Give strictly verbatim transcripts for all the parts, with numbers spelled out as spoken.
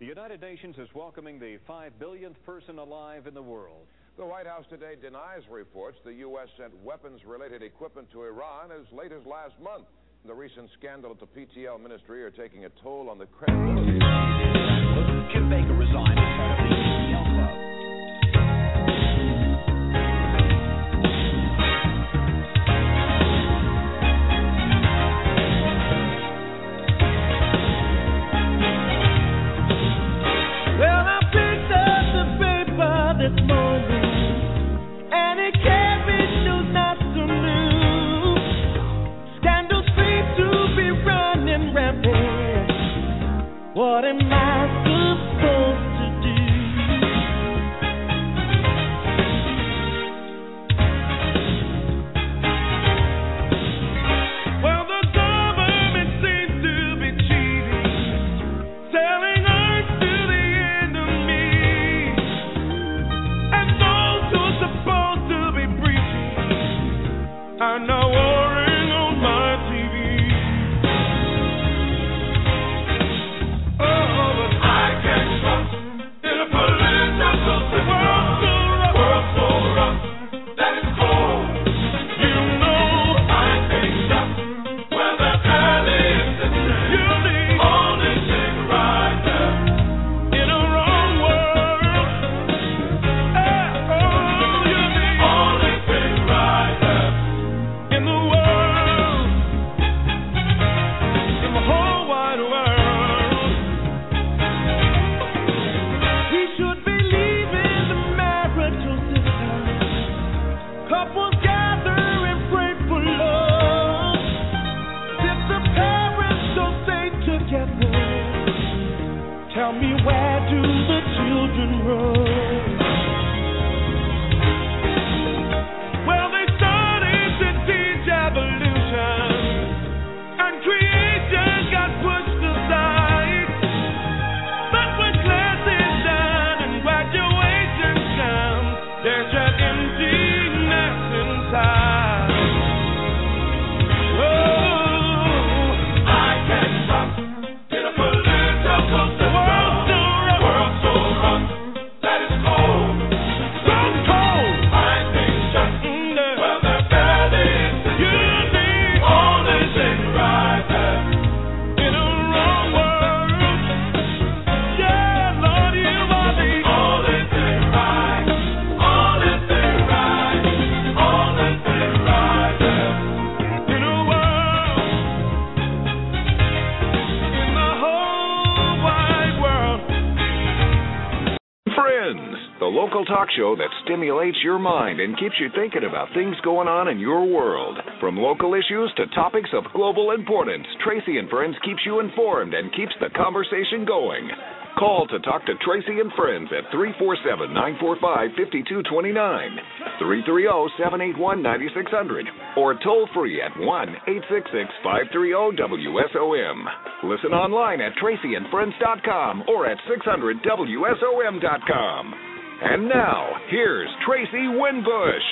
United Nations is welcoming the five billionth person alive in the world. The White House today denies reports the U S sent weapons-related equipment to Iran as late as last month. The recent scandal at the P T L ministry are taking a toll on the credibility. Jim Baker resigned as head of the P T L club. Well, I picked up the paper this morning, and it carried news not so new. Scandals seem to be running rampant. What am I supposed to do? Well, the government seems to be cheating, selling earth to the enemy, and those who are supposed to be preaching are now warring on my T V. Oh, but I can't trust in a political system. World so rough, world so rough that it's cold. You know I can't trust where the valley is sitting. You need only thing right there in a wrong world. Eh, oh, you need only thing right there in the world, in the whole wide world. We should be leaving the marital system. Couples gather and pray for love. If the parents don't stay together, tell me, where do the children run? Well, they started to teach evolution, and creation got pushed aside. But when class is done and graduation comes, there's an emptiness inside. Oh, I can't trust in a political system. World so rough, world so rough that it's cold. So cold. I think just well, the valley is the you need only thing right there in a wrong world. Yeah, Lord, you are the only thing right, only thing right, only thing right there in a world, in the whole wide world. Friends, the local talk show that stimulates your mind and keeps you thinking about things going on in your world. From local issues to topics of global importance, Tracy and Friends keeps you informed and keeps the conversation going. Call to talk to Tracy and Friends at three four seven, nine four five, five two two nine, three three zero, seven eight one, nine six zero zero, or toll free at one eight six six, five three zero, W S O M. Listen online at tracy and friends dot com or at six hundred W S O M dot com. And now, here's Tracy Winbush.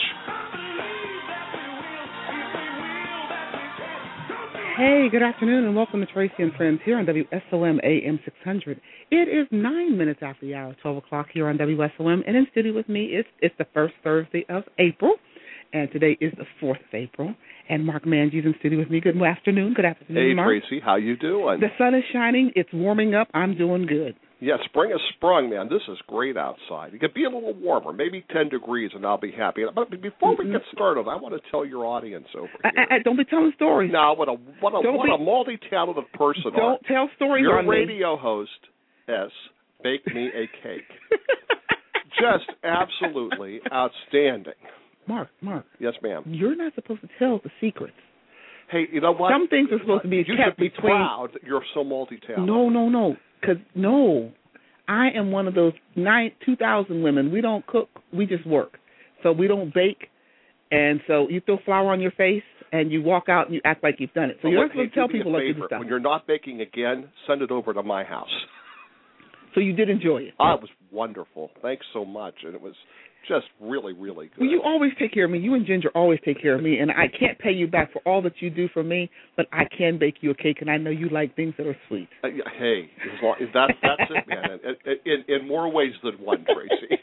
Hey, good afternoon, and welcome to Tracy and Friends here on W S O M A M six hundred. It is nine minutes after the hour, twelve o'clock here on W S O M, and in studio with me, it's, it's the first Thursday of April, and today is the fourth of April, and Mark Mangi's in studio with me. Good afternoon. Good afternoon, Hey, Mark. Tracy, how you doing? The sun is shining. It's warming up. I'm doing good. Yeah, spring has sprung, man. This is great outside. It could be a little warmer, maybe ten degrees, and I'll be happy. But before we get started, I want to tell your audience over I, here. I, I, don't be telling stories. Now, what a what a Don't what be- a multi-talented person. Don't are. tell stories Your on me. radio host, S, baked me a cake. Just absolutely outstanding. Mark, Mark. Yes, ma'am. You're not supposed to tell the secrets. Hey, you know what? Some things are supposed to be you kept should be between. proud that you're so multi-talented. No, no, no. Because, no. I am one of those nine, two thousand women. We don't cook. We just work. So we don't bake. And so you throw flour on your face, and you walk out, and you act like you've done it. So Well, you're look, not supposed hey, to tell do me a people like you do favor. stuff. When you're not baking again, send it over to my house. So you did enjoy it. Ah, it was wonderful. Thanks so much. And it was Just really, really good. Well, you always take care of me. You and Ginger always take care of me, and I can't pay you back for all that you do for me, but I can bake you a cake, and I know you like things that are sweet. Uh, hey, as long, that, that's it, man. In, in, in more ways than one, Tracy.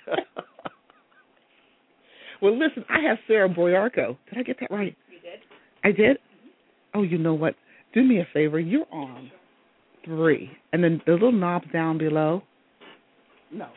Well, listen, I have Sarah Boyarko. Did I get that right? You did. I did? Oh, you know what? Do me a favor. You're on three, and then the little knobs down below. No.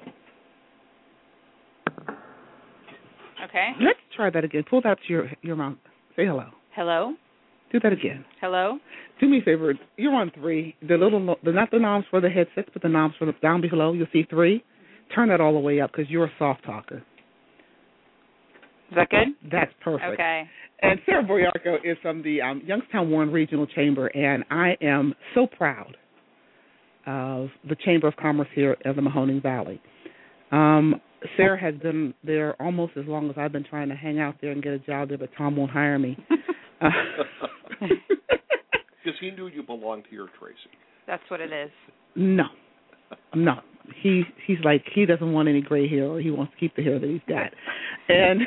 Okay. Let's try that again. Pull that to your your mouth. Say hello. Hello. Do that again. Hello. Do me a favor. You're on three. The little, the not the knobs for the headsets, but the knobs for the down below. You'll see three. Turn that all the way up because you're a soft talker. Is that good? That's perfect. Okay. And Sarah Boyarko is from the um, Youngstown Warren Regional Chamber, and I am so proud of the Chamber of Commerce here of the Mahoning Valley. Um, Sarah has been there almost as long as I've been trying to hang out there and get a job there, but Tom won't hire me. Because he knew you belonged here, Tracy. That's what it is. No. No. He he's like he doesn't want any gray hair, or he wants to keep the hair that he's got. And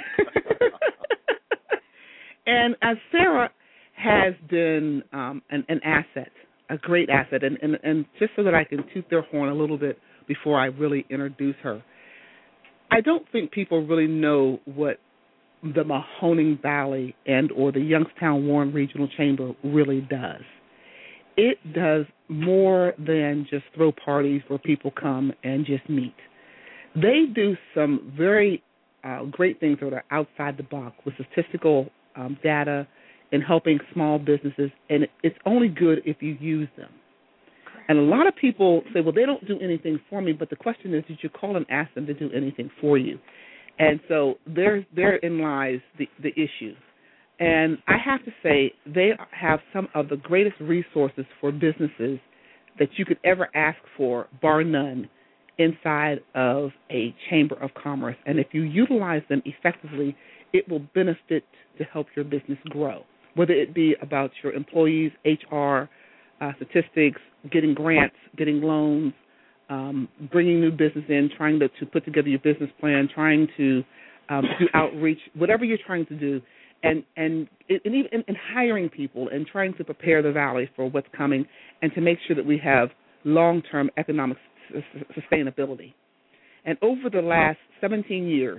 and as Sarah has been um, an, an asset, a great asset, and, and, and just so that I can toot their horn a little bit before I really introduce her, I don't think people really know what the Mahoning Valley and or the Youngstown Warren Regional Chamber really does. It does more than just throw parties where people come and just meet. They do some very uh, great things that are outside the box with statistical um, data and helping small businesses, and it's only good if you use them. Correct. And a lot of people say, well, they don't do anything for me, but the question is, did you call and ask them to do anything for you? And so there, therein lies the, the issue. And I have to say, they have some of the greatest resources for businesses that you could ever ask for, bar none, inside of a Chamber of Commerce. And if you utilize them effectively, it will benefit to help your business grow, whether it be about your employees, H R, uh, statistics, getting grants, getting loans, um, bringing new business in, trying to, to put together your business plan, trying to um, do outreach, whatever you're trying to do. And and, and even in hiring people and trying to prepare the valley for what's coming and to make sure that we have long-term economic s- sustainability. And over the last seventeen years,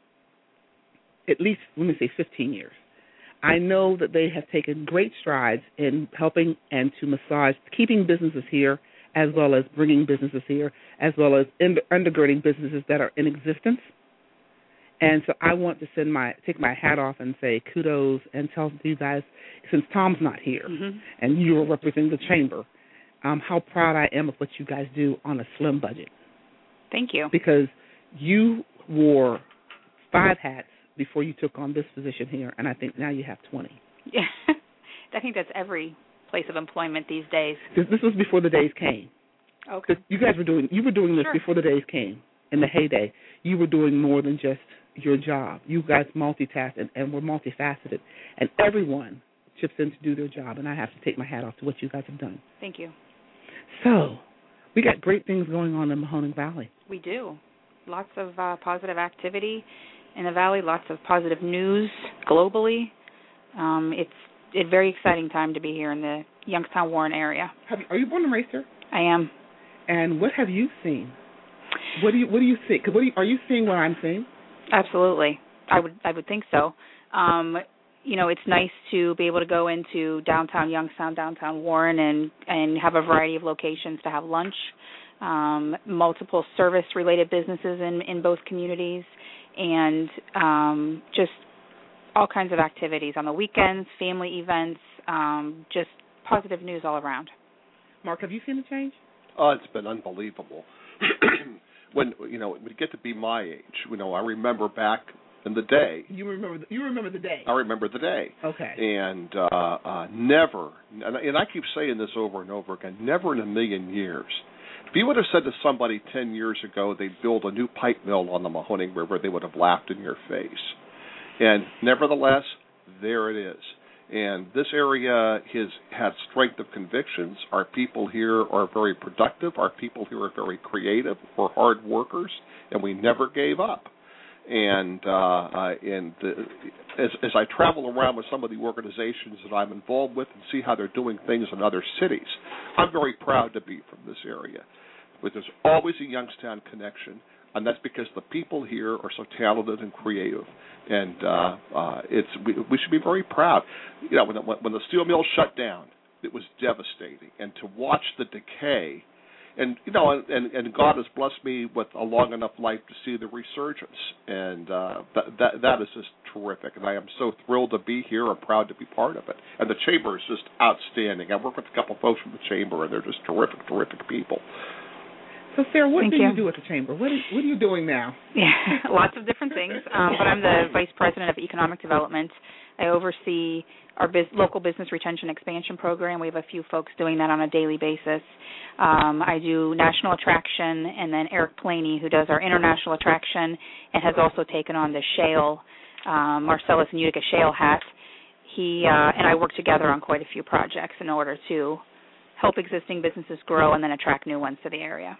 at least, let me say fifteen years, I know that they have taken great strides in helping and to massage, keeping businesses here as well as bringing businesses here, as well as undergirding businesses that are in existence. And so I want to send my take my hat off and say kudos and tell you guys, since Tom's not here mm-hmm. and you are representing the chamber, um, how proud I am of what you guys do on a slim budget. Thank you. Because you wore five hats before you took on this position here, and I think now you have twenty. Yeah, I think that's every place of employment these days. This, this was before the days came. Okay. You guys were doing you were doing this sure. before the days came. In the heyday, you were doing more than just your job. You guys multitasked and, and were multifaceted, and everyone chips in to do their job, and I have to take my hat off to what you guys have done. Thank you. So, we got great things going on in Mahoning Valley. We do. Lots of uh, positive activity in the valley, lots of positive news globally. Um, it's a very exciting time to be here in the Youngstown Warren area. Have you, are you born and raised here? I am. And what have you seen? What do you What do you see? Cause what do you, are you seeing what I'm seeing? Absolutely, I would I would think so. Um, you know, it's nice to be able to go into downtown Youngstown, downtown Warren, and and have a variety of locations to have lunch. Um, multiple service-related businesses in in both communities, and um, just all kinds of activities on the weekends, family events, um, just positive news all around. Mark, have you seen the change? Oh, it's been unbelievable. When you know, when you get to be my age, you know, I remember back in the day. You remember? The, you remember the day. I remember the day. Okay. And uh, uh, never, and, and I keep saying this over and over again, never in a million years. If you would have said to somebody ten years ago they'd build a new pipe mill on the Mahoning River, they would have laughed in your face. And nevertheless, there it is. And this area has had strength of convictions. Our people here are very productive. Our people here are very creative. We're hard workers, and we never gave up. And uh, uh, and the, as, as I travel around with some of the organizations that I'm involved with and see how they're doing things in other cities, I'm very proud to be from this area. But there's always a Youngstown connection, and that's because the people here are so talented and creative. And uh, uh, it's we, we should be very proud. You know, when the, when the steel mill shut down, it was devastating, and to watch the decay. And, you know, and, and God has blessed me with a long enough life to see the resurgence, and uh, that, that that is just terrific. And I am so thrilled to be here and proud to be part of it. And the Chamber is just outstanding. I work with a couple of folks from the Chamber, and they're just terrific, terrific people. So, Sarah, what Thank do you. you do at the Chamber? What are, what are you doing now? Yeah, lots of different things. Um, but I'm the Vice President of Economic Development. I oversee our biz- local business retention expansion program. We have a few folks doing that on a daily basis. Um, I do national attraction, and then Eric Planey, who does our international attraction and has also taken on the shale, um, Marcellus and Utica shale hat. He uh, and I work together on quite a few projects in order to help existing businesses grow and then attract new ones to the area.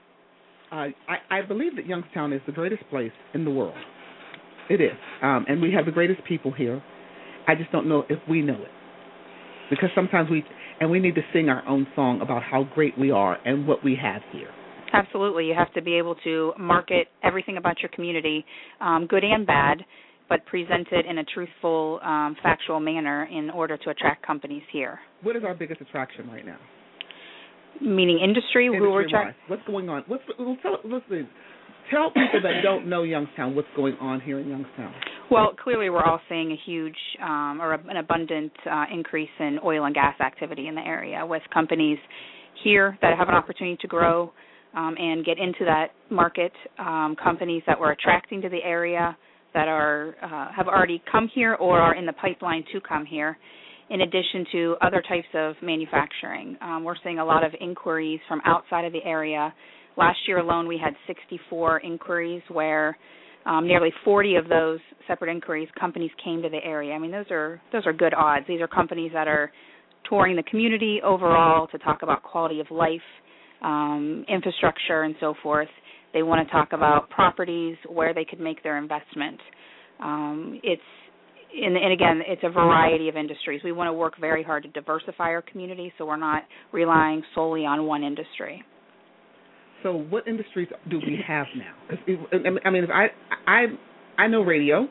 Uh, I, I believe that Youngstown is the greatest place in the world. It is. Um, and we have the greatest people here. I just don't know if we know it. Because sometimes we, and we need to sing our own song about how great we are and what we have here. Absolutely. You have to be able to market everything about your community, um, good and bad, but present it in a truthful, um, factual manner in order to attract companies here. What is our biggest attraction right now? Meaning industry? Industry who we're tra- What's going on? What's, well, tell, listen, tell people that don't know Youngstown what's going on here in Youngstown. Well, clearly we're all seeing a huge um, or an abundant uh, increase in oil and gas activity in the area with companies here that have an opportunity to grow um, and get into that market, um, companies that we're attracting to the area that are uh, have already come here or are in the pipeline to come here, in addition to other types of manufacturing. Um, we're seeing a lot of inquiries from outside of the area. Last year alone, we had sixty-four inquiries where um, nearly forty of those separate inquiries, companies came to the area. I mean, those are those are good odds. These are companies that are touring the community overall to talk about quality of life, um, infrastructure, and so forth. They want to talk about properties, where they could make their investment. Um, it's And, and again, it's a variety of industries. We want to work very hard to diversify our community so we're not relying solely on one industry. So what industries do we have now? I mean, if I I I know radio.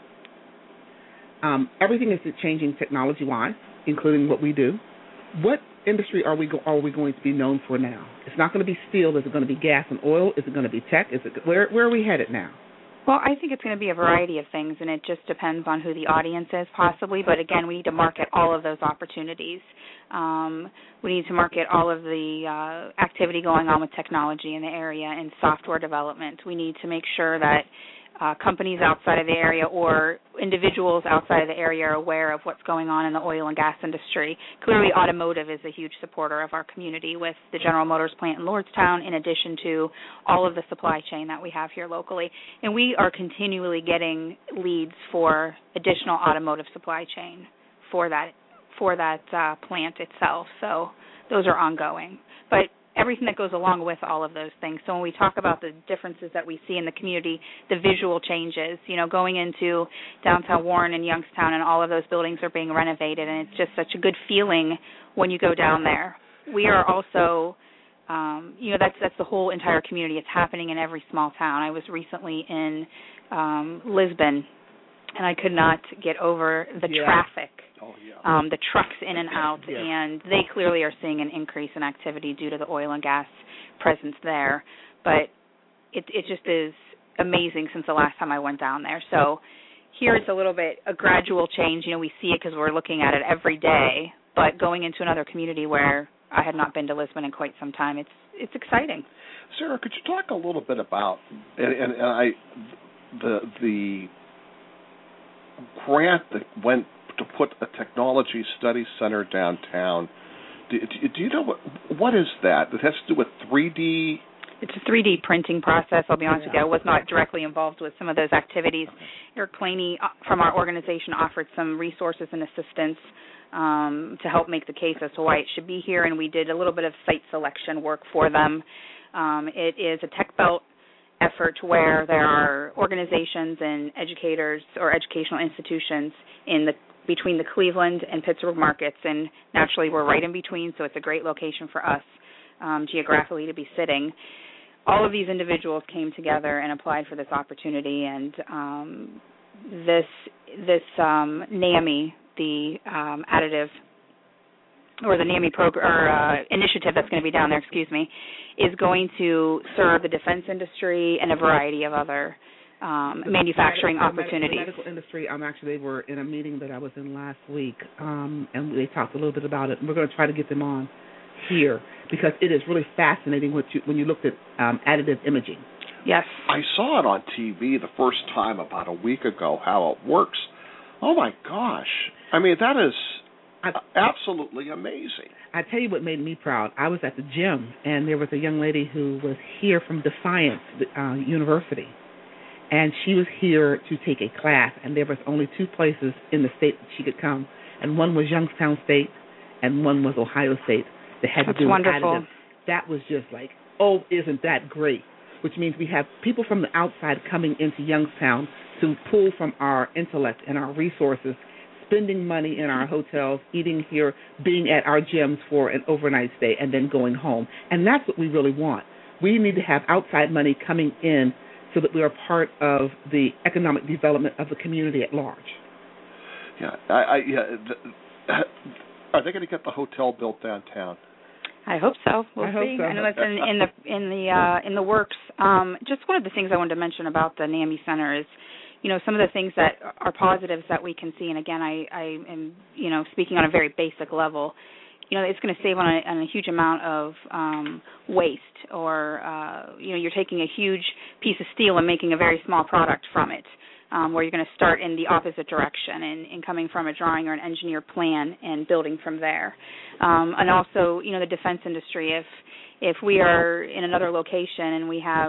Um, everything is changing technology-wise, including what we do. What industry are we go, are we going to be known for now? It's not going to be steel. Is it going to be gas and oil? Is it going to be tech? Is it where where are we headed now? Well, I think it's going to be a variety of things, and it just depends on who the audience is, possibly. But, again, we need to market all of those opportunities. Um, we need to market all of the uh, activity going on with technology in the area and software development. We need to make sure that uh, companies outside of the area or individuals outside of the area are aware of what's going on in the oil and gas industry. Clearly, automotive is a huge supporter of our community with the General Motors plant in Lordstown, in addition to all of the supply chain that we have here locally. And we are continually getting leads for additional automotive supply chain for that for that uh, plant itself. So those are ongoing. But everything that goes along with all of those things. So when we talk about the differences that we see in the community, the visual changes, you know, going into downtown Warren and Youngstown, and all of those buildings are being renovated, and it's just such a good feeling when you go down there. We are also, um, you know, that's that's the whole entire community. It's happening in every small town. I was recently in um, Lisbon, and I could not get over the yeah. traffic. Oh, yeah. Um, the trucks in and out, yeah. and they clearly are seeing an increase in activity due to the oil and gas presence there. But it, it just is amazing since the last time I went down there. So here it's a little bit a gradual change. You know, we see it because we're looking at it every day. But going into another community where I had not been to Lisbon in quite some time, it's it's exciting. Sarah, could you talk a little bit about and, and, and I the the grant that went to put a technology study center downtown? Do, do, do you know what what is that? It has to do with three D. It's a three D printing process. I'll be honest yeah. with you. I was not directly involved with some of those activities. Eric Planey from our organization offered some resources and assistance um, to help make the case as to why it should be here, and we did a little bit of site selection work for them. Um, it is a Tech Belt effort where there are organizations and educators or educational institutions in the between the Cleveland and Pittsburgh markets, and naturally we're right in between, so it's a great location for us um, geographically to be sitting. All of these individuals came together and applied for this opportunity, and um, this this um, NAMI, the um, additive or the NAMI program or uh, initiative that's going to be down there, excuse me, is going to serve the defense industry and a variety of other um, manufacturing the medical, opportunities. The medical industry, um, actually, they were in a meeting that I was in last week, um, and they talked a little bit about it, and we're going to try to get them on here because it is really fascinating what you, when you looked at um, additive imaging. Yes. I saw it on T V the first time about a week ago, how it works. Oh, my gosh. I mean, that is I, absolutely amazing. I tell you what made me proud. I was at the gym, and there was a young lady who was here from Defiance uh, University, and she was here to take a class, and there was only two places in the state that she could come, and one was Youngstown State, and one was Ohio State that had That's to do with wonderful. additive. That was just like, oh, isn't that great? Which means we have people from the outside coming into Youngstown to pull from our intellect and our resources, spending money in our hotels, eating here, being at our gyms for an overnight stay, and then going home. And that's what we really want. We need to have outside money coming in so that we are part of the economic development of the community at large. Yeah, I, I, yeah. The, are they going to get the hotel built downtown? I hope so. We'll I see. hope so. I know that's in, in the in the uh, in the works. Um, just one of the things I wanted to mention about the NAMI Center is, you know, some of the things that are positives that we can see. And again, I, I am, you know, speaking on a very basic level. You know, it's going to save on a, on a huge amount of um, waste, or uh, you know, you're taking a huge piece of steel and making a very small product from it. Um, where you're going to start in the opposite direction and, and coming from a drawing or an engineer plan and building from there. Um, and also, you know, the defense industry, if if we are in another location and we have,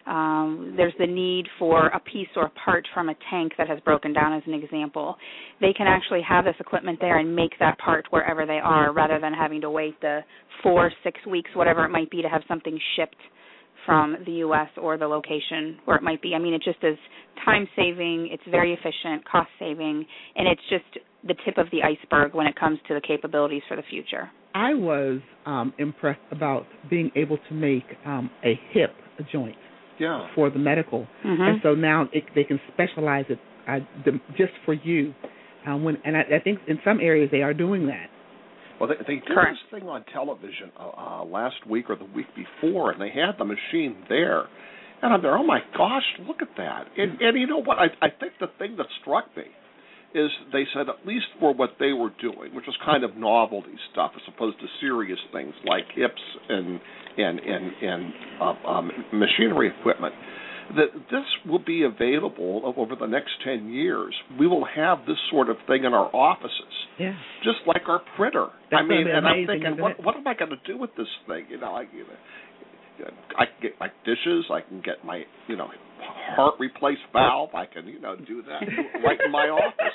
um, there's the need for a piece or a part from a tank that has broken down as an example, they can actually have this equipment there and make that part wherever they are rather than having to wait the four, six weeks, whatever it might be, to have something shipped from the U S or the location where it might be. I mean, it just is time-saving, it's very efficient, cost-saving, and it's just the tip of the iceberg when it comes to the capabilities for the future. I was um, impressed about being able to make um, a hip joint Yeah. for the medical. Mm-hmm. And so now it, they can specialize it uh, the, just for you. Uh, when, and I, I think in some areas they are doing that. Well, they, they did Correct. this thing on television uh, uh, last week or the week before, and they had the machine there. And I'm there, oh, my gosh, look at that. And, and you know what? I, I think the thing that struck me is they said at least for what they were doing, which was kind of novelty stuff as opposed to serious things like hips and, and, and, and uh, um, machinery equipment, that this will be available over the next ten years. We will have this sort of thing in our offices, Yeah. just like our printer. That's I mean, gonna be and I'm amazing, thinking, isn't what, it? what am I going to do with this thing? You know, I, you know, I can get my dishes. I can get my, you know, heart replaced valve. I can, you know, do that right in my office.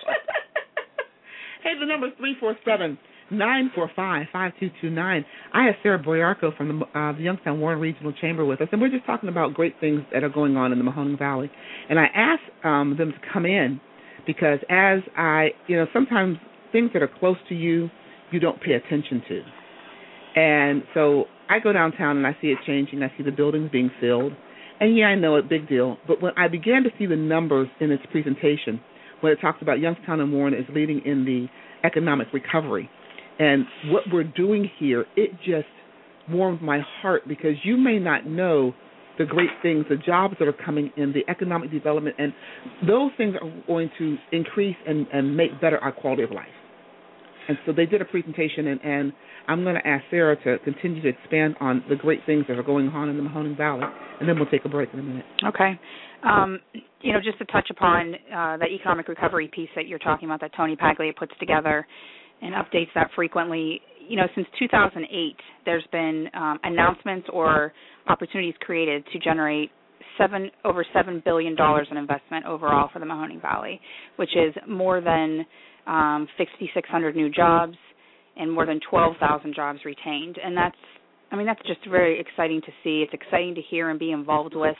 Hey, the number is three four seven, nine four five, five two two nine. I have Sarah Boyarko from the, uh, the Youngstown Warren Regional Chamber with us, and we're just talking about great things that are going on in the Mahoning Valley. And I asked um, them to come in because as I, you know, sometimes things that are close to you, you don't pay attention to. And so I go downtown and I see it changing. I see the buildings being filled. And, yeah, I know it, big deal. But when I began to see the numbers in its presentation, when it talks about Youngstown and Warren is leading in the economic recovery, and what we're doing here, it just warmed my heart because you may not know the great things, the jobs that are coming in, the economic development, and those things are going to increase and, and make better our quality of life. And so they did a presentation, and, and I'm going to ask Sarah to continue to expand on the great things that are going on in the Mahoning Valley, and then we'll take a break in a minute. Okay. Um, you know, just to touch upon uh, the economic recovery piece that you're talking about that Tony Paglia puts together and updates that frequently, you know, since two thousand eight, there's been um, announcements or opportunities created to generate seven over seven billion dollars in investment overall for the Mahoning Valley, which is more than um, six thousand six hundred new jobs and more than twelve thousand jobs retained. And that's, I mean, that's just very exciting to see. It's exciting to hear and be involved with.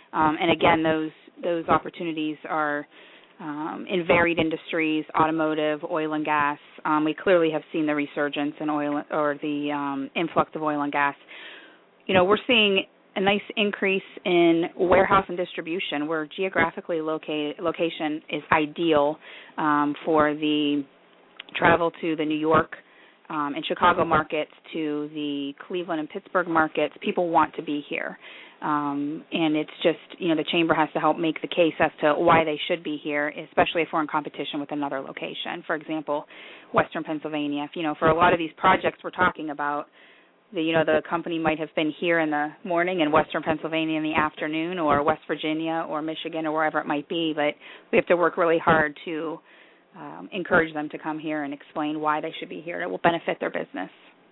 Um, and again, those those opportunities are um, in varied industries, automotive, oil and gas. Um, we clearly have seen the resurgence in oil or the um, influx of oil and gas. You know, we're seeing a nice increase in warehouse and distribution, where geographically located location is ideal um, for the travel to the New York um, and Chicago markets, to the Cleveland and Pittsburgh markets. People want to be here. Um, and it's just, you know, the Chamber has to help make the case as to why they should be here, especially if we're in competition with another location. For example, Western Pennsylvania. If, you know, for a lot of these projects we're talking about, the, you know, the company might have been here in the morning and Western Pennsylvania in the afternoon, or West Virginia or Michigan or wherever it might be, but we have to work really hard to um, encourage them to come here and explain why they should be here. It will benefit their business.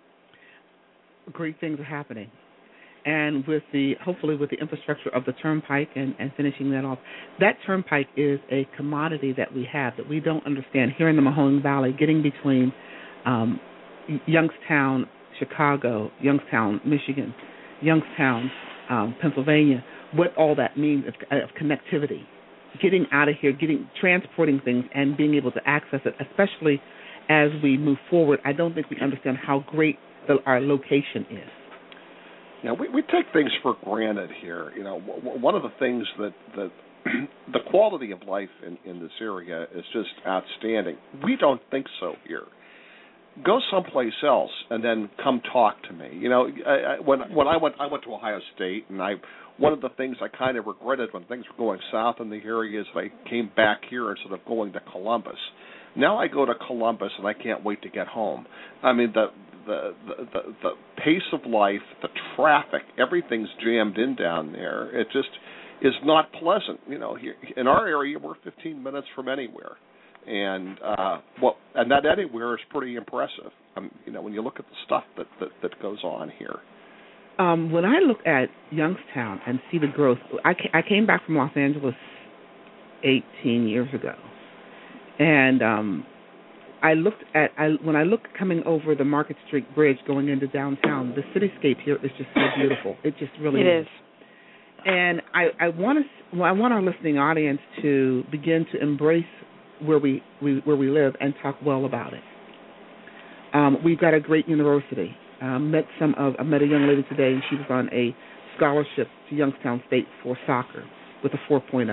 Great things are happening. And with the, hopefully with the infrastructure of the turnpike and, and finishing that off, that turnpike is a commodity that we have that we don't understand here in the Mahoning Valley, getting between um, Youngstown, Chicago, Youngstown, Michigan, Youngstown, um, Pennsylvania, what all that means of, of connectivity, getting out of here, getting transporting things and being able to access it, especially as we move forward. I don't think we understand how great the, our location is. Yeah, we, we take things for granted here. You know, w- one of the things that, that the quality of life in, in this area is just outstanding. We don't think so here. Go someplace else and then come talk to me. You know, I, I, when when I went I went to Ohio State, and I one of the things I kind of regretted when things were going south in the area is that I came back here instead of going to Columbus. Now I go to Columbus and I can't wait to get home. I mean, the the the, the, the pace of life, the traffic, everything's jammed in down there. It just is not pleasant. You know, here in our area, we're fifteen minutes from anywhere. And uh, well, and that anywhere is pretty impressive. Um, you know, when you look at the stuff that, that, that goes on here. Um, when I look at Youngstown and see the growth, I, ca- I came back from Los Angeles eighteen years ago, and um, I looked at I, when I looked coming over the Market Street Bridge going into downtown. The cityscape here is just so beautiful. It just really it is. is. And I, I want to, well, I want our listening audience to begin to embrace where we, we where we live and talk well about it. Um, we've got a great university. Um, met some of I met a young lady today, and she was on a scholarship to Youngstown State for soccer with a four point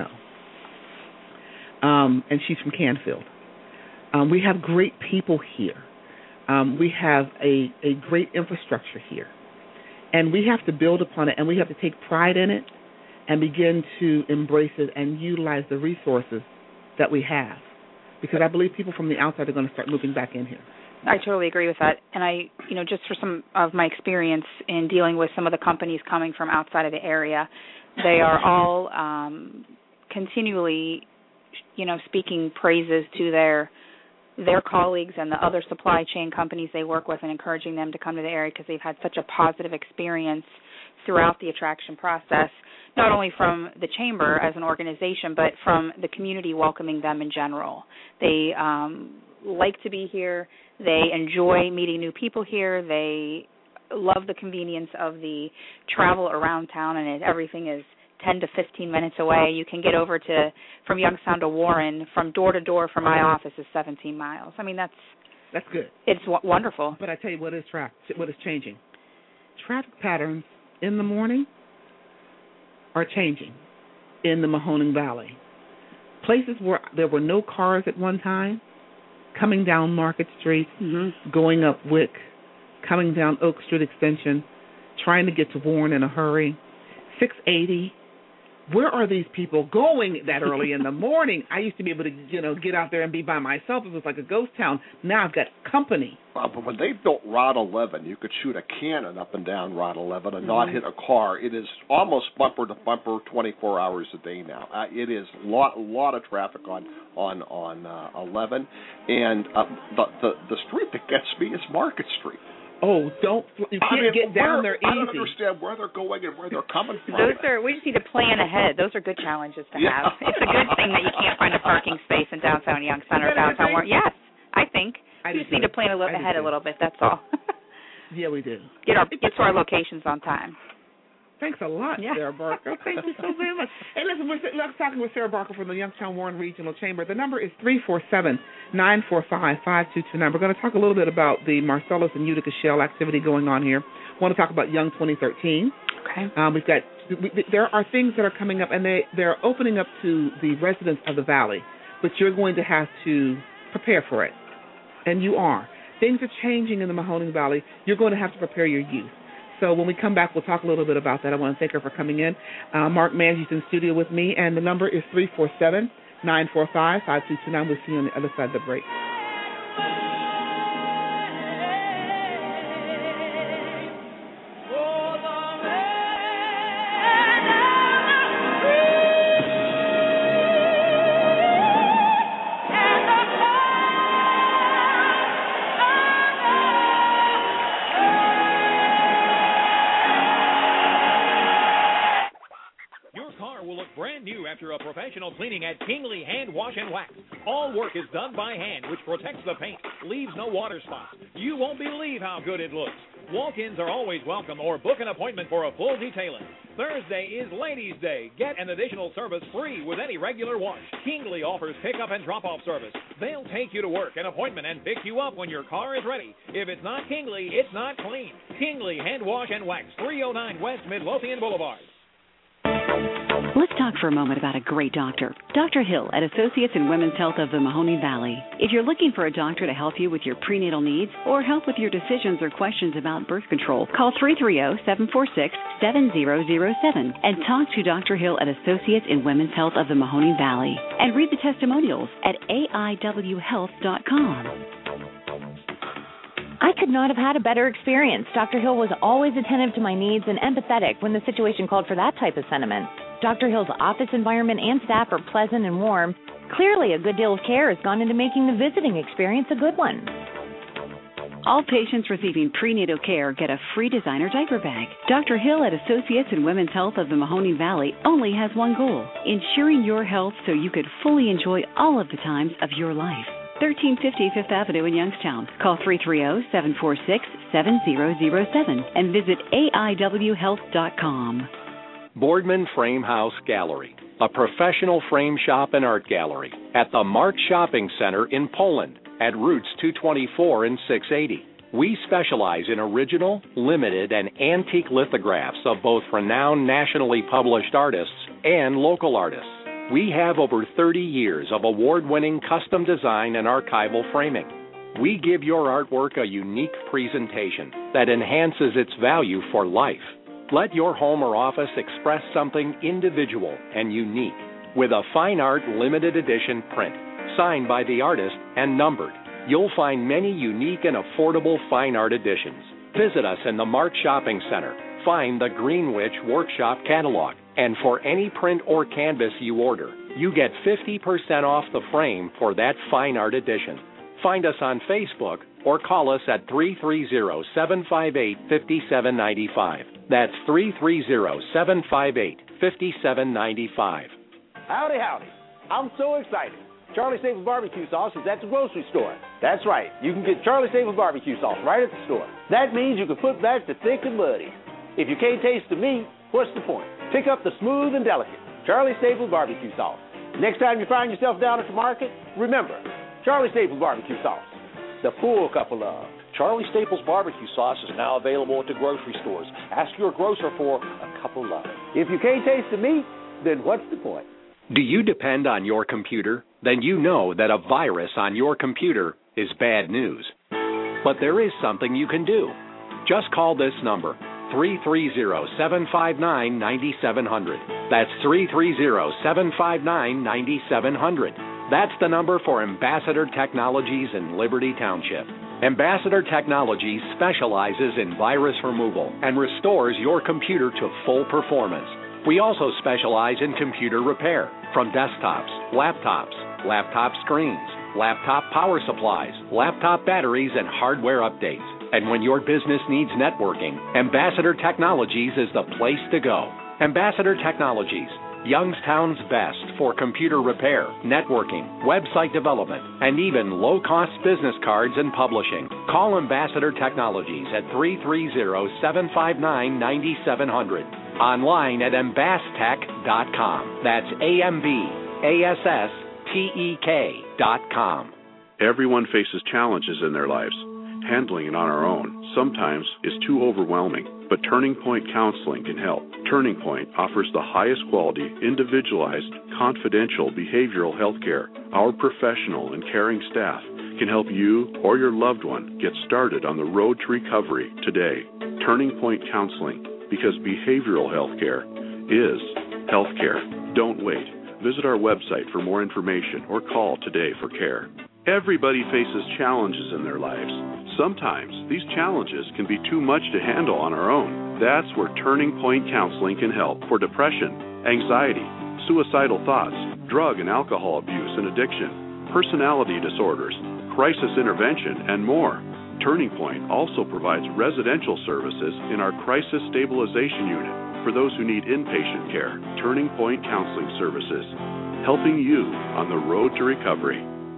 oh. Um, and she's from Canfield. Um, we have great people here. Um, we have a, a great infrastructure here. And we have to build upon it, and we have to take pride in it and begin to embrace it and utilize the resources that we have. Because I believe people from the outside are going to start moving back in here. I totally agree with that. And I, you know, just for some of my experience in dealing with some of the companies coming from outside of the area, they are all um, continually, you know, speaking praises to their their colleagues and the other supply chain companies they work with, and encouraging them to come to the area because they've had such a positive experience throughout the attraction process, not only from the Chamber as an organization, but from the community welcoming them in general. They um, like to be here. They enjoy meeting new people here. They love the convenience of the travel around town, and everything is ten to fifteen minutes away. You can get over to, from Youngstown to Warren, from door to door from my office is seventeen miles. I mean, that's that's good. It's w- wonderful. But I tell you what is tra- what is changing. Traffic patterns in the morning are changing in the Mahoning Valley. Places where there were no cars at one time, coming down Market Street, mm-hmm. going up Wick, coming down Oak Street Extension, trying to get to Warren in a hurry, six eighty. Where are these people going that early in the morning? I used to be able to, you know, get out there and be by myself. It was like a ghost town. Now I've got company. Uh, but when they built Route eleven, you could shoot a cannon up and down Route eleven and mm-hmm. not hit a car. It is almost bumper to bumper, twenty-four hours a day now. Uh, it is a lot, a lot of traffic on on on uh, eleven, and uh, the, the the street that gets me is Market Street. Oh, don't you can't I mean, get down where, there easy. I don't understand where they're going and where they're coming from. Those are we just need to plan ahead. Those are good challenges to yeah. have. It's a good thing that you can't find a parking space in downtown Youngstown or downtown Warren. Yes, I think. I we just too. need to plan a little ahead too. a little bit. That's all. Yeah, we do. Get our get to our locations on time. Thanks a lot, Yeah. Sarah Barker. Thank you so very much. Hey, listen, we're let's talking with Sarah Barker from the Youngstown Warren Regional Chamber. The number is three four seven, nine four five, five two two nine. We're going to talk a little bit about the Marcellus and Utica Shale activity going on here. I want to talk about Young twenty thirteen. Okay. Um, we've got we, there are things that are coming up, and they they're opening up to the residents of the valley, but you're going to have to prepare for it, and you are. Things are changing in the Mahoning Valley. You're going to have to prepare your youth. So when we come back, we'll talk a little bit about that. I want to thank her for coming in. Uh, Mark Mangy's in studio with me, and the number is three four seven, nine four five, five two two nine. We'll see you on the other side of the break. After a professional cleaning at Kingley Hand Wash and Wax. All work is done by hand, which protects the paint, leaves no water spots. You won't believe how good it looks. Walk-ins are always welcome, or book an appointment for a full detailing. Thursday is Ladies' Day. Get an additional service free with any regular wash. Kingley offers pickup and drop-off service. They'll take you to work, an appointment, and pick you up when your car is ready. If it's not Kingley, it's not clean. Kingley Hand Wash and Wax, three oh nine West Midlothian Boulevard. Let's talk for a moment about a great doctor. Doctor Hill at Associates in Women's Health of the Mahoning Valley. If you're looking for a doctor to help you with your prenatal needs or help with your decisions or questions about birth control, call three three zero, seven four six, seven zero zero seven and talk to Doctor Hill at Associates in Women's Health of the Mahoning Valley. And read the testimonials at A I W health dot com. I could not have had a better experience. Doctor Hill was always attentive to my needs and empathetic when the situation called for that type of sentiment. Doctor Hill's office environment and staff are pleasant and warm. Clearly, a good deal of care has gone into making the visiting experience a good one. All patients receiving prenatal care get a free designer diaper bag. Doctor Hill at Associates in Women's Health of the Mahoning Valley only has one goal, ensuring your health so you could fully enjoy all of the times of your life. thirteen fifty Fifth Avenue in Youngstown. Call three three zero, seven four six, seven zero zero seven and visit A I W health dot com. Boardman Frame House Gallery, a professional frame shop and art gallery at the Mart Shopping Center in Poland at Routes two twenty-four and six eighty. We specialize in original, limited, and antique lithographs of both renowned nationally published artists and local artists. We have over thirty years of award-winning custom design and archival framing. We give your artwork a unique presentation that enhances its value for life. Let your home or office express something individual and unique with a fine art limited edition print, signed by the artist and numbered. You'll find many unique and affordable fine art editions. Visit us in the Mart Shopping Center. Find the Greenwich Workshop catalog. And for any print or canvas you order, you get fifty percent off the frame for that fine art edition. Find us on Facebook or call us at three three zero, seven five eight, five seven nine five. That's three three zero, seven five eight, five seven nine five. Howdy, howdy. I'm so excited. Charlie Staples barbecue sauce is at the grocery store. That's right. You can get Charlie Staples barbecue sauce right at the store. That means you can put back the thick and muddy. If you can't taste the meat, what's the point? Pick up the smooth and delicate Charlie Staples barbecue sauce. Next time you find yourself down at the market, remember, Charlie Staples barbecue sauce. The full cup of love. Charlie Staples barbecue sauce is now available at the grocery stores. Ask your grocer for a cup of love. If you can't taste the meat, then what's the point? Do you depend on your computer? Then you know that a virus on your computer is bad news. But there is something you can do. Just call this number, three three zero, seven five nine, nine seven zero zero. That's three three zero, seven five nine, nine seven zero zero. That's the number for Ambassador Technologies in Liberty Township. Ambassador Technologies specializes in virus removal and restores your computer to full performance. We also specialize in computer repair, from desktops, laptops, laptop screens, laptop power supplies, laptop batteries, and hardware updates. And when your business needs networking, Ambassador Technologies is the place to go. Ambassador Technologies, Youngstown's best for computer repair, networking, website development, and even low-cost business cards and publishing. Call Ambassador Technologies at three three zero, seven five nine, nine seven zero zero. Online at ambasstech dot com. That's A M B A S S T E K dot com. Everyone faces challenges in their lives. Handling it on our own sometimes is too overwhelming, but Turning Point Counseling can help. Turning Point offers the highest quality, individualized, confidential behavioral health care. Our professional and caring staff can help you or your loved one get started on the road to recovery today. Turning Point Counseling, because behavioral health care is health care. Don't wait. Visit our website for more information or call today for care. Everybody faces challenges in their lives. Sometimes these challenges can be too much to handle on our own. That's where Turning Point Counseling can help for depression, anxiety, suicidal thoughts, drug and alcohol abuse and addiction, personality disorders, crisis intervention, and more. Turning Point also provides residential services in our Crisis Stabilization Unit for those who need inpatient care. Turning Point Counseling Services, helping you on the road to recovery.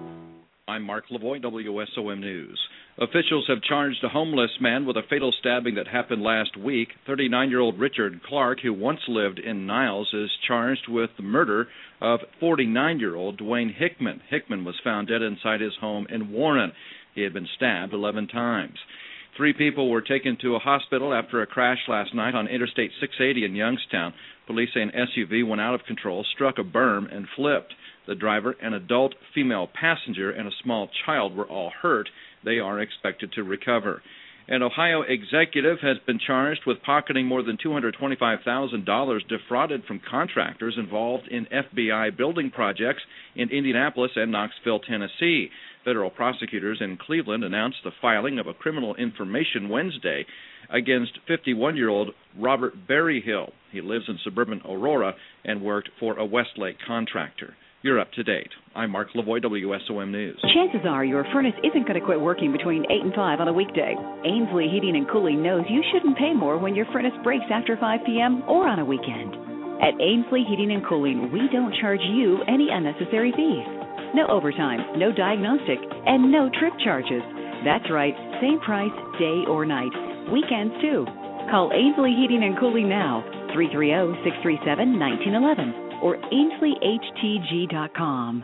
I'm Mark Lavoie, W S O M News. Officials have charged a homeless man with a fatal stabbing that happened last week. thirty-nine-year-old Richard Clark, who once lived in Niles, is charged with the murder of forty-nine-year-old Dwayne Hickman. Hickman was found dead inside his home in Warren. He had been stabbed eleven times. Three people were taken to a hospital after a crash last night on Interstate six eighty in Youngstown. Police say an S U V went out of control, struck a berm, and flipped. The driver, an adult female passenger, and a small child were all hurt. They are expected to recover. An Ohio executive has been charged with pocketing more than two hundred twenty-five thousand dollars defrauded from contractors involved in F B I building projects in Indianapolis and Knoxville, Tennessee. Federal prosecutors in Cleveland announced the filing of a criminal information Wednesday against fifty-one-year-old Robert Berryhill. He lives in suburban Aurora and worked for a Westlake contractor. You're up to date. I'm Mark Lavoie, W S O M News. Chances are your furnace isn't going to quit working between eight and five on a weekday. Ainsley Heating and Cooling knows you shouldn't pay more when your furnace breaks after five p.m. or on a weekend. At Ainsley Heating and Cooling, we don't charge you any unnecessary fees. No overtime, no diagnostic, and no trip charges. That's right, same price, day or night. Weekends, too. Call Ainsley Heating and Cooling now, three three zero, six three seven, one nine one one. or Ainsley H T G dot com.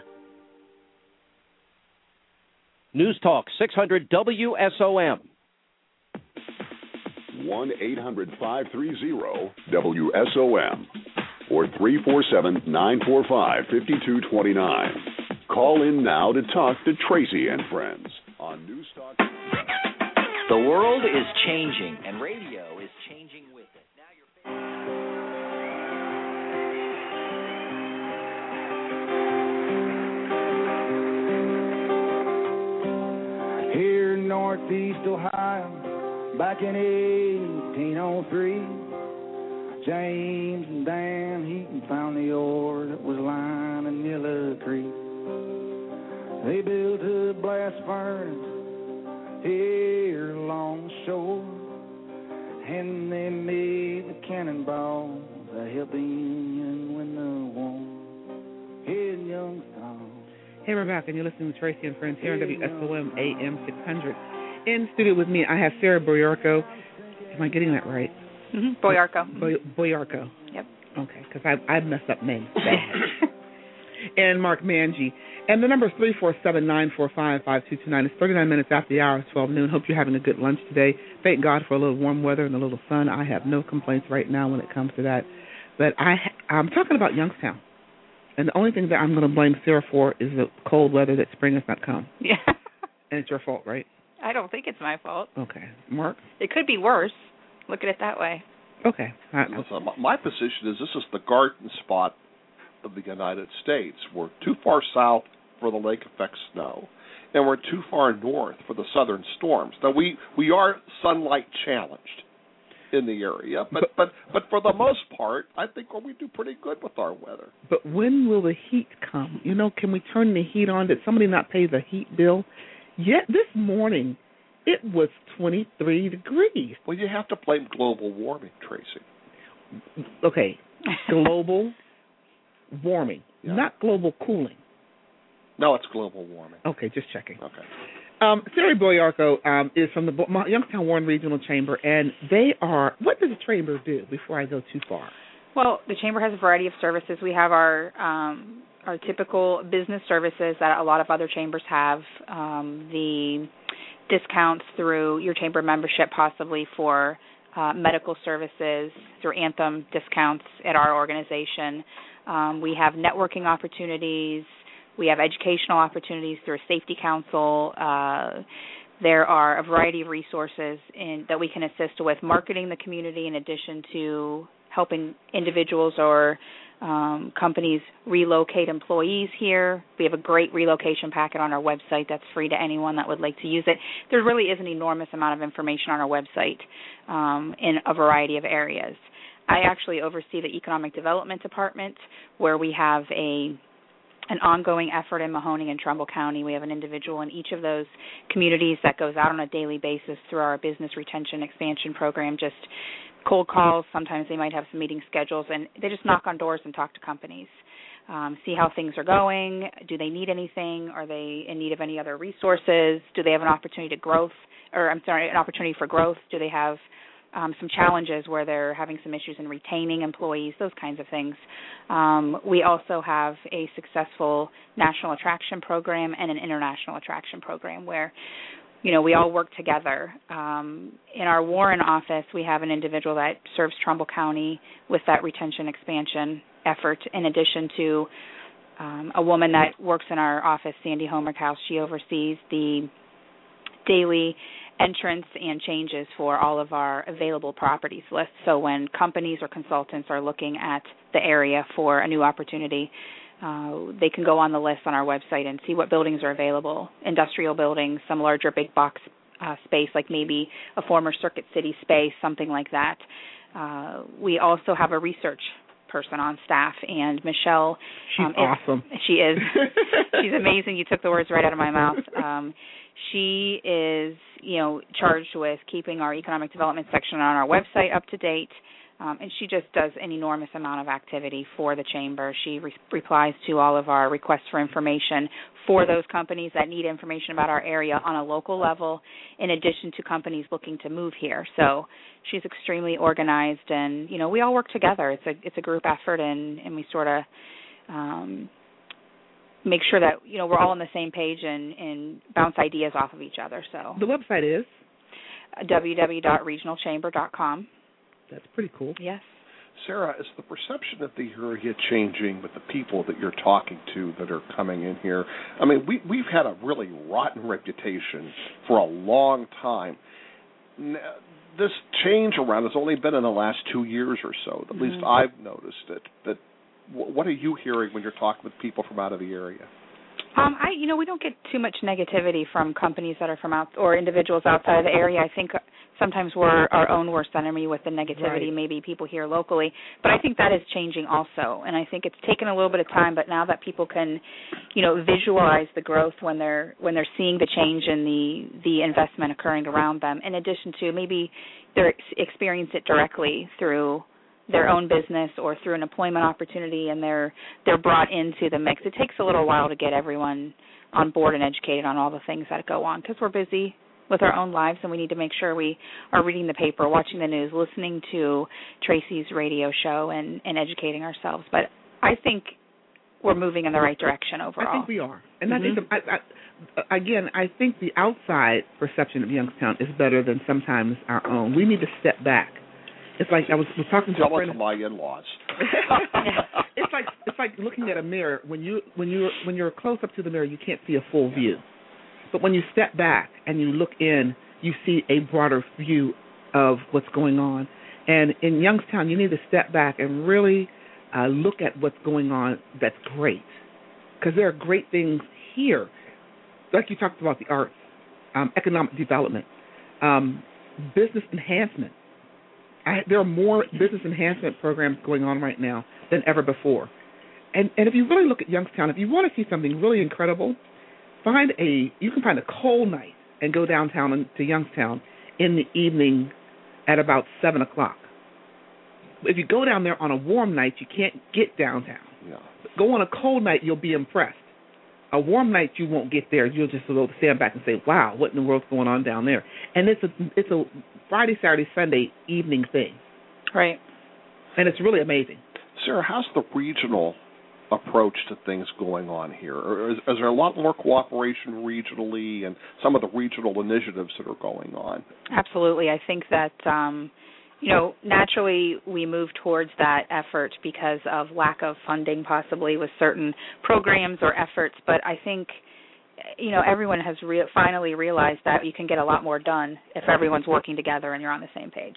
News Talk six hundred W S O M. one eight hundred five three zero W S O M or three four seven, nine four five, five two two nine. Call in now to talk to Tracy and Friends on News Talk. The world is changing, and radio is changing with it. Now you're here in Northeast Ohio, back in eighteen oh three, James and Dan Heaton found the ore that was lying in Yellow Creek. They built a blast furnace here along the shore, and they made the cannonball to help the Union win the war. Here in Youngstown. Hey, we're back, and you're listening to Tracy and Friends here on W S O M A M six hundred. In studio with me, I have Sarah Boyarko. Am I getting that right? Mm-hmm. Boyarko. Boy, Boyarko. Yep. Okay, because I I messed up names bad. And Mark Manji. And the number is three four seven, nine four five, five two two nine. It's thirty-nine minutes after the hour. It's twelve noon. Hope you're having a good lunch today. Thank God for a little warm weather and a little sun. I have no complaints right now when it comes to that. But I, I'm talking about Youngstown. And the only thing that I'm going to blame Sarah for is the cold weather that spring has not come. Yeah. And it's your fault, right? I don't think it's my fault. Okay. Mark? It could be worse. Look at it that way. Okay. I, Listen, my position is this is the garden spot of the United States. We're too far south for the lake effect snow, and we're too far north for the southern storms. Now, we, we are sunlight challenged in the area, but, but, but for the most part, I think well, we do pretty good with our weather. But when will the heat come? You know, can we turn the heat on? Did somebody not pay the heat bill? Yet this morning, it was twenty-three degrees. Well, you have to blame global warming, Tracy. Okay, global warming, yeah. Not global cooling. No, it's global warming. Okay, just checking. Okay. Um, Sari Boyarko um, is from the Bo- Youngstown Warren Regional Chamber, and they are. What does the chamber do? Before I go too far. Well, the chamber has a variety of services. We have our um, our typical business services that a lot of other chambers have. Um, the discounts through your chamber membership, possibly for uh, medical services, through Anthem discounts at our organization. Um, we have networking opportunities. We have educational opportunities through a safety council. Uh, there are a variety of resources in, that we can assist with marketing the community, in addition to helping individuals or um, companies relocate employees here. We have a great relocation packet on our website that's free to anyone that would like to use it. There really is an enormous amount of information on our website um, in a variety of areas. I actually oversee the Economic Development Department, where we have a an ongoing effort in Mahoning and Trumbull County. We have an individual in each of those communities that goes out on a daily basis through our business retention expansion program, just cold calls. Sometimes they might have some meeting schedules, and they just knock on doors and talk to companies, um, see how things are going. Do they need anything? Are they in need of any other resources? Do they have an opportunity to growth, or I'm sorry, an opportunity for growth? Do they have Um, some challenges where they're having some issues in retaining employees, those kinds of things. Um, we also have a successful national attraction program and an international attraction program where, you know, we all work together. Um, in our Warren office, we have an individual that serves Trumbull County with that retention expansion effort, in addition to um, a woman that works in our office, Sandy Homerhouse. She oversees the daily entrance and changes for all of our available properties lists. So when companies or consultants are looking at the area for a new opportunity, uh, they can go on the list on our website and see what buildings are available, industrial buildings, some larger big box uh, space, like maybe a former Circuit City space, something like that. Uh, we also have a research person on staff, and Michelle. She's um, awesome. Is, she is. She's amazing. You took the words right out of my mouth. Um, she is, you know, charged with keeping our economic development section on our website up to date, um, and she just does an enormous amount of activity for the chamber. She re- replies to all of our requests for information for those companies that need information about our area on a local level, in addition to companies looking to move here. So she's extremely organized, and, you know, we all work together. It's a it's a group effort, and, and we sort of um, make sure that, you know, we're all on the same page and, and bounce ideas off of each other. So the website is w w w dot regional chamber dot com. That's pretty cool. Yes. Sarah, is the perception of the area changing with the people that you're talking to that are coming in here? I mean, we, we've had a really rotten reputation for a long time. This change around has only been in the last two years or so. At mm-hmm. least I've noticed it. But what are you hearing when you're talking with people from out of the area? Um, I, you know, we don't get too much negativity from companies that are from out or individuals outside of the area. I think sometimes we're our own worst enemy with the negativity, right. maybe people here locally. But I think that is changing also, and I think it's taken a little bit of time. But now that people can, you know, visualize the growth when they're when they're seeing the change in the the investment occurring around them, in addition to maybe they're experience it directly through their own business or through an employment opportunity, and they're they're brought into the mix. It takes a little while to get everyone on board and educated on all the things that go on, because we're busy with our own lives, and we need to make sure we are reading the paper, watching the news, listening to Tracy's radio show, and, and educating ourselves. But I think we're moving in the right direction overall. I think we are. And mm-hmm. I think, the, I, I, again, I think the outside perception of Youngstown is better than sometimes our own. We need to step back. It's like I was, was talking to Tell a friend of my in-laws. it's like it's like looking at a mirror. When you when you when you're close up to the mirror, you can't see a full view. But when you step back and you look in, you see a broader view of what's going on. And in Youngstown, you need to step back and really uh, look at what's going on. That's great, because there are great things here, like you talked about the arts, um, economic development, um, business enhancement. I, there are more business enhancement programs going on right now than ever before. And and if you really look at Youngstown, if you want to see something really incredible, find a you can find a cold night and go downtown to Youngstown in the evening at about seven o'clock. If you go down there on a warm night, you can't get downtown. Yeah. Go on a cold night, you'll be impressed. A warm night you won't get there. You'll just sort of stand back and say, "Wow, what in the world's going on down there?" And it's a it's a Friday, Saturday, Sunday evening thing, right? And it's really amazing. Sarah, how's the regional approach to things going on here? Or is, is there a lot more cooperation regionally and some of the regional initiatives that are going on? Absolutely. I think that, um, you know, naturally we move towards that effort because of lack of funding possibly with certain programs or efforts. But I think, you know, everyone has re- finally realized that you can get a lot more done if everyone's working together and you're on the same page.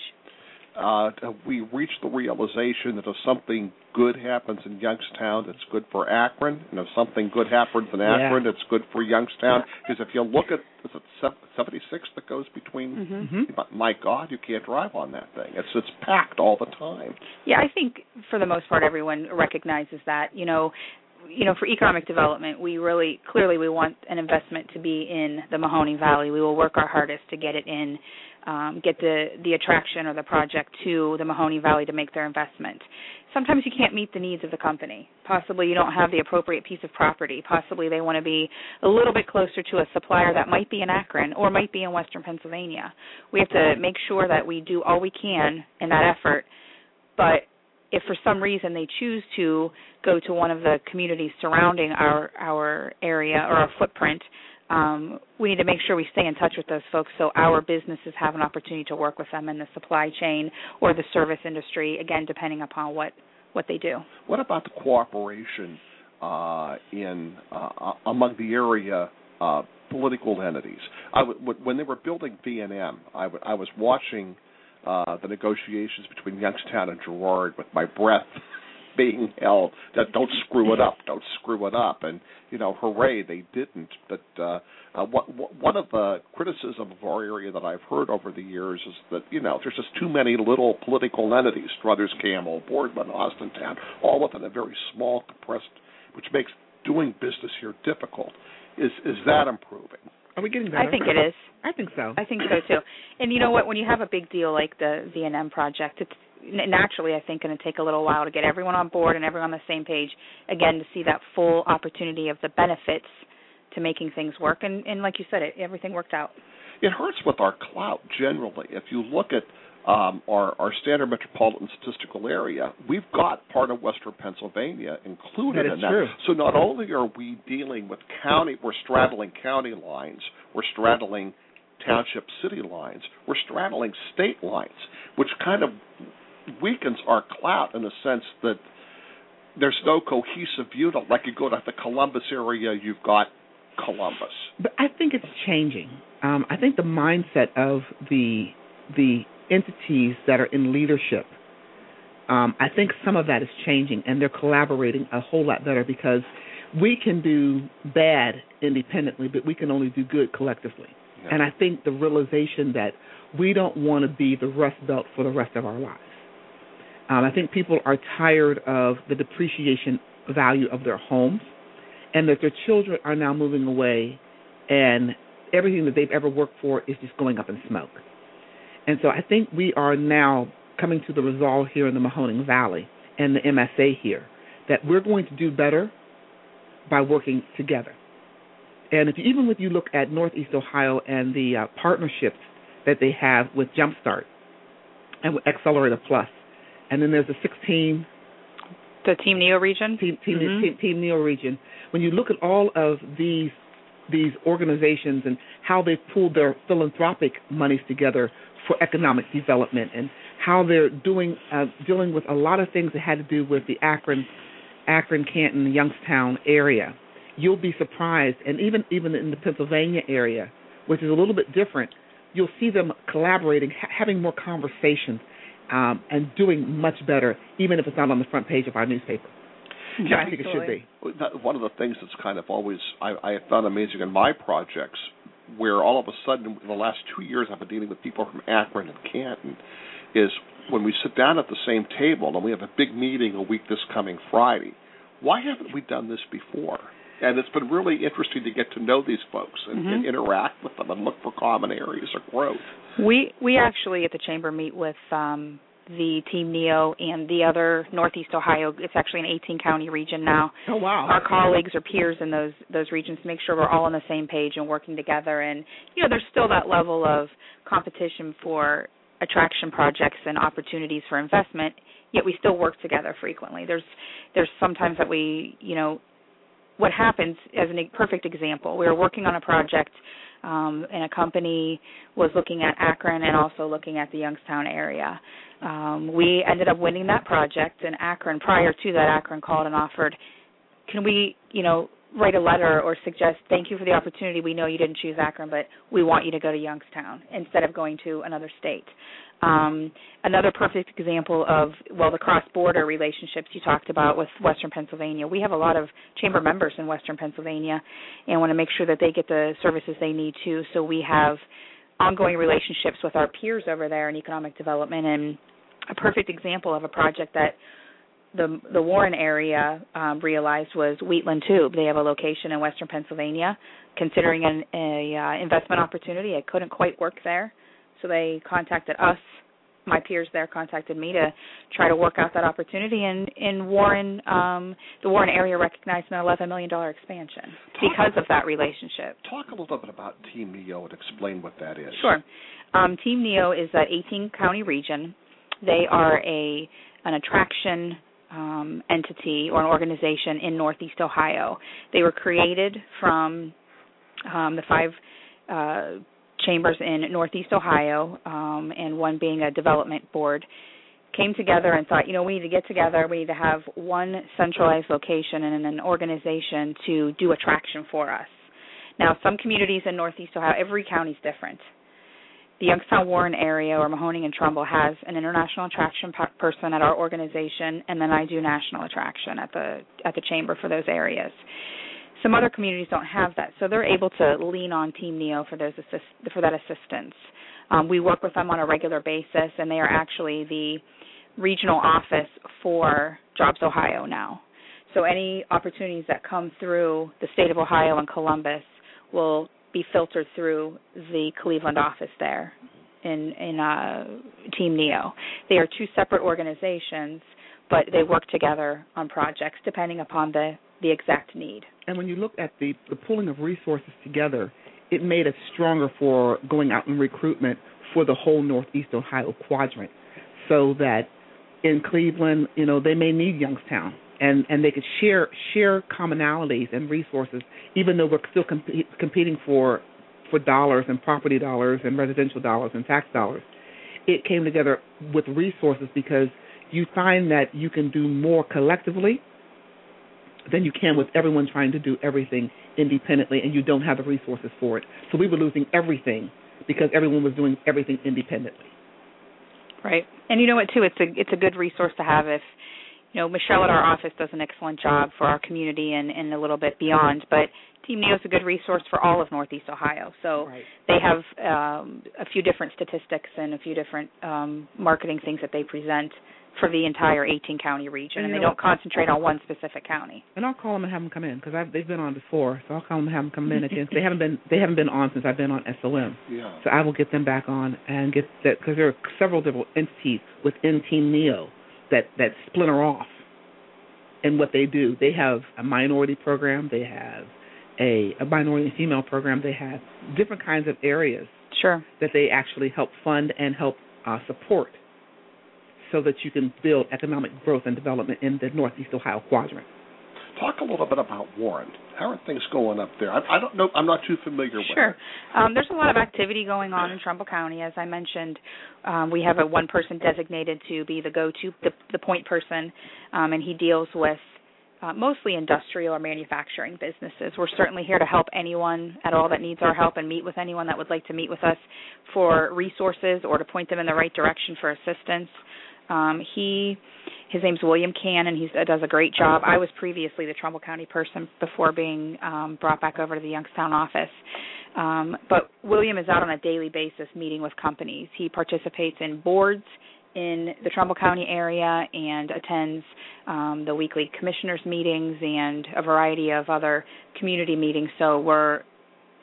Uh, we reached the realization that if something good happens in Youngstown, it's good for Akron, and if something good happens in Akron, yeah. it's good for Youngstown. Because if you look at, is it seventy-six that goes between? Mm-hmm. My God, you can't drive on that thing. It's it's packed all the time. Yeah, I think for the most part, everyone recognizes that. You know, you know, for economic development, we really clearly we want an investment to be in the Mahoning Valley. We will work our hardest to get it in. Um, get the, the attraction or the project to the Mahoning Valley to make their investment. Sometimes you can't meet the needs of the company. Possibly you don't have the appropriate piece of property. Possibly they want to be a little bit closer to a supplier that might be in Akron or might be in Western Pennsylvania. We have to make sure that we do all we can in that effort. But if for some reason they choose to go to one of the communities surrounding our, our area or our footprint, Um, we need to make sure we stay in touch with those folks so our businesses have an opportunity to work with them in the supply chain or the service industry, again, depending upon what, what they do. What about the cooperation uh, in uh, among the area uh, political entities? I w- when they were building V and M, I, w- I was watching uh, the negotiations between Youngstown and Girard with my breath being held, that don't screw it up, don't screw it up. And, you know, hooray, they didn't. But uh, uh, what, what, one of the criticisms of our area that I've heard over the years is that, you know, there's just too many little political entities, Struthers, Campbell, Boardman, Austintown, all within a very small, compressed, which makes doing business here difficult. Is is that improving? Are we getting better? I think it is. I think so. I think so, too. And you know what? When you have a big deal like the V and M project, it's naturally, I think, going to take a little while to get everyone on board and everyone on the same page, again, to see that full opportunity of the benefits to making things work. And, and like you said, it, everything worked out. It hurts with our clout generally. If you look at um, our, our standard metropolitan statistical area, we've got part of Western Pennsylvania included that in is that. True. So not only are we dealing with county, we're straddling county lines, we're straddling township city lines, we're straddling state lines, which kind of weakens our clout in the sense that there's no cohesive unit. Like you go to the Columbus area, you've got Columbus. But I think it's changing. Um, I think the mindset of the the entities that are in leadership, um, I think some of that is changing, and they're collaborating a whole lot better because we can do bad independently, but we can only do good collectively. Yeah. And I think the realization that we don't want to be the Rust Belt for the rest of our lives. Um, I think people are tired of the depreciation value of their homes and that their children are now moving away and everything that they've ever worked for is just going up in smoke. And so I think we are now coming to the resolve here in the Mahoning Valley and the M S A here that we're going to do better by working together. And if you, even if you look at Northeast Ohio and the uh, partnerships that they have with Jumpstart and with Accelerator Plus, and then there's the sixteen. The Team Neo region? Team, team, mm-hmm. team, team Neo region. When you look at all of these these organizations and how they've pulled their philanthropic monies together for economic development and how they're doing uh, dealing with a lot of things that had to do with the Akron, Akron, Canton, Youngstown area, you'll be surprised. And even, even in the Pennsylvania area, which is a little bit different, you'll see them collaborating, ha- having more conversations, Um, and doing much better, even if it's not on the front page of our newspaper. Yeah, I think it should be. One of the things that's kind of always I, I have found amazing in my projects, where all of a sudden in the last two years I've been dealing with people from Akron and Canton, is when we sit down at the same table and we have a big meeting a week this coming Friday. Why haven't we done this before? And it's been really interesting to get to know these folks and, mm-hmm. and interact with them and look for common areas of growth. We we actually at the Chamber meet with um, the Team Neo and the other Northeast Ohio. It's actually an eighteen-county region now. Oh, wow. Our colleagues or peers in those those regions to make sure we're all on the same page and working together. And, you know, there's still that level of competition for attraction projects and opportunities for investment, yet we still work together frequently. There's there's sometimes that we, you know, what happens, as a perfect example, we were working on a project um, and a company was looking at Akron and also looking at the Youngstown area. Um, we ended up winning that project, and Akron, prior to that, Akron called and offered, can we, you know, write a letter or suggest, thank you for the opportunity. We know you didn't choose Akron, but we want you to go to Youngstown instead of going to another state. Um, another perfect example of, well, the cross-border relationships you talked about with Western Pennsylvania. We have a lot of chamber members in Western Pennsylvania and want to make sure that they get the services they need to, so we have ongoing relationships with our peers over there in economic development. And a perfect example of a project that the the Warren area um, realized was Wheatland Tube. They have a location in Western Pennsylvania. Considering an a, uh, investment opportunity, it couldn't quite work there, so they contacted us. My peers there contacted me to try to work out that opportunity, and in Warren, um, the Warren area recognized an eleven million dollars expansion talk because of that relationship. Talk a little bit about Team Neo and explain what that is. Sure. Um, Team Neo is that eighteen-county region. They are a an attraction um, entity or an organization in Northeast Ohio. They were created from um, the five uh, chambers in Northeast Ohio, um, and one being a development board, came together and thought, you know, we need to get together. We need to have one centralized location and an organization to do attraction for us. Now, some communities in Northeast Ohio, every county is different. The Youngstown Warren area, or Mahoning and Trumbull, has an international attraction person at our organization, and then I do national attraction at the at the chamber for those areas. Some other communities don't have that, so they're able to lean on Team Neo for those assist, for that assistance. Um, we work with them on a regular basis, and they are actually the regional office for Jobs Ohio now. So any opportunities that come through the state of Ohio and Columbus will be filtered through the Cleveland office there in, in uh, Team Neo. They are two separate organizations, but they work together on projects depending upon the, the exact need. And when you look at the, the pooling of resources together, it made us stronger for going out in recruitment for the whole Northeast Ohio quadrant, so that in Cleveland, you know, they may need Youngstown, and, and they could share share commonalities and resources, even though we're still comp- competing for for dollars and property dollars and residential dollars and tax dollars. It came together with resources because you find that you can do more collectively than you can with everyone trying to do everything independently, and you don't have the resources for it. So we were losing everything because everyone was doing everything independently. Right. And you know what, too, it's a it's a good resource to have if, you know, Michelle at our office does an excellent job for our community and, and a little bit beyond, but Team Neo is a good resource for all of Northeast Ohio. So right. They have um, a few different statistics and a few different um, marketing things that they present for the entire eighteen-county region, and, and they know, don't concentrate on one specific county. And I'll call them and have them come in because they've been on before, so I'll call them and have them come in again. They haven't been they haven't been on since I've been on S O M. Yeah. So I will get them back on and get that, because there are several different entities within Team Neo that, that splinter off in what they do. They have a minority program. They have a, a minority and female program. They have different kinds of areas sure. that they actually help fund and help uh, support, so that you can build economic growth and development in the Northeast Ohio quadrant. Talk a little bit about Warren. How are things going up there? I, I don't know. I'm not too familiar with sure. it. Sure. Um, there's a lot of activity going on in Trumbull County. As I mentioned, um, we have a one person designated to be the go-to, the, the point person, um, and he deals with uh, mostly industrial or manufacturing businesses. We're certainly here to help anyone at all that needs our help and meet with anyone that would like to meet with us for resources or to point them in the right direction for assistance. Um, he, his name's William Cannon. He does a great job. I was previously the Trumbull County person before being um, brought back over to the Youngstown office. Um, but William is out on a daily basis meeting with companies. He participates in boards in the Trumbull County area and attends um, the weekly commissioners meetings and a variety of other community meetings. So we're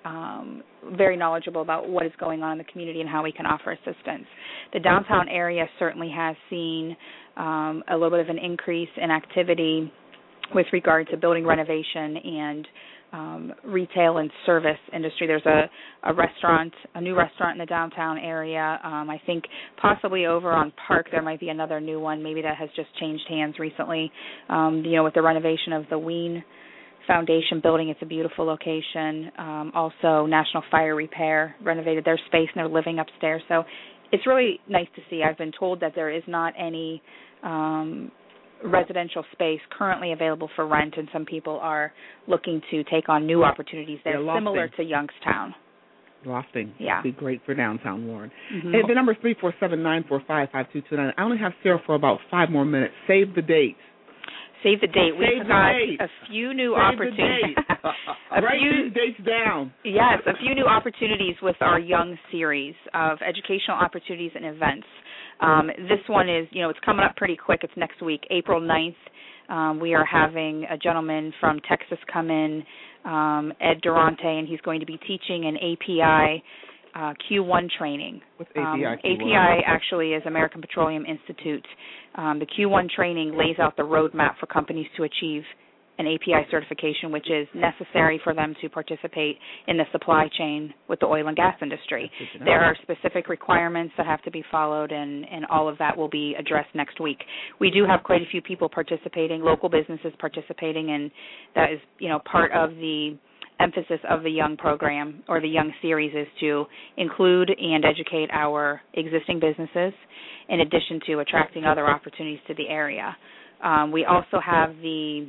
um, very knowledgeable about what is going on in the community and how we can offer assistance. The downtown area certainly has seen um, a little bit of an increase in activity with regard to building renovation and um, retail and service industry. There's a, a restaurant, a new restaurant in the downtown area. Um, I think possibly over on Park there might be another new one, maybe that has just changed hands recently. Um, you know, with the renovation of the Wien Foundation building, it's a beautiful location. Um, also, National Fire Repair renovated their space and they're living upstairs. So it's really nice to see. I've been told that there is not any um, residential space currently available for rent, and some people are looking to take on new opportunities there, yeah, similar to Youngstown. Lofting. Yeah. Would be great for downtown Warren. Mm-hmm. And the number is three four seven, nine four five, five two two nine. I only have Sarah for about five more minutes. Save the date. Save the date. We've Save got the date. a few new Save opportunities. Write few, these dates down. Yes, a few new opportunities with our Young series of educational opportunities and events. Um, this one is, you know, it's coming up pretty quick. It's next week, April ninth. Um, we are having a gentleman from Texas come in, um, Ed Durante, and he's going to be teaching an A P I uh, Q one training. What's A P I um, Q one? A P I actually is American Petroleum Institute. Um, the Q one training lays out the roadmap for companies to achieve an A P I certification, which is necessary for them to participate in the supply chain with the oil and gas industry. There are specific requirements that have to be followed, and, and all of that will be addressed next week. We do have quite a few people participating, local businesses participating, and that is, you know, part of the emphasis of the Young program or the Young series is to include and educate our existing businesses in addition to attracting other opportunities to the area. Um, we also have the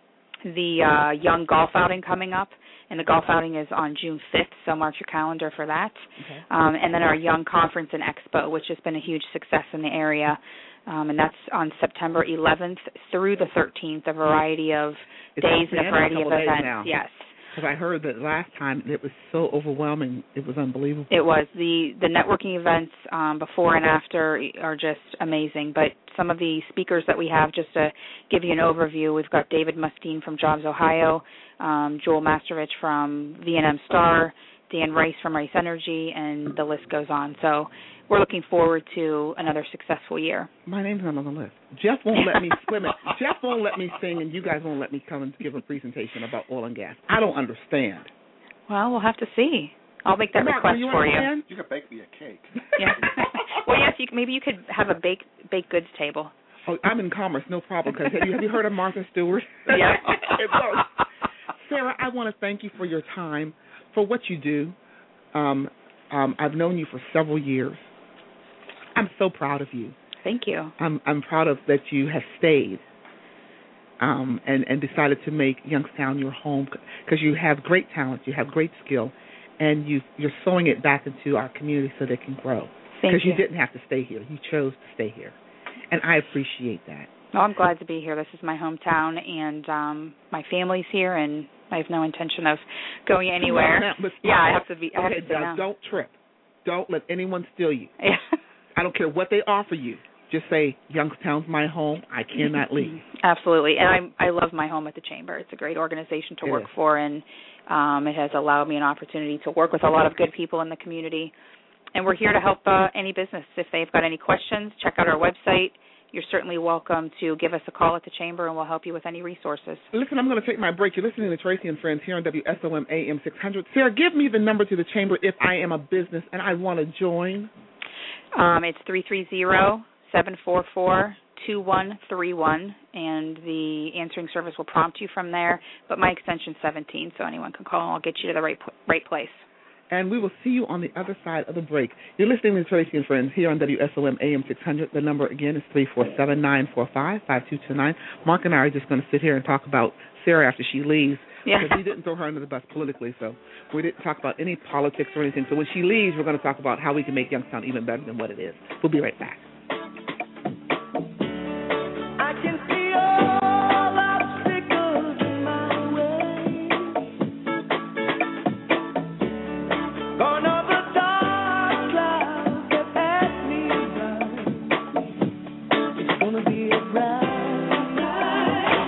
the uh, Young golf outing coming up, and the golf outing is on June fifth, so mark your calendar for that. Okay. Um, and then our Young Conference and Expo, which has been a huge success in the area, um, and that's on September eleventh through the thirteenth, a variety of It's days and a variety of days events. now. Yes. Because I heard that last time it was so overwhelming, it was unbelievable. It was. The the networking events um, before and after are just amazing. But some of the speakers that we have, just to give you an overview, we've got David Mustine from Jobs Ohio, um, Joel Mastrovich from V and M Star, Dan Rice from Rice Energy, and the list goes on. So we're looking forward to another successful year. My name's not on the list. Jeff won't let me swim it. Jeff won't let me sing, and you guys won't let me come and give a presentation about oil and gas. I don't understand. Well, we'll have to see. I'll make that Mark, request you for understand? you. You could bake me a cake. Yeah. Well, yes, you, maybe you could have a baked baked goods table. Oh, I'm in commerce, no problem. Cause have, you, have you heard of Martha Stewart? Yeah. It works. Sarah, I want to thank you for your time, for what you do. Um, um, I've known you for several years. I'm so proud of you. Thank you. I'm I'm proud of that you have stayed um, and and decided to make Youngstown your home, because you have great talent, you have great skill, and you you're sowing it back into our community so they can grow. Thank Because you. you. didn't have to stay here, you chose to stay here, and I appreciate that. Well, I'm glad to be here. This is my hometown, and um, my family's here, and I have no intention of going anywhere. Now, but- yeah, I have to be. I have okay, to stay now, now. don't trip. Don't let anyone steal you. Yeah. I don't care what they offer you. Just say, Youngstown's my home. I cannot leave. Absolutely, and I I love my home at the Chamber. It's a great organization to It work is. for, and um, it has allowed me an opportunity to work with a lot of good people in the community. And we're here to help uh, any business. If they've got any questions, check out our website. You're certainly welcome to give us a call at the Chamber, and we'll help you with any resources. Listen, I'm going to take my break. You're listening to Tracy and Friends here on W S O M A M six hundred. Sarah, give me the number to the Chamber if I am a business and I want to join. Um, it's three three zero, seven four four, two one three one, and the answering service will prompt you from there. But my extension's seventeen, so anyone can call, and I'll get you to the right right place. And we will see you on the other side of the break. You're listening to Tracy and Friends here on W S O M A M six hundred. The number again is three four seven, nine four five, five two two nine. Mark and I are just going to sit here and talk about Sarah after she leaves. Yeah. Because we didn't throw her under the bus politically, so we didn't talk about any politics or anything. So when she leaves, we're going to talk about how we can make Youngstown even better than what it is. We'll be right back. I can see all obstacles in my way. Gone are the dark clouds that pass me by. It's gonna be a bright, bright, bright.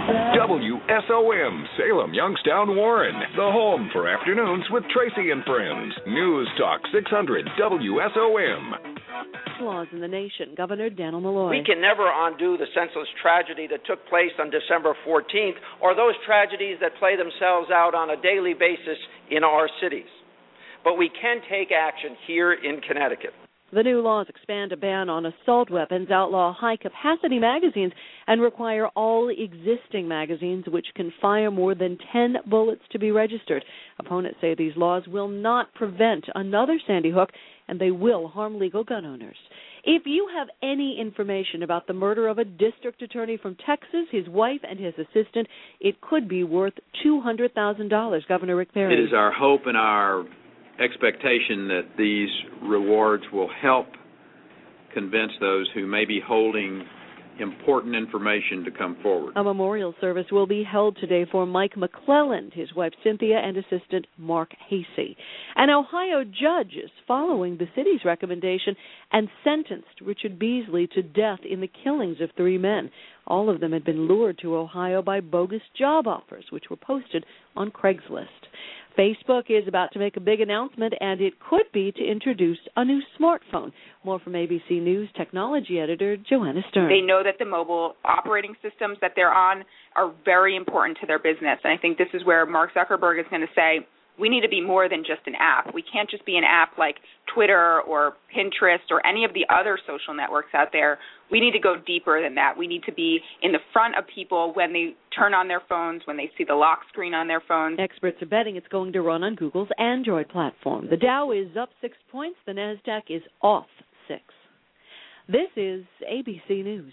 W S O M, Salem, Youngstown, Warren. The home for afternoons with Tracy and Friends. News Talk six hundred W S O M. Laws in the nation. Governor Dannel Malloy. We can never undo the senseless tragedy that took place on December fourteenth or those tragedies that play themselves out on a daily basis in our cities. But we can take action here in Connecticut. The new laws expand a ban on assault weapons, outlaw high-capacity magazines, and require all existing magazines which can fire more than ten bullets to be registered. Opponents say these laws will not prevent another Sandy Hook, and they will harm legal gun owners. If you have any information about the murder of a district attorney from Texas, his wife, and his assistant, it could be worth two hundred thousand dollars. Governor Rick Perry. It is our hope and our expectation that these rewards will help convince those who may be holding important information to come forward. A memorial service will be held today for Mike McClelland, his wife Cynthia, and assistant Mark Hasey. An Ohio judge is following the city's recommendation and sentenced Richard Beasley to death in the killings of three men. All of them had been lured to Ohio by bogus job offers, which were posted on Craigslist. Facebook is about to make a big announcement, and it could be to introduce a new smartphone. More from A B C News technology editor Joanna Stern. They know that the mobile operating systems that they're on are very important to their business, and I think this is where Mark Zuckerberg is going to say, we need to be more than just an app. We can't just be an app like Twitter or Pinterest or any of the other social networks out there. We need to go deeper than that. We need to be in the front of people when they turn on their phones, when they see the lock screen on their phones. Experts are betting it's going to run on Google's Android platform. The Dow is up six points. The NASDAQ is off six. This is A B C News.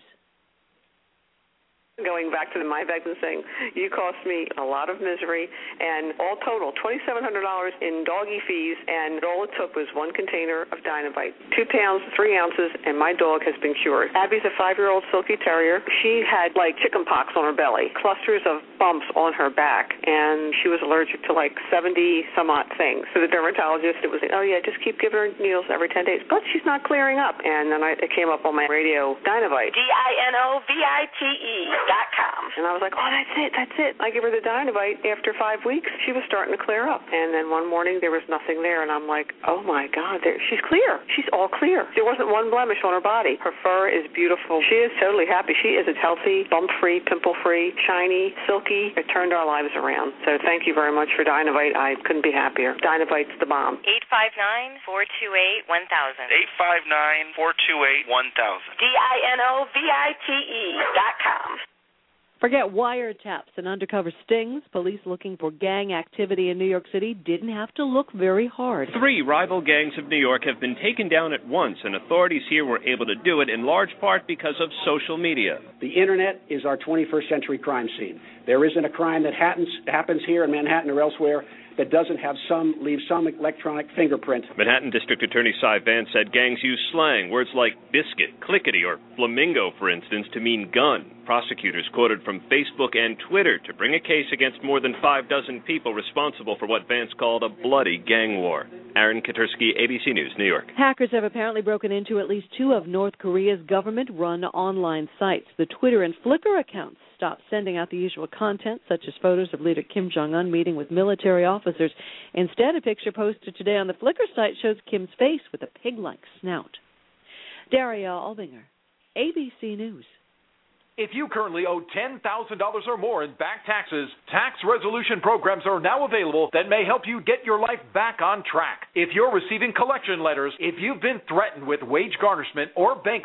Going back to the my vaccine thing, you cost me a lot of misery, and all total, twenty-seven hundred dollars in doggy fees, and all it took was one container of Dinovite, two pounds, three ounces, and my dog has been cured. Abby's a five-year-old Silky Terrier. She had, like, chicken pox on her belly, clusters of bumps on her back, and she was allergic to, like, seventy-some-odd things. So the dermatologist, it was, oh, yeah, just keep giving her needles every ten days. But she's not clearing up. And then I, it came up on my radio, Dinovite. D I N O V I T E. Dot com. And I was like, oh, that's it, that's it. I give her the Dinovite. After five weeks, she was starting to clear up. And then one morning, there was nothing there, and I'm like, oh, my God, there, she's clear. She's all clear. There wasn't one blemish on her body. Her fur is beautiful. She is totally happy. She is as healthy, bump-free, pimple-free, shiny, silky. It turned our lives around. So thank you very much for Dinovite. I couldn't be happier. Dinovite's the bomb. eight five nine, four two eight, one thousand. eight five nine, four two eight, one thousand. D I N O V I T E dot com. Forget wiretaps and undercover stings. Police looking for gang activity in New York City didn't have to look very hard. Three rival gangs of New York have been taken down at once, and authorities here were able to do it in large part because of social media. The Internet is our twenty-first century crime scene. There isn't a crime that happens, happens here in Manhattan or elsewhere that doesn't have some, leave some electronic fingerprint. Manhattan District Attorney Cy Vance said gangs use slang, words like biscuit, clickety, or flamingo, for instance, to mean gun. Prosecutors quoted from Facebook and Twitter to bring a case against more than five dozen people responsible for what Vance called a bloody gang war. Aaron Katursky, A B C News, New York. Hackers have apparently broken into at least two of North Korea's government-run online sites. The Twitter and Flickr accounts stopped sending out the usual content, such as photos of leader Kim Jong-un meeting with military officers. Instead, a picture posted today on the Flickr site shows Kim's face with a pig-like snout. Daria Albinger, A B C News. If you currently owe ten thousand dollars or more in back taxes, tax resolution programs are now available that may help you get your life back on track. If you're receiving collection letters, if you've been threatened with wage garnishment or bank...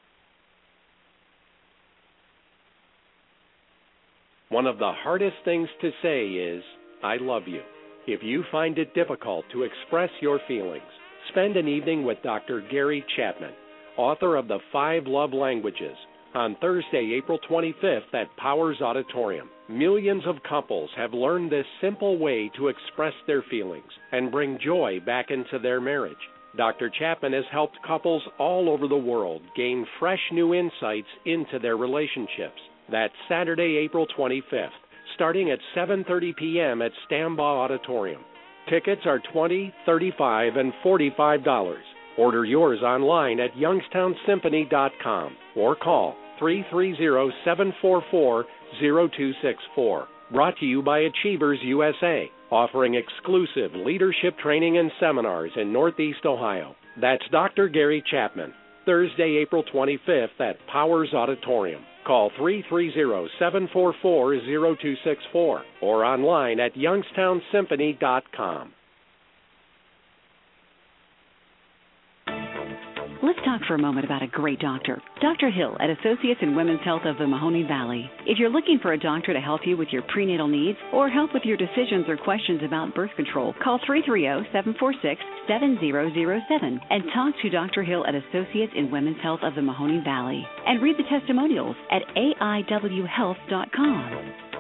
One of the hardest things to say is, I love you. If you find it difficult to express your feelings, spend an evening with Doctor Gary Chapman, author of The Five Love Languages, on Thursday, April twenty-fifth at Powers Auditorium. Millions of couples have learned this simple way to express their feelings and bring joy back into their marriage. Doctor Chapman has helped couples all over the world gain fresh new insights into their relationships. That's Saturday, April twenty-fifth, starting at seven thirty p.m. at Stambaugh Auditorium. Tickets are twenty dollars, thirty-five dollars, and forty-five dollars. Order yours online at youngstown symphony dot com or call three three zero, seven four four, zero two six four. Brought to you by Achievers U S A, offering exclusive leadership training and seminars in Northeast Ohio. That's Doctor Gary Chapman, Thursday, April twenty-fifth at Powers Auditorium. Call three three zero, seven four four, zero two six four or online at youngstown symphony dot com. Let's talk for a moment about a great doctor. Doctor Hill at Associates in Women's Health of the Mahoning Valley. If you're looking for a doctor to help you with your prenatal needs or help with your decisions or questions about birth control, call three three zero, seven four six, seven zero zero seven and talk to Doctor Hill at Associates in Women's Health of the Mahoning Valley. And read the testimonials at A I W health dot com.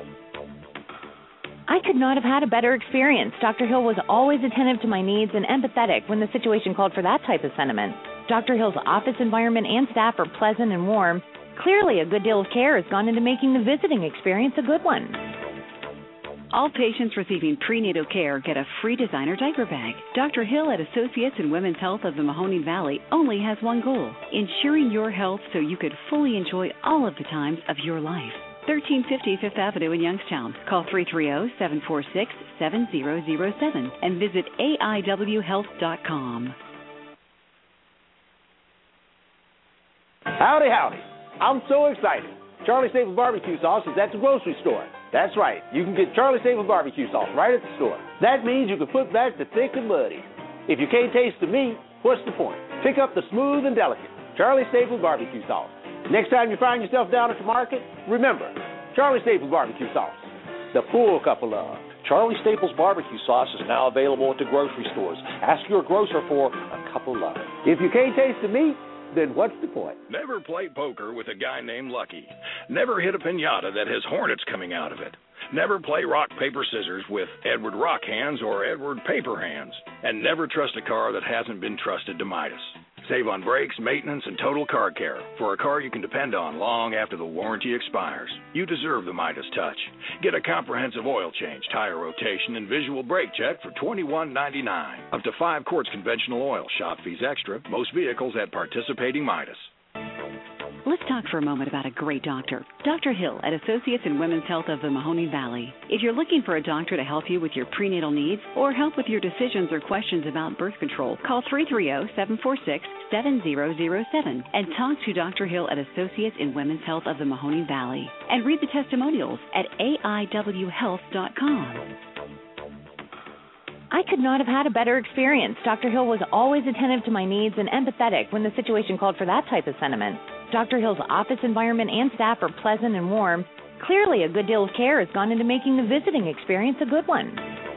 I could not have had a better experience. Doctor Hill was always attentive to my needs and empathetic when the situation called for that type of sentiment. Doctor Hill's office environment and staff are pleasant and warm. Clearly, a good deal of care has gone into making the visiting experience a good one. All patients receiving prenatal care get a free designer diaper bag. Doctor Hill at Associates in Women's Health of the Mahoning Valley only has one goal, ensuring your health so you could fully enjoy all of the times of your life. thirteen fifty Fifth Avenue in Youngstown. Call three three zero, seven four six, seven zero zero seven and visit A I W health dot com. Howdy, howdy. I'm so excited. Charlie Staples Barbecue Sauce is at the grocery store. That's right. You can get Charlie Staples Barbecue Sauce right at the store. That means you can put back the thick and muddy. If you can't taste the meat, what's the point? Pick up the smooth and delicate Charlie Staples Barbecue Sauce. Next time you find yourself down at the market, remember, Charlie Staples Barbecue Sauce, the full cup of love. Charlie Staples Barbecue Sauce is now available at the grocery stores. Ask your grocer for a cup of love. If you can't taste the meat, then what's the point? Never play poker with a guy named Lucky. Never hit a piñata that has hornets coming out of it. Never play rock, paper, scissors with Edward Rock Hands or Edward Paper Hands. And never trust a car that hasn't been trusted to Midas. Save on brakes, maintenance, and total car care for a car you can depend on long after the warranty expires. You deserve the Midas touch. Get a comprehensive oil change, tire rotation, and visual brake check for twenty-one ninety-nine. Up to five quarts conventional oil, shop fees extra. Most vehicles at participating Midas. Let's talk for a moment about a great doctor. Doctor Hill at Associates in Women's Health of the Mahoning Valley. If you're looking for a doctor to help you with your prenatal needs or help with your decisions or questions about birth control, call three three zero, seven four six, seven zero zero seven and talk to Doctor Hill at Associates in Women's Health of the Mahoning Valley. And read the testimonials at A I W health dot com. I could not have had a better experience. Doctor Hill was always attentive to my needs and empathetic when the situation called for that type of sentiment. Doctor Hill's office environment and staff are pleasant and warm. Clearly, a good deal of care has gone into making the visiting experience a good one.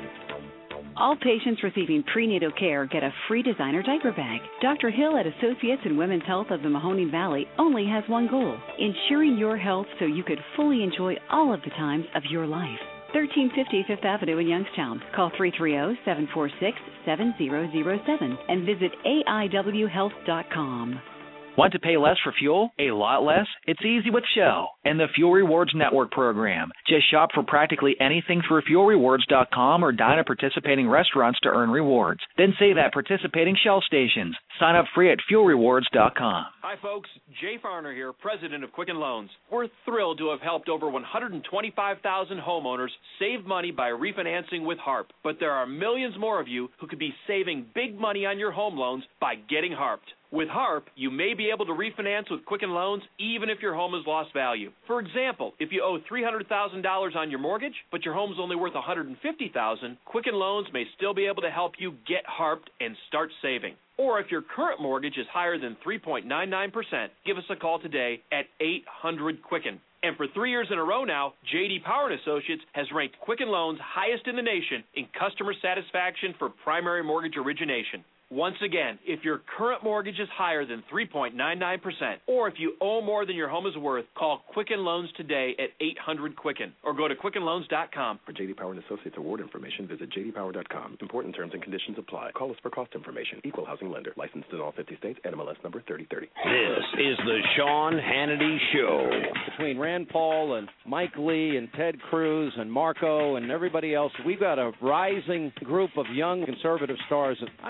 All patients receiving prenatal care get a free designer diaper bag. Doctor Hill at Associates in Women's Health of the Mahoning Valley only has one goal, ensuring your health so you could fully enjoy all of the times of your life. thirteen fifty Fifth Avenue in Youngstown. Call three three zero, seven four six, seven zero zero seven and visit A I W health dot com. Want to pay less for fuel? A lot less? It's easy with Shell and the Fuel Rewards Network program. Just shop for practically anything through fuel rewards dot com or dine at participating restaurants to earn rewards. Then save at participating Shell stations. Sign up free at fuel rewards dot com. Hi, folks. Jay Farner here, president of Quicken Loans. We're thrilled to have helped over one hundred twenty-five thousand homeowners save money by refinancing with HARP. But there are millions more of you who could be saving big money on your home loans by getting HARPed. With HARP, you may be able to refinance with Quicken Loans even if your home has lost value. For example, if you owe three hundred thousand dollars on your mortgage, but your home's only worth one hundred fifty thousand dollars, Quicken Loans may still be able to help you get HARPed and start saving. Or if your current mortgage is higher than three point nine nine percent, give us a call today at eight hundred Quicken. And for three years in a row now, J D Power and Associates has ranked Quicken Loans highest in the nation in customer satisfaction for primary mortgage origination. Once again, if your current mortgage is higher than three point nine nine percent, or if you owe more than your home is worth, call Quicken Loans today at eight hundred Quicken or go to quicken loans dot com. For J D Power and Associates award information, visit j d power dot com. Important terms and conditions apply. Call us for cost information. Equal housing lender. Licensed in all fifty states. N M L S number thirty thirty. This is the Sean Hannity Show. Between Rand Paul and Mike Lee and Ted Cruz and Marco and everybody else, we've got a rising group of young conservative stars. I, you know, I feel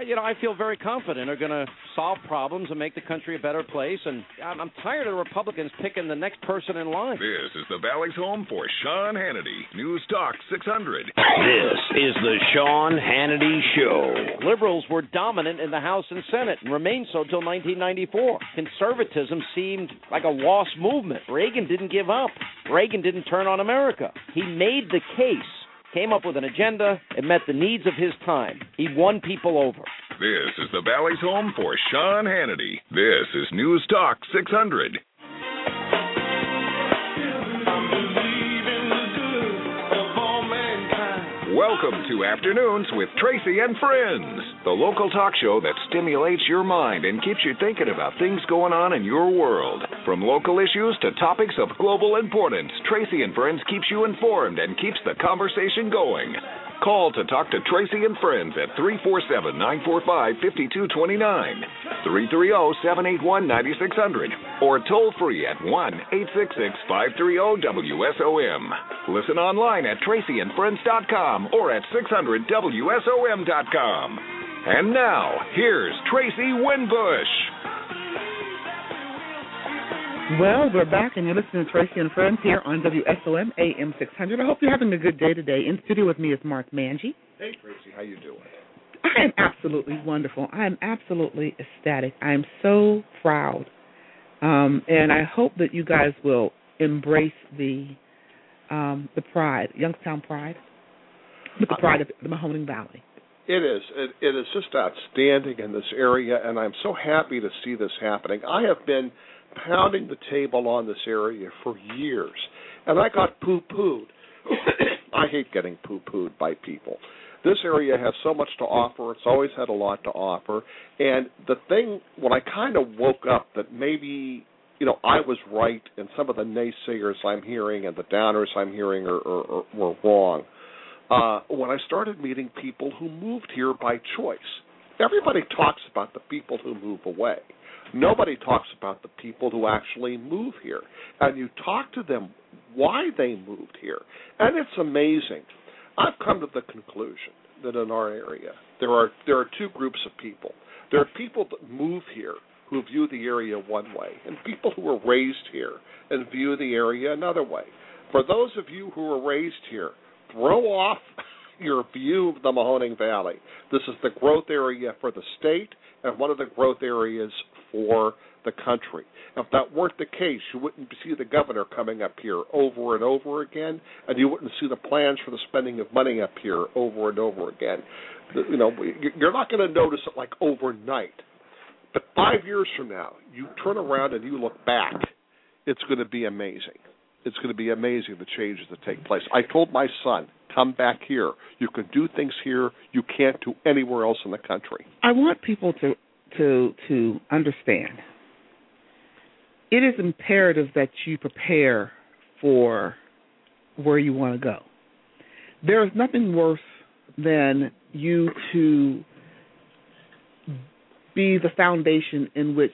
feel very confident are going to solve problems and make the country a better place. And I'm, I'm tired of the Republicans picking the next person in line. This is the Valley's home for Sean Hannity, News Talk six hundred. This is the Sean Hannity Show. Liberals were dominant in the House and Senate and remained so until nineteen ninety-four. Conservatism seemed like a lost movement. Reagan didn't give up. Reagan didn't turn on America. He made the case, came up with an agenda, and met the needs of his time. He won people over. This is the Valley's home for Sean Hannity. This is News Talk six hundred. Welcome to Afternoons with Tracy and Friends, the local talk show that stimulates your mind and keeps you thinking about things going on in your world. From local issues to topics of global importance, Tracy and Friends keeps you informed and keeps the conversation going. Call to talk to Tracy and Friends at three four seven, nine four five, five two two nine, three three zero, seven eight one, nine six zero zero, or toll free at one eight six six, five three zero, W S O M. Listen online at tracy and friends dot com or at six hundred W S O M dot com. And now, here's Tracy Winbush. Well, we're back, and you're listening to Tracy and Friends here on W S O M A M six hundred. I hope you're having a good day today. In studio with me is Mark Manji. Hey, Tracy, how you doing? I am absolutely wonderful. I am absolutely ecstatic. I am so proud, um, and I hope that you guys will embrace the um, the pride, Youngstown pride, with the pride of the Mahoning Valley. It is. It, it is just outstanding in this area, and I'm so happy to see this happening. I have been pounding the table on this area for years, and I got poo-pooed. I hate getting poo-pooed by people. This area has so much to offer. It's always had a lot to offer. And the thing, when I kind of woke up that maybe, you know, I was right and some of the naysayers I'm hearing and the downers I'm hearing are, are, are, were wrong, uh, when I started meeting people who moved here by choice. Everybody talks about the people who move away. Nobody talks about the people who actually move here. And you talk to them why they moved here. And it's amazing. I've come to the conclusion that in our area there are there are two groups of people. There are people that move here who view the area one way, and people who were raised here and view the area another way. For those of you who were raised here, throw off your view of the Mahoning Valley. This is the growth area for the state and one of the growth areas for the country. If that weren't the case, you wouldn't see the governor coming up here over and over again, and you wouldn't see the plans for the spending of money up here over and over again. You know, you're not going to notice it like overnight. But five years from now, you turn around and you look back, it's going to be amazing. It's going to be amazing the changes that take place. I told my son, come back here. You can do things here you can't do anywhere else in the country. I want people to to to understand. It is imperative that you prepare for where you want to go. There is nothing worse than you to be the foundation in which,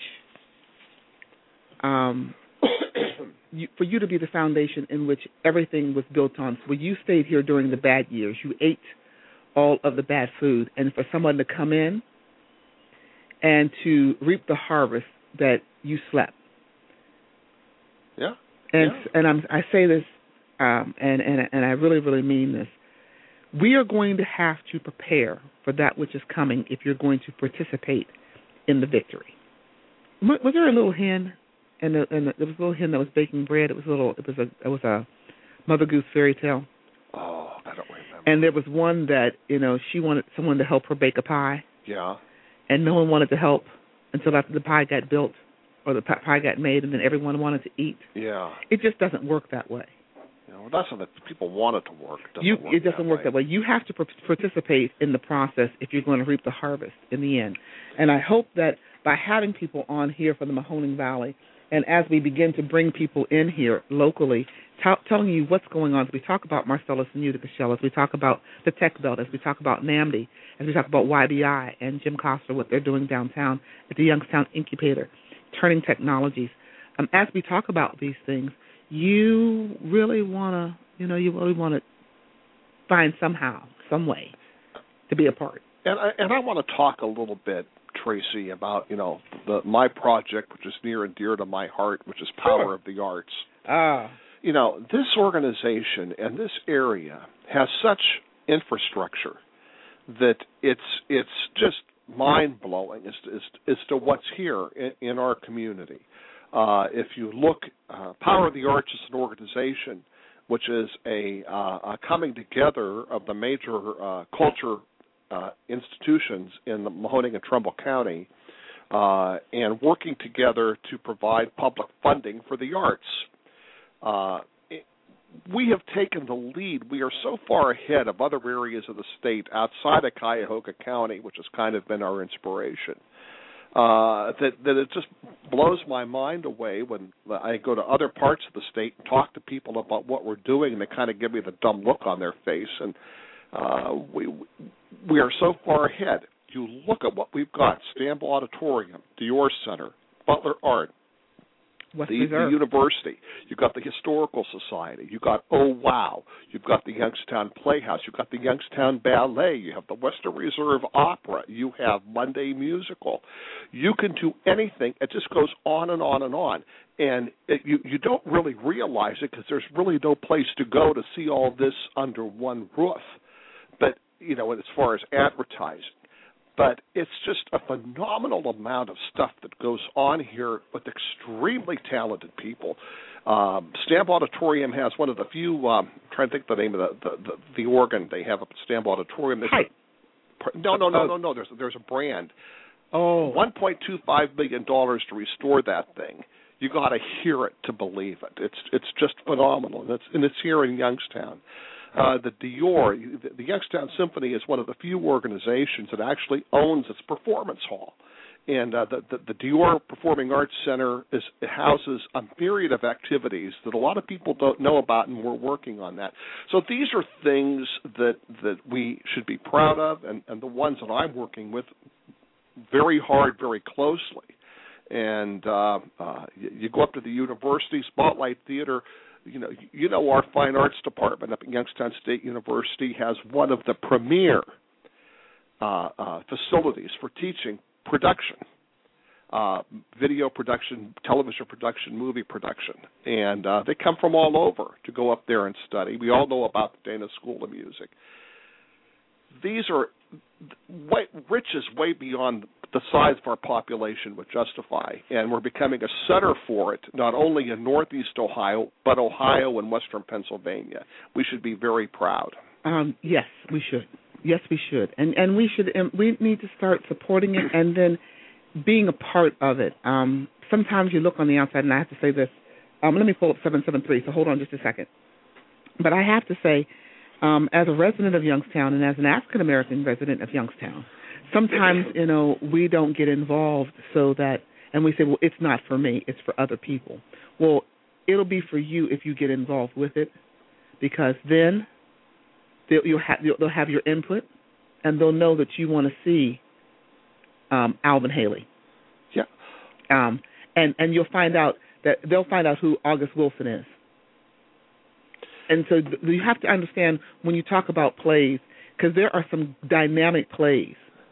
um, you, for you to be the foundation in which everything was built on. So when you stayed here during the bad years, you ate all of the bad food, and for someone to come in and to reap the harvest that you slept. Yeah. And yeah. and I'm, I say this, um, and, and and I really, really mean this. We are going to have to prepare for that which is coming if you're going to participate in the victory. Was there a little hen, and, the, and the, there was a little hen that was baking bread? It was a little. It was a. It was a Mother Goose fairy tale. Oh, I don't remember. And there was one that you know she wanted someone to help her bake a pie. Yeah. And no one wanted to help until after the pie got built or the pie got made, and then everyone wanted to eat. Yeah. It just doesn't work that way. You know, that's what the people want it to work. It doesn't, you, work, it doesn't that work way. that way. You have to participate in the process if you're going to reap the harvest in the end. And I hope that by having people on here for the Mahoning Valley, and as we begin to bring people in here locally, t- telling you what's going on, as we talk about Marcellus and Utica Shell, as we talk about the Tech Belt, as we talk about NAMD, as we talk about Y B I and Jim Coster, what they're doing downtown at the Youngstown Incubator, Turning Technologies. Um, as we talk about these things, you really want to, you know, you really want to find somehow, some way to be a part. And I, and I want to talk a little bit Tracy, about, you know, the, my project, which is near and dear to my heart, which is Power sure. of the Arts. Ah. You know, this organization and this area has such infrastructure that it's it's just mind-blowing as to, as, as to what's here in, in our community. Uh, if you look, uh, Power of the Arts is an organization which is a, uh, a coming together of the major uh, culture uh, institutions in the Mahoning and Trumbull County uh, and working together to provide public funding for the arts. Uh, we have taken the lead. We are so far ahead of other areas of the state outside of Cuyahoga County, which has kind of been our inspiration, uh, that, that it just blows my mind away when I go to other parts of the state and talk to people about what we're doing, and they kind of give me the dumb look on their face. And uh, we we are so far ahead. You look at what we've got: Stambaugh Auditorium, Dior Center, Butler Art, The, the university. You've got the Historical Society. You've got Oh Wow. You've got the Youngstown Playhouse. You've got the Youngstown Ballet. You have the Western Reserve Opera. You have Monday Musical. You can do anything. It just goes on and on and on. And it, you, you don't really realize it because there's really no place to go to see all this under one roof. But, you know, as far as advertising. But it's just a phenomenal amount of stuff that goes on here with extremely talented people. Um, Stambaugh Auditorium has one of the few, um, I'm trying to think the name of the, the, the, the organ they have up at Stambaugh Auditorium. Hi. No, no, no, no, no. There's, there's a brand. Oh. one point two five million dollars to restore that thing. You got to hear it to believe it. It's it's just phenomenal, and it's, and it's here in Youngstown. Uh, the Dior, the, the Youngstown Symphony is one of the few organizations that actually owns its performance hall. And uh, the, the, the Dior Performing Arts Center is, it houses a myriad of activities that a lot of people don't know about, and we're working on that. So these are things that that we should be proud of, and, and the ones that I'm working with very hard, very closely. And uh, uh, you, you go up to the university, Spotlight Theater. You know, you know, our fine arts department up at Youngstown State University has one of the premier uh, uh, facilities for teaching production, uh, video production, television production, movie production, and uh, they come from all over to go up there and study. We all know about the Dana School of Music. These are way, riches way beyond the size of our population would justify, and we're becoming a center for it, not only in Northeast Ohio, but Ohio and Western Pennsylvania. We should be very proud. Um, yes, we should. Yes, we should, and and we should. And we need to start supporting it, and then being a part of it. Um, sometimes you look on the outside, and I have to say this. Um, let me pull up seven seven three. So hold on just a second. But I have to say, um, as a resident of Youngstown and as an African American resident of Youngstown, sometimes, you know, we don't get involved so that, and we say, well, it's not for me, it's for other people. Well, it'll be for you if you get involved with it, because then they'll, you'll have, they'll have your input, and they'll know that you want to see um, Alvin Haley. Yeah. Um, and, and you'll find out that they'll find out who August Wilson is. And so th- you have to understand when you talk about plays, because there are some dynamic plays.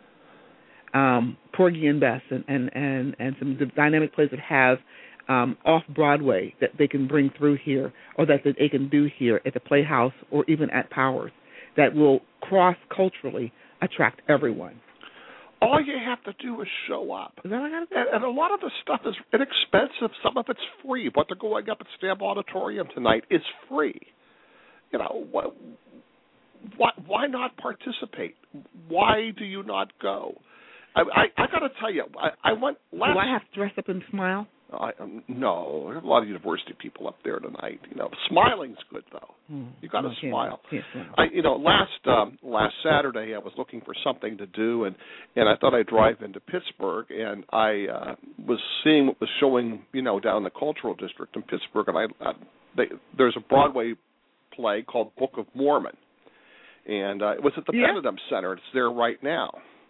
Um, Porgy and Bess and, and, and, and some dynamic plays that have um, off-Broadway that they can bring through here, or that, that they can do here at the Playhouse or even at Powers, that will cross-culturally attract everyone. All you have to do is show up. Is that what I gotta do? And, and a lot of the stuff is inexpensive. Some of it's free. What they're going up at Stambaugh Auditorium tonight is free. You know, what, why, why not participate? Why do you not go? I, I, I got to tell you, I, I went last. Do I have to dress up and smile? I, um, no, there's a lot of university people up there tonight. You know, smiling's good though. Hmm. You got to no, smile. Can't, can't I, you know, last um, last Saturday I was looking for something to do, and, and I thought I'd drive into Pittsburgh, and I uh, was seeing what was showing, you know, down in the cultural district in Pittsburgh, and I uh, they, there's a Broadway play called Book of Mormon, and uh, it was at the yeah. Benedum Center. It's there right now.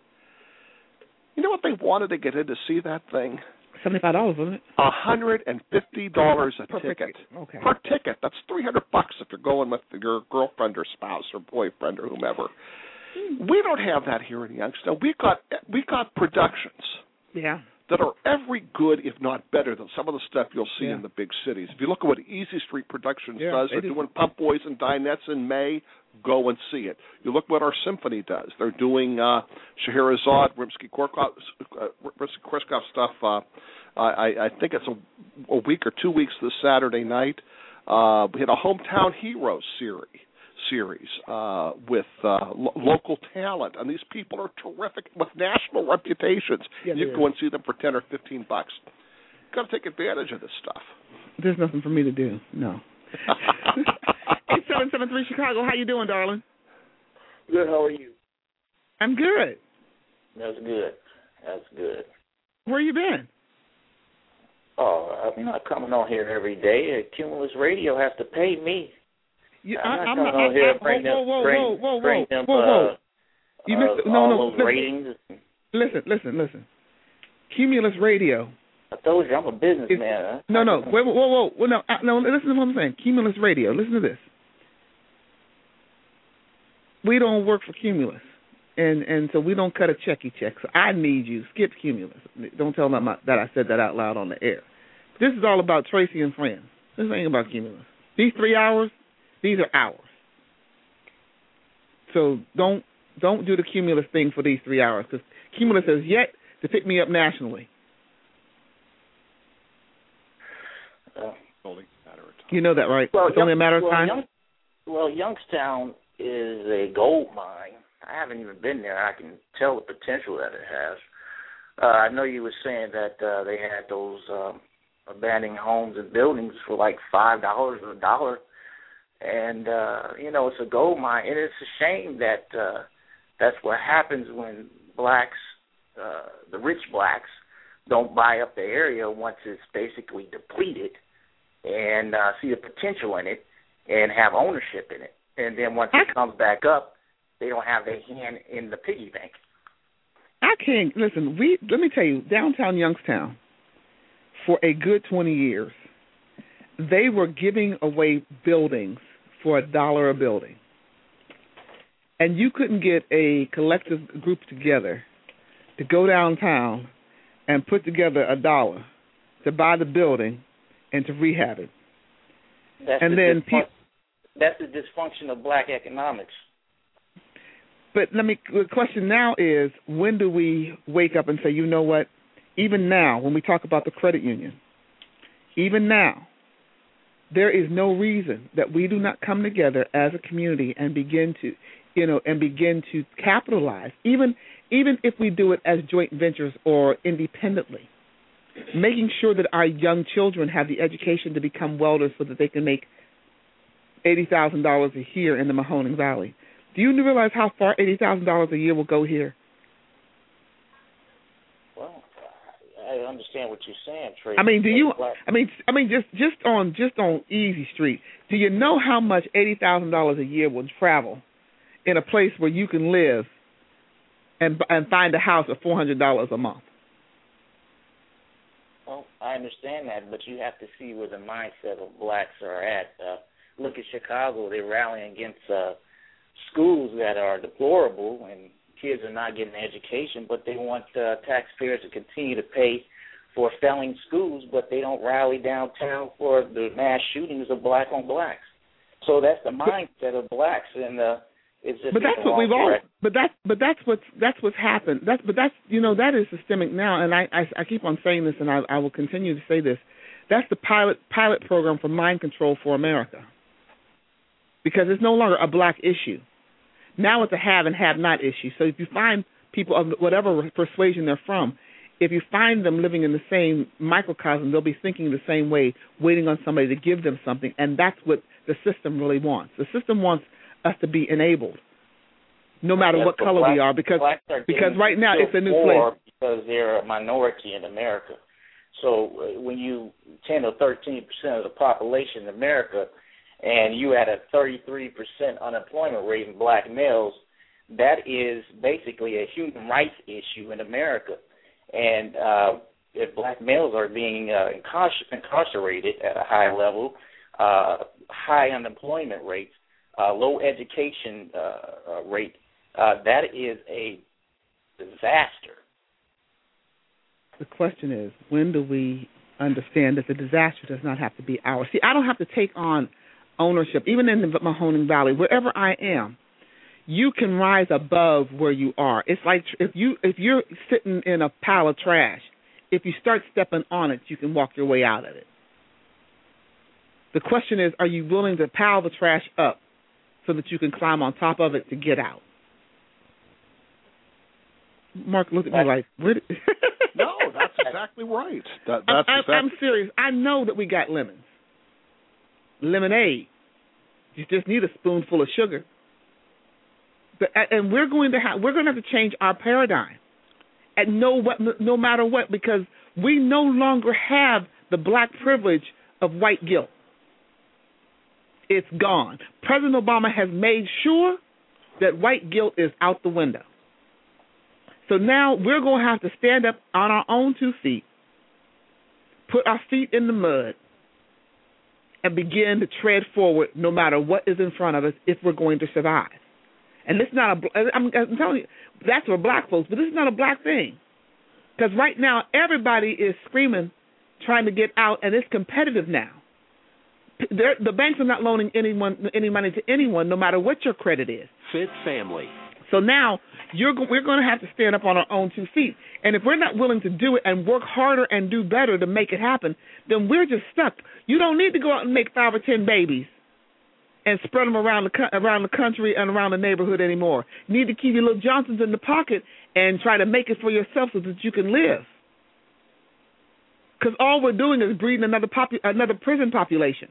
You know what they wanted to get in to see that thing? Seventy-five dollars, wasn't it? A hundred and fifty dollars a per ticket. ticket. Okay. Per ticket. That's three hundred bucks if you're going with your girlfriend or spouse or boyfriend or whomever. We don't have that here in Youngstown. We got we got productions. Yeah. That are every good, if not better, than some of the stuff you'll see yeah. in the big cities. If you look at what Easy Street Productions yeah, does, they're do. doing Pump Boys and Dinettes in May. Go and see it. You look what our symphony does. They're doing uh, Scheherazade, Rimsky-Korsakov uh, Rimsky-Korsakov stuff. Uh, I, I think it's a, a week or two weeks this Saturday night. Uh, we had a Hometown Heroes series. series uh, with uh, lo- local talent, and these people are terrific with national reputations. Yeah, you can go and see them for ten or fifteen bucks. You've got to take advantage of this stuff. There's nothing for me to do. No. eight seven seven three Chicago. How you doing, darling? Good. How are you? I'm good. That's good. That's good. Where you been? Oh, I'm not coming on here every day. Cumulus Radio has to pay me. You, I'm not I'm coming not, on I, here I, bring whoa, them, whoa, bring, whoa, whoa, bring whoa, them, whoa, whoa. Uh, you uh, missed, no, all no, those listen, ratings. Listen, listen, listen. Cumulus Radio. I told you I'm a businessman. Huh? No, no, wait, whoa, whoa, whoa, no, no. Listen to what I'm saying. Cumulus Radio. Listen to this. We don't work for Cumulus, and and so we don't cut a checky check. So I need you. Skip Cumulus. Don't tell them that I said that out loud on the air. This is all about Tracy and friends. This ain't about Cumulus. These three hours, these are ours. So don't don't do the Cumulus thing for these three hours because Cumulus has yet to pick me up nationally. Uh, you know that, right? Well, it's only a matter of well, time. Young, well, Youngstown is a gold mine. I haven't even been there. I can tell the potential that it has. Uh, I know you were saying that uh, they had those um, abandoned homes and buildings for like five dollars or a dollar, and uh, you know it's a gold mine. And it's a shame that uh, that's what happens when blacks, uh, the rich blacks, don't buy up the area once it's basically depleted, and uh, see the potential in it and have ownership in it. And then once it comes back up, they don't have their hand in the piggy bank. I can't listen. We let me tell you, downtown Youngstown, for a good twenty years, they were giving away buildings for a dollar a building, and you couldn't get a collective group together to go downtown and put together a dollar to buy the building and to rehab it. That's and the then dysfun- that's the dysfunction of black economics. But let me. The question now is, when do we wake up and say, you know what? Even now, when we talk about the credit union, even now, there is no reason that we do not come together as a community and begin to, you know, and begin to capitalize, even even if we do it as joint ventures or independently, making sure that our young children have the education to become welders so that they can make eighty thousand dollars a year in the Mahoning Valley. Do you realize how far eighty thousand dollars a year will go here? Well, I understand what you're saying, Trey. I mean, do you? I mean, I mean, just just on just on Easy Street, do you know how much eighty thousand dollars a year will travel in a place where you can live and and find a house at four hundred dollars a month? Well, I understand that, but you have to see where the mindset of blacks are at. Uh, look at Chicago; they're rallying against Uh, schools that are deplorable and kids are not getting education, but they want uh, taxpayers to continue to pay for failing schools, but they don't rally downtown for the mass shootings of black on blacks. So that's the mindset of blacks, and uh, it's just. But that's what we've all. But that's but that's what's that's what's happened. That's but that's you know that is systemic now, and I I, I keep on saying this, and I, I will continue to say this. That's the pilot pilot program for mind control for America. Because it's no longer a black issue. Now it's a have and have not issue. So if you find people of whatever persuasion they're from, if you find them living in the same microcosm, they'll be thinking the same way, waiting on somebody to give them something. And that's what the system really wants. The system wants us to be enabled, no matter yes, what color blacks, we are, because are because right now it's a new place. Because they're a minority in America. So when you ten or thirteen percent of the population in America, and you had a thirty-three percent unemployment rate in black males, that is basically a human rights issue in America. And uh, if black males are being uh, incarcerated at a high level, uh, high unemployment rates, uh, low education uh, uh, rate, Uh, that is a disaster. The question is, when do we understand that the disaster does not have to be ours? See, I don't have to take on ownership, even in the Mahoning Valley, wherever I am. You can rise above where you are. It's like if you if you're sitting in a pile of trash, if you start stepping on it, you can walk your way out of it. The question is, are you willing to pile the trash up so that you can climb on top of it to get out? Mark, look at me like, where did... No, that's exactly right. That, that's I'm, exactly... I'm serious. I know that we got lemons. Lemonade. You just need a spoonful of sugar. But, and we're going to have we're going to have to change our paradigm, and no what no matter what, because we no longer have the black privilege of white guilt. It's gone. President Obama has made sure that white guilt is out the window. So now we're going to have to stand up on our own two feet, put our feet in the mud, and begin to tread forward no matter what is in front of us if we're going to survive. And this is not a, I'm, I'm telling you, that's for black folks, but this is not a black thing. Because right now, everybody is screaming, trying to get out, and it's competitive now. They're, the banks are not loaning anyone any money to anyone, no matter what your credit is. Fit Family. So now you're, we're going to have to stand up on our own two feet. And if we're not willing to do it and work harder and do better to make it happen, then we're just stuck. You don't need to go out and make five or ten babies and spread them around the around the country and around the neighborhood anymore. You need to keep your little Johnsons in the pocket and try to make it for yourself so that you can live. Because all we're doing is breeding another popu- another prison population.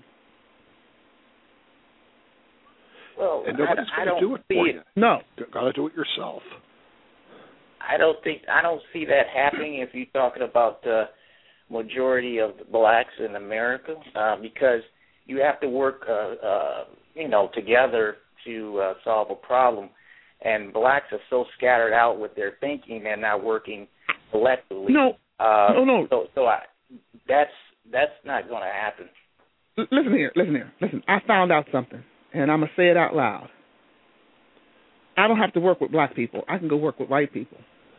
Well, and nobody's I, I going to do it for it. you. No, you got to do it yourself. I don't think I don't see that happening if you're talking about the majority of the blacks in America, uh, because you have to work, uh, uh, you know, together to uh, solve a problem. And blacks are so scattered out with their thinking and not working collectively. No, uh, no, no. So, so I, that's that's not going to happen. L- listen here, listen here, listen. I found out something, and I'm gonna say it out loud. I don't have to work with black people. I can go work with white people.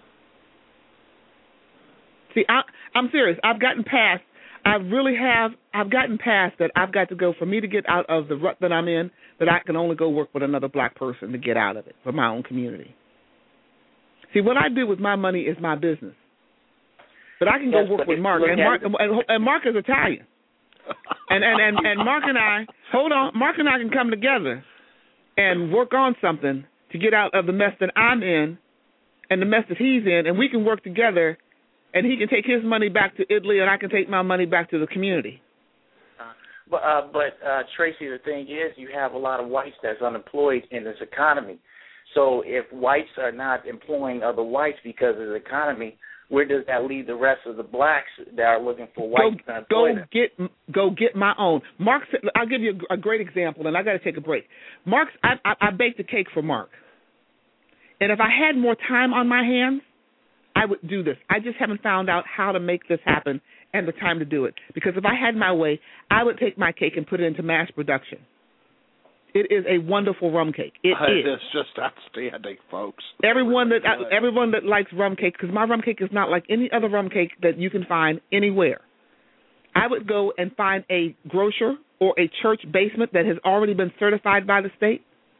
See, I, I'm serious. I've gotten past. I really have. I've gotten past that. I've got to go for me to get out of the rut that I'm in. That I can only go work with another black person to get out of it for my own community. See, what I do with my money is my business. But I can yes, go work with Mark, and Mark, and, and Mark is Italian. and, and and and Mark and I, hold on, Mark and I can come together and work on something to get out of the mess that I'm in and the mess that he's in, and we can work together. And he can take his money back to Italy, and I can take my money back to the community. Uh, but, uh, but uh, Tracy, the thing is, you have a lot of whites that's unemployed in this economy. So if whites are not employing other whites because of the economy, where does that leave the rest of the blacks that are looking for whites go, to employ go them? get go get my own. Mark, I'll give you a, a great example, and I got to take a break. Mark's, I, I, I baked a cake for Mark, and if I had more time on my hands, I would do this. I just haven't found out how to make this happen and the time to do it. Because if I had my way, I would take my cake and put it into mass production. It is a wonderful rum cake. It uh, is. It's just outstanding, folks. Everyone that I, everyone that likes rum cake, because my rum cake is not like any other rum cake that you can find anywhere. I would go and find a grocer or a church basement that has already been certified by the state.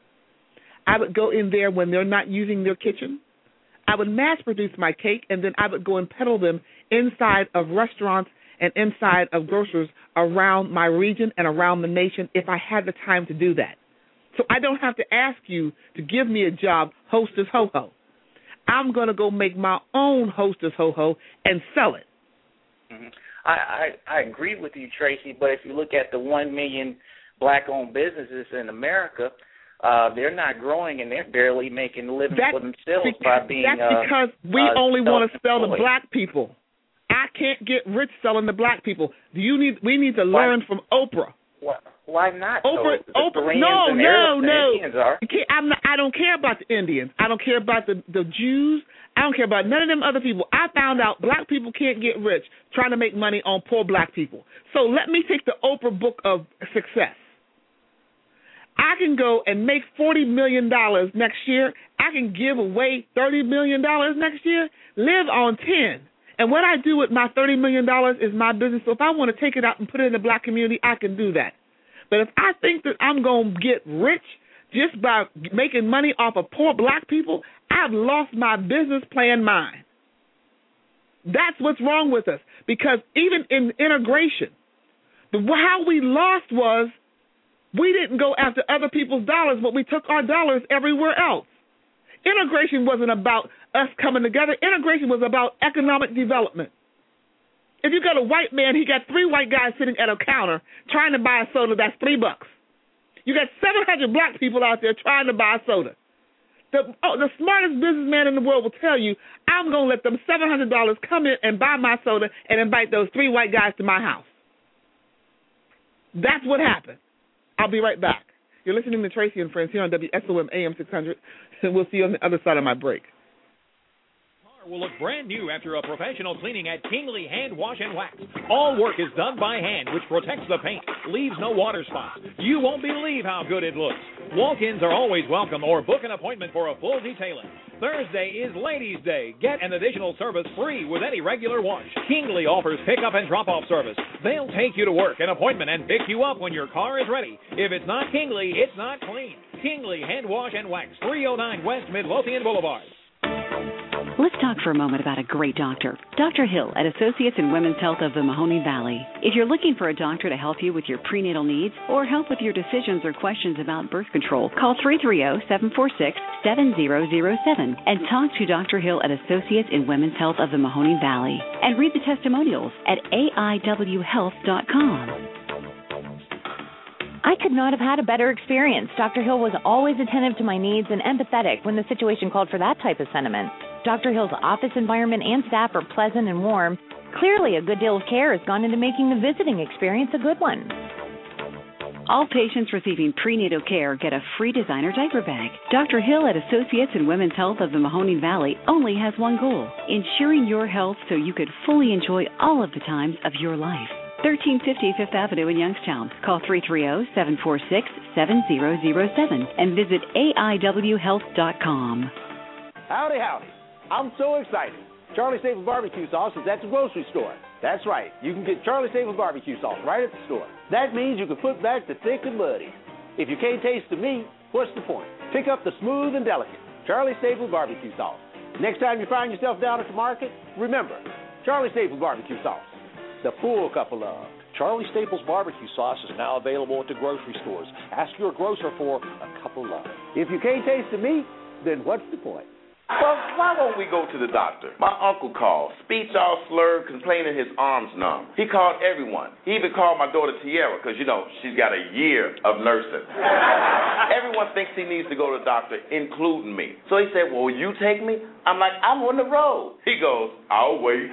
I would go in there when they're not using their kitchen. I would mass produce my cake, and then I would go and peddle them inside of restaurants and inside of grocers around my region and around the nation if I had the time to do that. So I don't have to ask you to give me a job, Hostess Ho Ho. I'm going to go make my own Hostess Ho Ho and sell it. Mm-hmm. I, I, I agree with you, Tracy, but if you look at the one million black-owned businesses in America, Uh, they're not growing, and they're barely making a living that, for themselves because, by being. That's uh, because we uh, only want to sell to self-employed. black people. I can't get rich selling to black people. Do you need? We need to learn why, from Oprah. Why, why not? Oprah, so, Oprah. Koreans No, and no, Arabs and no. Indians are. You can't, I'm not, I don't care about the Indians. I don't care about the the Jews. I don't care about none of them other people. I found out black people can't get rich trying to make money on poor black people. So let me take the Oprah book of success. I can go and make forty million dollars next year. I can give away thirty million dollars next year, live on ten. And what I do with my thirty million dollars is my business. So if I want to take it out and put it in the black community, I can do that. But if I think that I'm going to get rich just by making money off of poor black people, I've lost my business plan mind. That's what's wrong with us. Because even in integration, the, how we lost was we didn't go after other people's dollars, but we took our dollars everywhere else. Integration wasn't about us coming together. Integration was about economic development. If you got a white man, he got three white guys sitting at a counter trying to buy a soda, that's three bucks. You got seven hundred black people out there trying to buy a soda. The, oh, the smartest businessman in the world will tell you, I'm going to let them seven hundred dollars come in and buy my soda and invite those three white guys to my house. That's what happened. I'll be right back. You're listening to Tracy and Friends here on W S O M A M six hundred, and we'll see you on the other side of my break. Will look brand new after a professional cleaning at Kingley Hand Wash and Wax. All work is done by hand, which protects the paint, leaves no water spots. You won't believe how good it looks. Walk-ins are always welcome, or book an appointment for a full detailing. Thursday is Ladies' Day. Get an additional service free with any regular wash. Kingley offers pickup and drop-off service. They'll take you to work, an appointment, and pick you up when your car is ready. If it's not Kingley, it's not clean. Kingley Hand Wash and Wax, three oh nine West Midlothian Boulevard. Let's talk for a moment about a great doctor. Doctor Hill at Associates in Women's Health of the Mahoning Valley. If you're looking for a doctor to help you with your prenatal needs or help with your decisions or questions about birth control, call three three zero, seven four six, seven zero zero seven and talk to Doctor Hill at Associates in Women's Health of the Mahoning Valley. And read the testimonials at A I W health dot com. I could not have had a better experience. Doctor Hill was always attentive to my needs and empathetic when the situation called for that type of sentiment. Doctor Hill's office environment and staff are pleasant and warm. Clearly, a good deal of care has gone into making the visiting experience a good one. All patients receiving prenatal care get a free designer diaper bag. Doctor Hill at Associates in Women's Health of the Mahoning Valley only has one goal, ensuring your health so you could fully enjoy all of the times of your life. thirteen fifty Fifth Avenue in Youngstown. Call three three zero, seven four six, seven zero zero seven and visit A I W health dot com. Howdy, howdy. I'm so excited. Charlie Staples Barbecue Sauce is at the grocery store. That's right. You can get Charlie Staples Barbecue Sauce right at the store. That means you can put back the thick and muddy. If you can't taste the meat, what's the point? Pick up the smooth and delicate Charlie Staples Barbecue Sauce. Next time you find yourself down at the market, remember, Charlie Staples Barbecue Sauce. The full cup of love. Charlie Staples Barbecue Sauce is now available at the grocery stores. Ask your grocer for a cup of love. If you can't taste the meat, then what's the point? Well, why won't we go to the doctor? My uncle called, speech all slurred, complaining his arms numb. He called everyone. He even called my daughter Tiara, because, you know, she's got a year of nursing. Everyone thinks he needs to go to the doctor, including me. So he said, well, will you take me? I'm like, I'm on the road. He goes, I'll wait.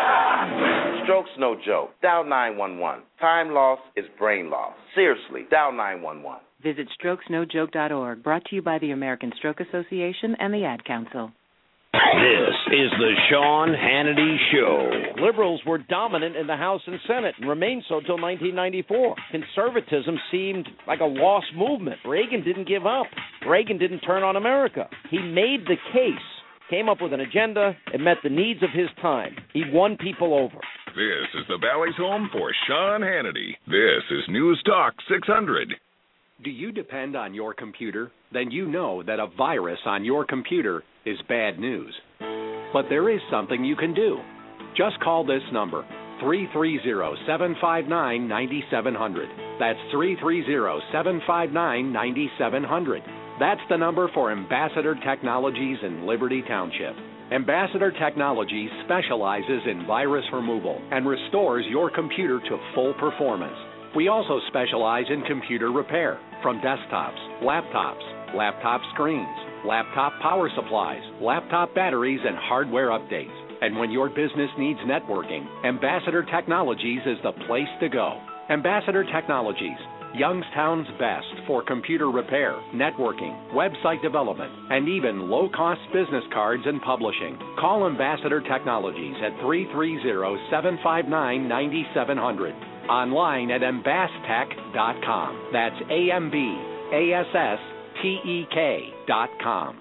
Stroke's no joke. Dial nine one one. Time loss is brain loss. Seriously, dial nine one one. Visit strokes no joke dot org, brought to you by the American Stroke Association and the Ad Council. This is the Sean Hannity Show. Liberals were dominant in the House and Senate and remained so until nineteen ninety-four. Conservatism seemed like a lost movement. Reagan didn't give up. Reagan didn't turn on America. He made the case, came up with an agenda, and met the needs of his time. He won people over. This is the Valley's home for Sean Hannity. This is News Talk six hundred. Do you depend on your computer? Then you know that a virus on your computer is bad news. But there is something you can do. Just call this number, three three zero, seven five nine, nine seven zero zero. That's three three zero, seven five nine, nine seven zero zero. That's the number for Ambassador Technologies in Liberty Township. Ambassador Technologies specializes in virus removal and restores your computer to full performance. We also specialize in computer repair, from desktops, laptops, laptop screens, laptop power supplies, laptop batteries, and hardware updates. And when your business needs networking, Ambassador Technologies is the place to go. Ambassador Technologies, Youngstown's best for computer repair, networking, website development, and even low-cost business cards and publishing. Call Ambassador Technologies at three three zero, seven five nine, nine seven zero zero. Online at ambastech dot com. That's A M B A S S T E K dot com.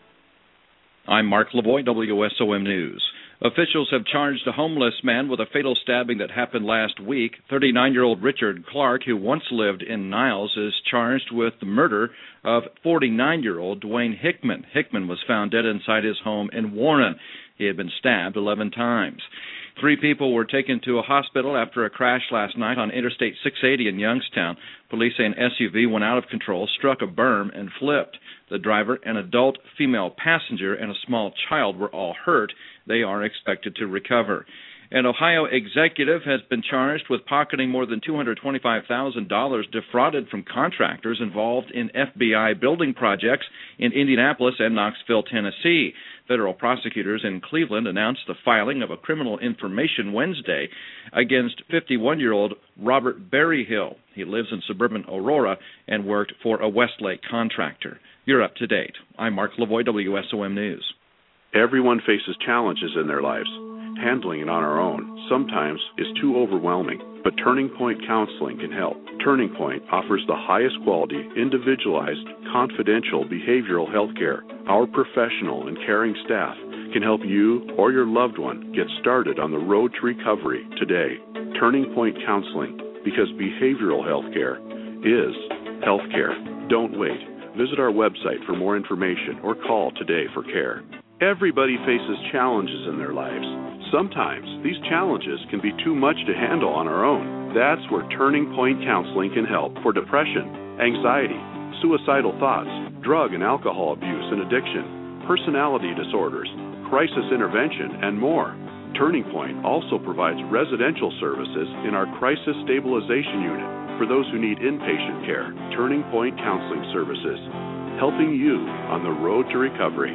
I'm Mark Lavoie, W S O M News. Officials have charged a homeless man with a fatal stabbing that happened last week. thirty-nine-year-old Richard Clark, who once lived in Niles, is charged with the murder of forty-nine-year-old Dwayne Hickman. Hickman was found dead inside his home in Warren. He had been stabbed eleven times. Three people were taken to a hospital after a crash last night on Interstate six eighty in Youngstown. Police say an S U V went out of control, struck a berm, and flipped. The driver, an adult female passenger, and a small child were all hurt. They are expected to recover. An Ohio executive has been charged with pocketing more than two hundred twenty-five thousand dollars defrauded from contractors involved in F B I building projects in Indianapolis and Knoxville, Tennessee. Federal prosecutors in Cleveland announced the filing of a criminal information Wednesday against fifty-one-year-old Robert Berryhill. He lives in suburban Aurora and worked for a Westlake contractor. You're up to date. I'm Mark Lavoie, W S O M News. Everyone faces challenges in their lives. Handling it on our own sometimes is too overwhelming, but Turning Point Counseling can help. Turning Point offers the highest quality, individualized, confidential behavioral health care. Our professional and caring staff can help you or your loved one get started on the road to recovery today. Turning Point Counseling, because behavioral health care is health care. Don't wait. Visit our website for more information or call today for care. Everybody faces challenges in their lives. Sometimes these challenges can be too much to handle on our own. That's where Turning Point Counseling can help for depression, anxiety, suicidal thoughts, drug and alcohol abuse and addiction, personality disorders, crisis intervention, and more. Turning Point also provides residential services in our crisis stabilization unit for those who need inpatient care. Turning Point Counseling Services, helping you on the road to recovery.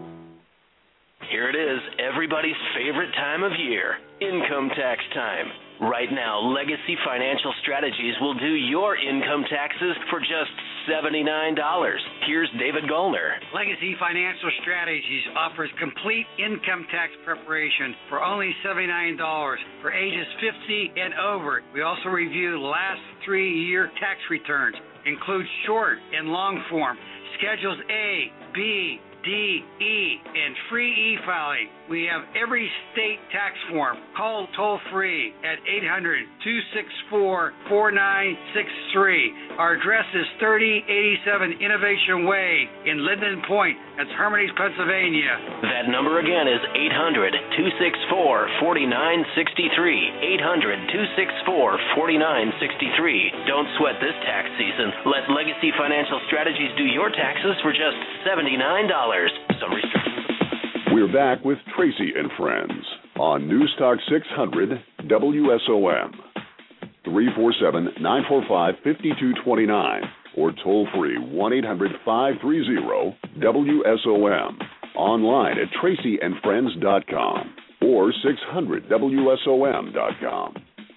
Here it is, everybody's favorite time of year, income tax time. Right now, Legacy Financial Strategies will do your income taxes for just seventy-nine dollars. Here's David Gollner. Legacy Financial Strategies offers complete income tax preparation for only seventy-nine dollars for ages fifty and over. We also review last three-year tax returns, include short and long form, Schedules A, B, D, E, and free e-filing. We have every state tax form. Call toll-free at eight hundred, two six four, four nine six three. Our address is thirty eighty-seven Innovation Way in Linden Point. That's Hermitage, Pennsylvania. That number again is eight hundred, two six four, four nine six three. eight hundred, two six four, four nine six three. Don't sweat this tax season. Let Legacy Financial Strategies do your taxes for just seventy-nine dollars. Some restrictions. We're back with Tracy and Friends on News Talk six hundred W S O M. three four seven, nine four five, five two two nine or toll free one eight hundred, five three zero, W S O M. Online at tracy and friends dot com or six hundred W S O M dot com.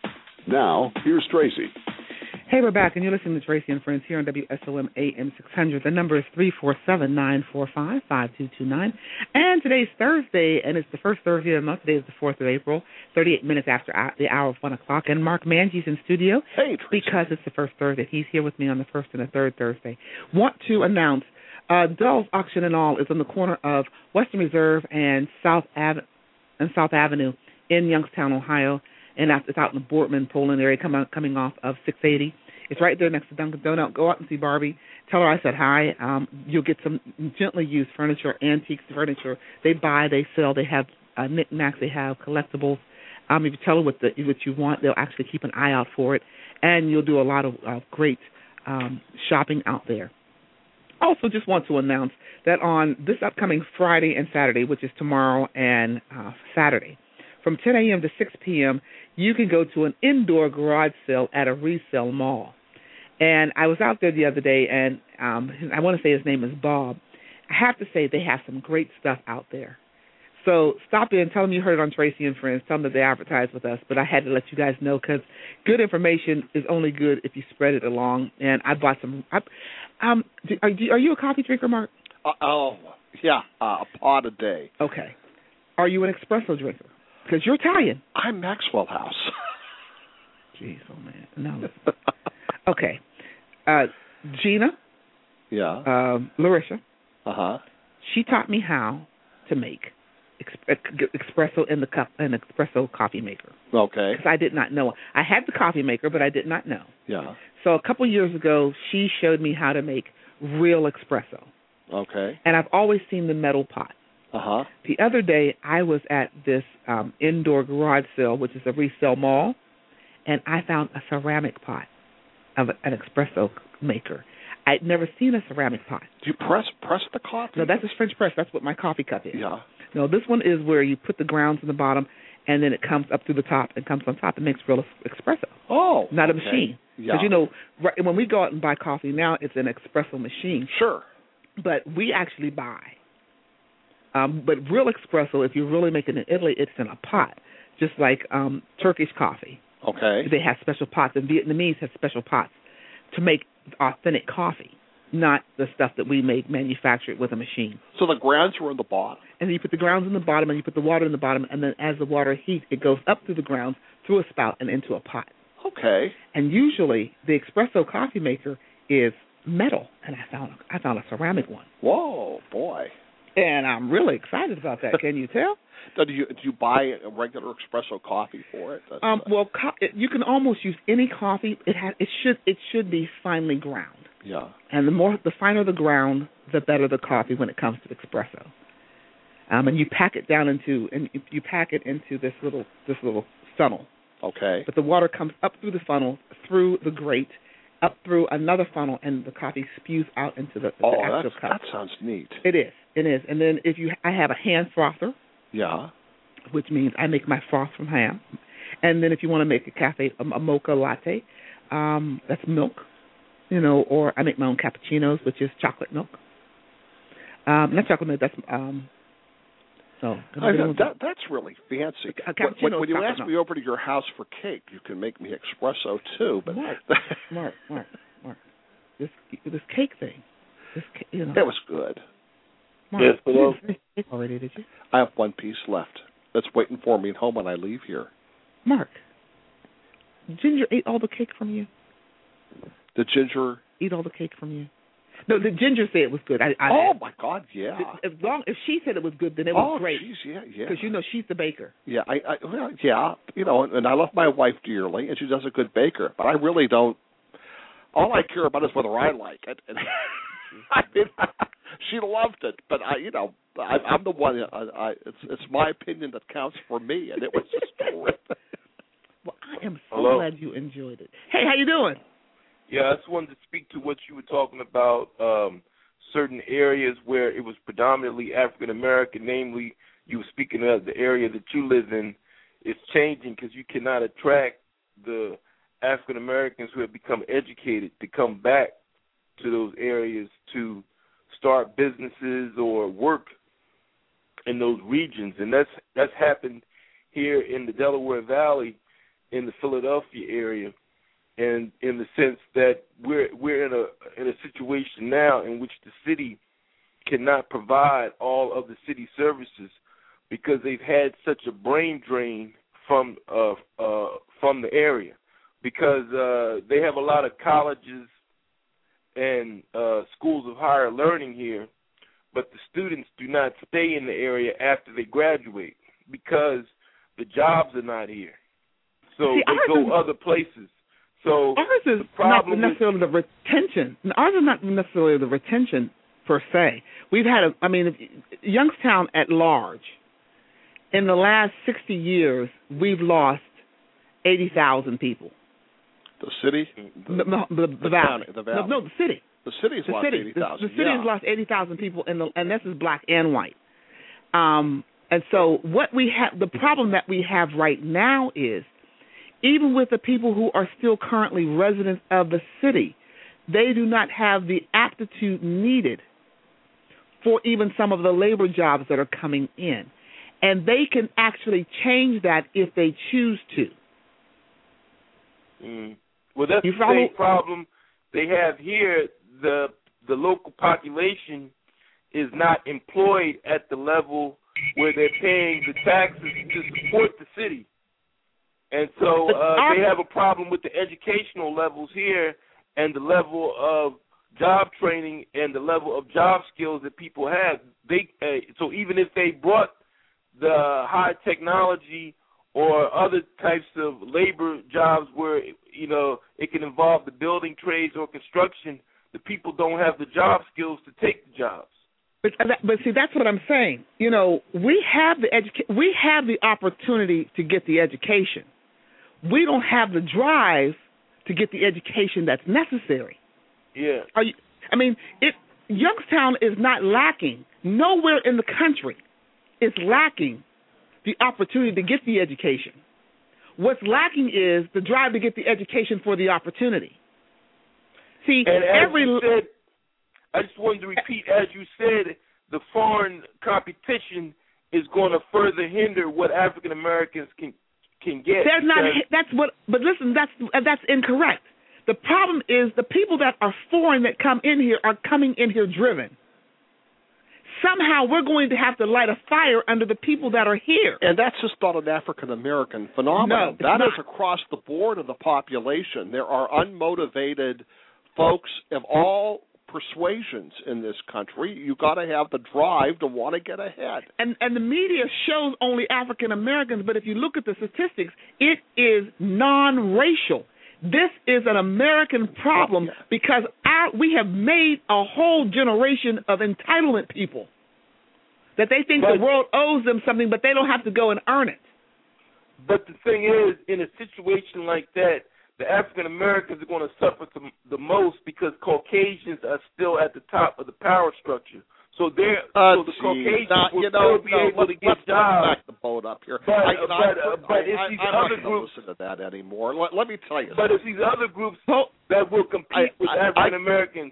Now, here's Tracy. Hey, we're back, and you're listening to Tracy and Friends here on W S O M A M six hundred. The number is three four seven, nine four five, five two two nine. And today's Thursday, and it's the first Thursday of the month. Today is the fourth of April, thirty-eight minutes after the hour of one o'clock. And Mark Mangie's in studio. Hey, Tracy. Because it's the first Thursday. He's here with me on the first and the third Thursday. Want to announce uh, Dell's Auction and All is on the corner of Western Reserve and South, Ave- and South Avenue in Youngstown, Ohio. And it's out in the Boardman, Poland area, coming coming off of six eighty. It's right there next to Dunkin' Donut. Go out and see Barbie. Tell her I said hi. Um, you'll get some gently used furniture, antiques furniture. They buy, they sell. They have uh, knickknacks. They have collectibles. Um, if you tell her what, the, what you want, they'll actually keep an eye out for it. And you'll do a lot of uh, great um, shopping out there. Also, just want to announce that on this upcoming Friday and Saturday, which is tomorrow and uh, Saturday, from ten a.m. to six p.m., you can go to an indoor garage sale at a resale mall. And I was out there the other day, and um, I want to say his name is Bob. I have to say they have some great stuff out there. So stop in, tell them you heard it on Tracy and Friends, tell them that they advertise with us. But I had to let you guys know because good information is only good if you spread it along. And I bought some. I, um, do, are, do, are you a coffee drinker, Mark? Uh, oh, yeah, uh, a pot a day. Okay. Are you an espresso drinker? Because you're Italian. I'm Maxwell House. Jeez, oh man. No. Okay. Uh, Gina, Yeah. Um, Larisha. Uh huh. She taught me how to make ex- espresso in the cup, an espresso coffee maker. Okay. Because I did not know. I had the coffee maker, but I did not know. Yeah. So a couple years ago, she showed me how to make real espresso. Okay. And I've always seen the metal pot. Uh-huh. The other day, I was at this um, indoor garage sale, which is a resale mall, and I found a ceramic pot of an espresso maker. I'd never seen a ceramic pot. Do you press press the coffee? No, that's a French press. That's what my coffee cup is. Yeah. No, this one is where you put the grounds in the bottom, and then it comes up through the top and comes on top and makes real espresso. Oh, not a okay. machine. Yeah. Because, you know, right, when we go out and buy coffee now, it's an espresso machine. Sure. But we actually buy. Um, but real espresso, if you're really making it in Italy, it's in a pot, just like um, Turkish coffee. Okay. They have special pots, and Vietnamese have special pots to make authentic coffee, not the stuff that we make manufactured with a machine. So the grounds were in the bottom. And then you put the grounds in the bottom, and you put the water in the bottom, and then as the water heats, it goes up through the grounds, through a spout, and into a pot. Okay. And usually the espresso coffee maker is metal, and I found I found a ceramic one. Whoa, boy. And I'm really excited about that. Can you tell? So do you do you buy a regular espresso coffee for it? That's, Um, well, co- it, you can almost use any coffee. It has it should it should be finely ground. Yeah. And the more the finer the ground, the better the coffee when it comes to espresso. Um, and you pack it down into and you pack it into this little this little funnel. Okay. But the water comes up through the funnel, through the grate, up through another funnel, and the coffee spews out into the, the oh, actual that's, cup. that sounds neat. It is. It is. And then if you, I have a hand frother. Yeah. Which means I make my froth from ham. And then if you want to make a cafe, a, a mocha latte, um, that's milk, you know, or I make my own cappuccinos, which is chocolate milk. Um, not chocolate milk, that's um. So I know, that, that's really fancy. A, a when when you ask milk. me over to your house for cake, you can make me espresso too. But Mark, Mark, Mark, Mark, this this cake thing, this you know. That was good. Mark, yes, hello. You didn't finish already, did you? I have one piece left. That's waiting for me at home when I leave here. Mark, Ginger ate all the cake from you. The ginger eat all the cake from you. No, the Ginger said it was good. I, I, oh my God, yeah. As long if she said it was good, then it was oh, great. Geez, yeah, yeah. Because you know she's the baker. Yeah, I, I, well, yeah, you know, and I love my wife dearly, and she does a good baker. But I really don't. All I care about is whether I like it. And I mean, she loved it, but I, you know, I, I'm the one. I, I, it's it's my opinion that counts for me, and it was just terrific. Well, I am so Hello? glad you enjoyed it. Hey, how you doing? Yeah, I just wanted to speak to what you were talking about, um, certain areas where it was predominantly African American, namely you were speaking of the area that you live in. It's changing because you cannot attract the African Americans who have become educated to come back to those areas to start businesses or work in those regions. And that's that's happened here in the Delaware Valley, in the Philadelphia area. And in the sense that we're we're in a in a situation now in which the city cannot provide all of the city services because they've had such a brain drain from uh, uh, from the area, because uh, they have a lot of colleges and uh, schools of higher learning here, but the students do not stay in the area after they graduate because the jobs are not here, so See, they go is- other places. So ours is not necessarily the retention. Ours is not necessarily the retention per se. We've had, a, I mean, if, Youngstown at large, in the last sixty years, we've lost eighty thousand people. The city, the, the, the, the, the valley. county, the valley. No, no, the city. The city's the lost city. eighty thousand. The, the city yeah. has lost eighty thousand people, in the, and this is black and white. Um, and so what we have, the problem that we have right now is, even with the people who are still currently residents of the city, they do not have the aptitude needed for even some of the labor jobs that are coming in. And they can actually change that if they choose to. Mm. Well, that's You the follow? same problem they have here. The the local population is not employed at the level where they're paying the taxes to support the city. And so uh, they have a problem with the educational levels here and the level of job training and the level of job skills that people have. They uh, so even if they brought the high technology or other types of labor jobs where, you know, it can involve the building trades or construction, the people don't have the job skills to take the jobs. But, but see, that's what I'm saying. You know, we have the educa- we have the opportunity to get the education. We don't have the drive to get the education that's necessary. Yeah. Are you, I mean, it, Youngstown is not lacking. Nowhere in the country is lacking the opportunity to get the education. What's lacking is the drive to get the education for the opportunity. See, and as every you said, I just wanted to repeat, as you said, the foreign competition is going to further hinder what African Americans can can get. There's not. That's what. But listen, that's that's incorrect. The problem is the people that are foreign that come in here are coming in here driven. Somehow we're going to have to light a fire under the people that are here. And that's just not an African-American phenomenon. No, that not. is across the board of the population. There are unmotivated folks of all persuasions in this country. You've got to have the drive to want to get ahead. And and the media shows only African-Americans, but if you look at the statistics, it is non-racial. This is an American problem oh, yeah. because our, we have made a whole generation of entitlement people that they think but, the world owes them something, but they don't have to go and earn it. But the thing is, in a situation like that, the African Americans are going to suffer the, the most because Caucasians are still at the top of the power structure. So they're uh, so the geez, Caucasians not, will you know, still be no, able let's, to get let's, jobs. Let's back the boat up here. But I, but, I, uh, but if I, these I'm other not groups listen to that anymore. Let, let me tell you. But something. if these other groups that will compete I, with I, African Americans.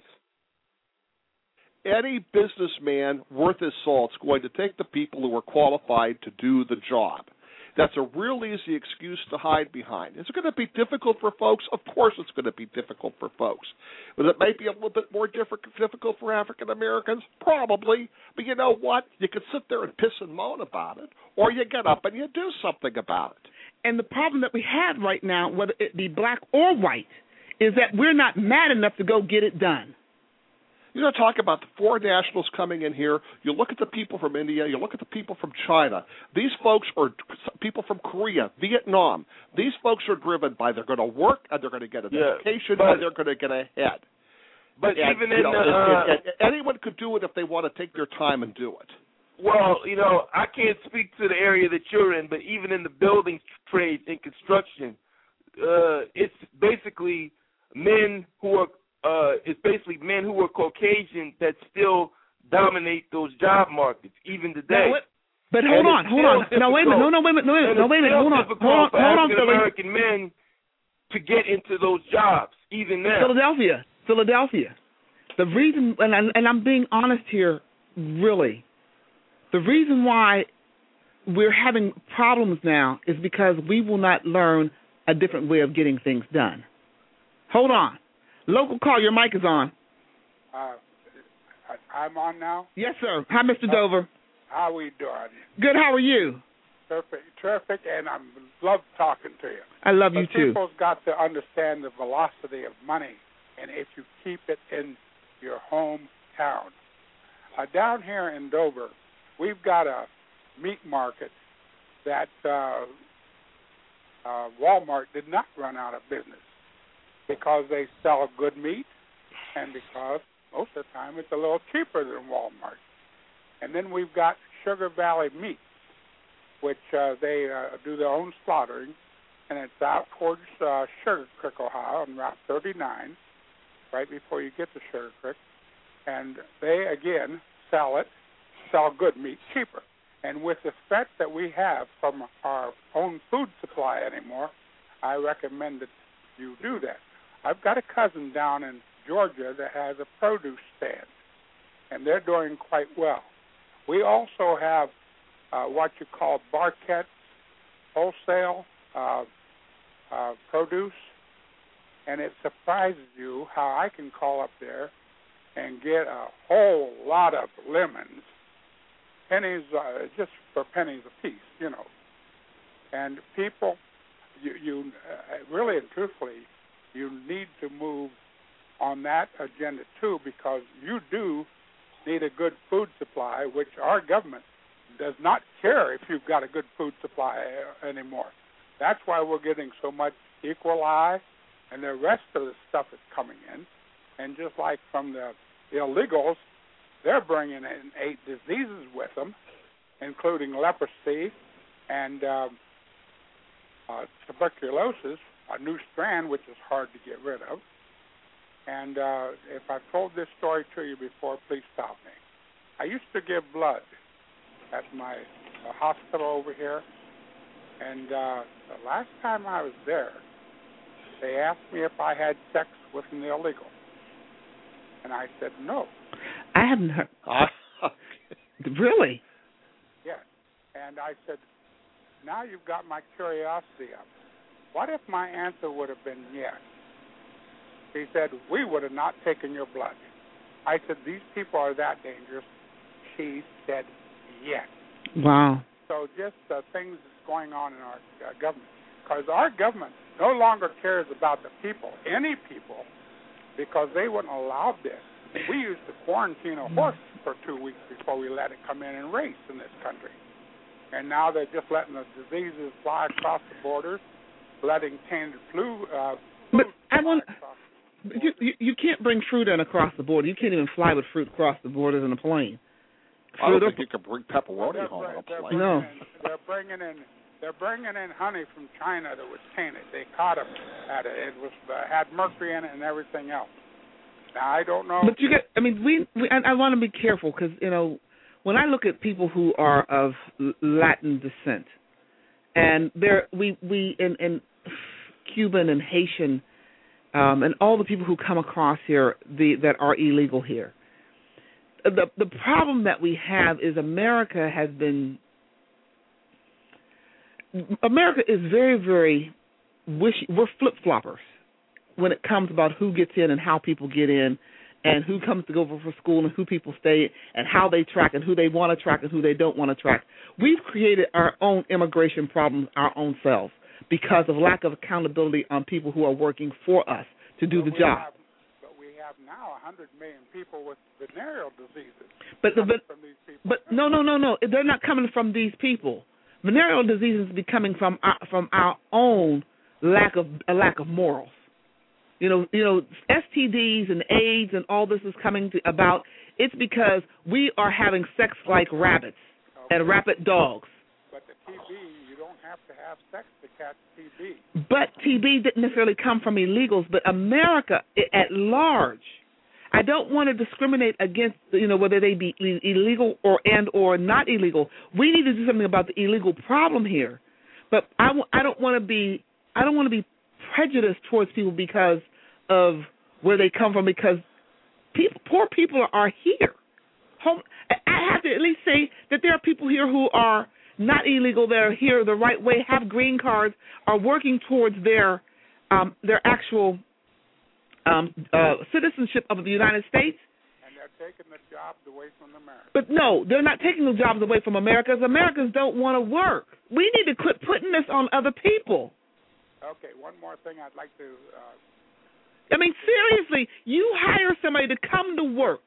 Any businessman worth his salt is going to take the people who are qualified to do the job. That's a real easy excuse to hide behind. Is it going to be difficult for folks? Of course it's going to be difficult for folks. But it might be a little bit more difficult for African Americans? Probably. But you know what? You can sit there and piss and moan about it, or you get up and you do something about it. And the problem that we have right now, whether it be black or white, is that we're not mad enough to go get it done. You know, talk about the foreign nationals coming in here. You look at the people from India. You look at the people from China. These folks are people from Korea, Vietnam. These folks are driven by they're going to work and they're going to get an yeah, education but, and they're going to get ahead. But and, even you in know, the, it, uh, it, it, anyone could do it if they want to take their time and do it. Well, you know, I can't speak to the area that you're in, but even in the building trade and construction, uh, it's basically men who are Uh, it's basically men who are Caucasian that still dominate those job markets even today. Now, but hold and on, hold on. No, wait a minute. No, no, wait a minute. No, wait a minute. No, wait a minute. Hold on. Hold on. For Hold on, African American men to get into those jobs even now. Philadelphia, Philadelphia. The reason, and, I, and I'm being honest here, really, the reason why we're having problems now is because we will not learn a different way of getting things done. Hold on. Local call, your mic is on. Uh, I'm on now? Yes, sir. Hi, Mister Dover. How are we doing? Good, how are you? Terrific, terrific, and I love talking to you. I love but you, too. People's got to understand the velocity of money, and if you keep it in your hometown. Uh, down here in Dover, we've got a meat market that uh, uh, Walmart did not run out of business, because they sell good meat and because most of the time it's a little cheaper than Walmart. And then we've got Sugar Valley Meats, which uh, they uh, do their own slaughtering, and it's out towards uh, Sugar Creek, Ohio, on Route thirty-nine, right before you get to Sugar Creek. And they, again, sell it, sell good meat cheaper. And with the threat that we have from our own food supply anymore, I recommend that you do that. I've got a cousin down in Georgia that has a produce stand, and they're doing quite well. We also have uh, what you call Barquette's wholesale uh, uh, produce, and it surprises you how I can call up there and get a whole lot of lemons, pennies, uh, just for pennies a piece, you know. And people, you, you uh, really and truthfully, you need to move on that agenda too, because you do need a good food supply, which our government does not care if you've got a good food supply anymore. That's why we're getting so much E. coli and the rest of the stuff is coming in. And just like from the illegals, they're bringing in eight diseases with them, including leprosy and uh, uh, tuberculosis, a new strand which is hard to get rid of. And uh, if I've told this story to you before, please stop me. I used to give blood at my uh, hospital over here, and uh, the last time I was there, they asked me if I had sex with an illegal, and I said no. I haven't heard. Really? Yes. And I said, now you've got my curiosity up. What if my answer would have been yes? He said, we would have not taken your blood. I said, these people are that dangerous. He said, yes. Wow. So just uh, things that's going on in our uh, government. Because our government no longer cares about the people, any people, because they wouldn't allow this. We used to quarantine a horse for two weeks before we let it come in and race in this country. And now they're just letting the diseases fly across the borders, letting tainted flu. Uh, but I want. You, you you can't bring fruit in across the border. You can't even fly with fruit across the borders in a plane. I don't think you can bring pepperoni home on a plane. No. In, they're bringing in they're bringing in honey from China that was tainted. They caught them at it. It was uh, had mercury in it and everything else. Now I don't know. But you get. I mean, we. we I, I want to be careful because you know when I look at people who are of Latin descent, and there we we in, in Cuban and Haitian. Um, and all the people who come across here the, that are illegal here. The the problem that we have is America has been America is very, very wishy. We're flip-floppers when it comes about who gets in and how people get in and who comes to go for school and who people stay and how they track and who they want to track and who they don't want to track. We've created our own immigration problems our own selves because of lack of accountability on people who are working for us to do but the job. Have, but we have now one hundred million people with venereal diseases. But, the, but, from these people. but no, no, no, no. They're not coming from these people. Venereal diseases be coming from our, from our own lack of a lack of morals. You know, you know, S T Ds and AIDS and all this is coming to, about. It's because we are having sex like rabbits okay. and rabid dogs. But the T B, you don't have to have sex to catch T B. But T B didn't necessarily come from illegals, but America at large. I don't want to discriminate against, you know, whether they be illegal or and or not illegal. We need to do something about the illegal problem here. But I, I don't want to be I don't want to be prejudiced towards people because of where they come from. Because people, poor people are here. Home, I have to at least say that there are people here who are not illegal, that are here the right way, have green cards, are working towards their um, their actual um, uh, citizenship of the United States. And they're taking the jobs away from America. But no, they're not taking the jobs away from Americans. Americans don't want to work. We need to quit putting this on other people. Okay, one more thing I'd like to... Uh, I mean, seriously, you hire somebody to come to work,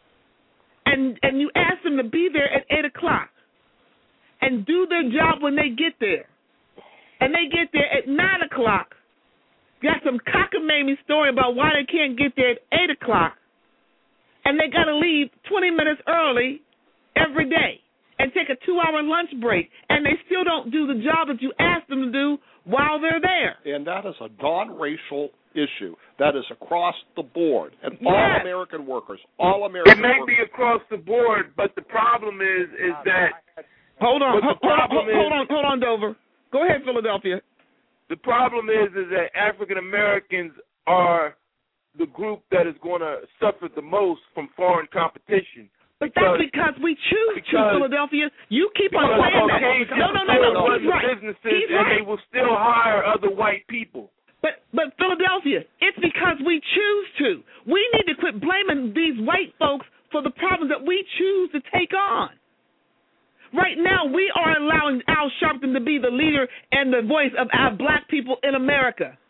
and and you ask them to be there at eight o'clock and do their job when they get there. And they get there at nine o'clock. Got some cockamamie story about why they can't get there at eight o'clock. And they got to leave twenty minutes early every day and take a two-hour lunch break. And they still don't do the job that you asked them to do while they're there. And that is a non-racial issue. That is across the board. And yes. all American workers, all American It may workers. be across the board, but the problem is is that... Hold on, but hold, the problem hold, is, hold on, hold on, Dover. Go ahead, Philadelphia. The problem is is that African Americans are the group that is going to suffer the most from foreign competition. But that's because we choose to, Philadelphia. You keep on saying that. No, no, no, no. He's right. Businesses He's and right. they will still hire other white people. But but Philadelphia, it's because we choose to. We need to quit blaming these white folks for the problems that we choose to take on. Right now, we are allowing Al Sharpton to be the leader and the voice of our black people in America.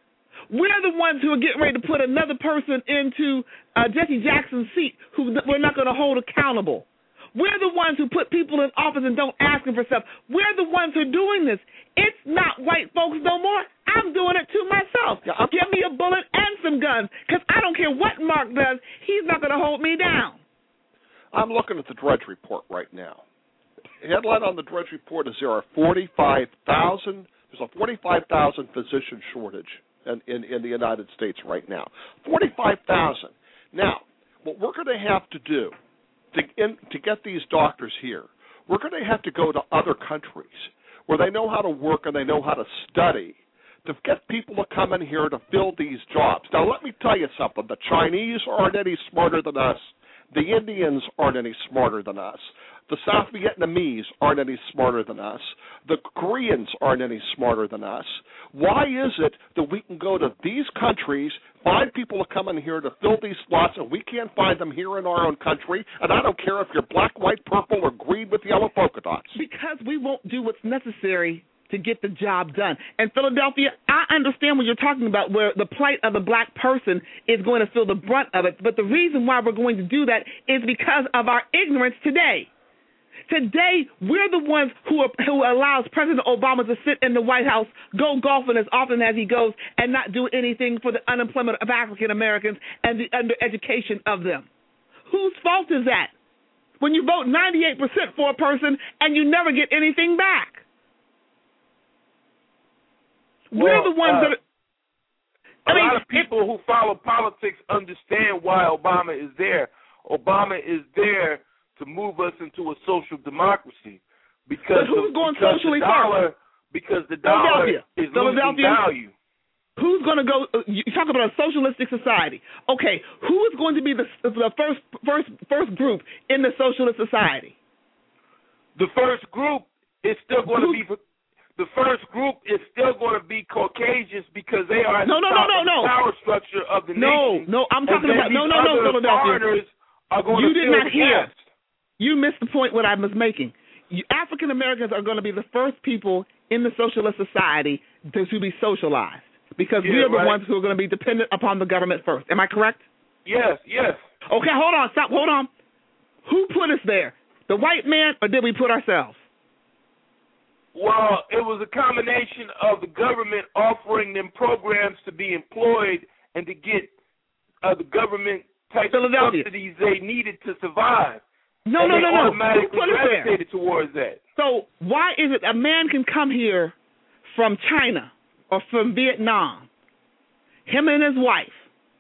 We're the ones who are getting ready to put another person into uh, Jesse Jackson's seat who we're not going to hold accountable. We're the ones who put people in office and don't ask them for stuff. We're the ones who are doing this. It's not white folks no more. I'm doing it to myself. Yeah, Give me a bullet and some guns, because I don't care what Mark does. He's not going to hold me down. I'm looking at the Drudge Report right now. The headline on the Drudge Report is there are forty-five thousand. There's a forty-five thousand physician shortage in, in, in the United States right now. forty-five thousand. Now, what we're going to have to do to, in, to get these doctors here, we're going to have to go to other countries where they know how to work and they know how to study to get people to come in here to fill these jobs. Now, let me tell you something. The Chinese aren't any smarter than us. The Indians aren't any smarter than us. The South Vietnamese aren't any smarter than us. The Koreans aren't any smarter than us. Why is it that we can go to these countries, find people to come in here to fill these slots, and we can't find them here in our own country? And I don't care if you're black, white, purple, or green with yellow polka dots. Because we won't do what's necessary to get the job done. And Philadelphia, I understand what you're talking about, where the plight of the black person is going to feel the brunt of it. But the reason why we're going to do that is because of our ignorance today. Today, we're the ones who are, who allows President Obama to sit in the White House, go golfing as often as he goes, and not do anything for the unemployment of African Americans and the undereducation of them. Whose fault is that? When you vote ninety-eight percent for a person and you never get anything back. Well, we're the ones uh, that. Are, I mean, a lot of people it, who follow politics understand why Obama is there. Obama is there to move us into a social democracy, because but who's the, going because socially the dollar, first? Because the dollar is losing value. Who's going to go? You talk about a socialistic society. Okay, who is going to be the, the first first first group in the socialist society? The first group is still going to be. The first group is still going to be Caucasians, because they are at no, the no, top no, no, of the no. power structure of the no, nation. No, no, I'm talking about no, no, no, Philadelphia. Are going you to did not hear. Gaps. You missed the point what I was making. African Americans are going to be the first people in the socialist society to, to be socialized, because yeah, we are the right. ones who are going to be dependent upon the government first. Am I correct? Yes, yes. Okay, hold on, stop, hold on. Who put us there? The white man, or did we put ourselves? Well, it was a combination of the government offering them programs to be employed and to get uh, the government type of subsidies they needed to survive. No, and no, no, no. automatically Who put us there? gravitated towards that. So why is it a man can come here from China or from Vietnam, him and his wife,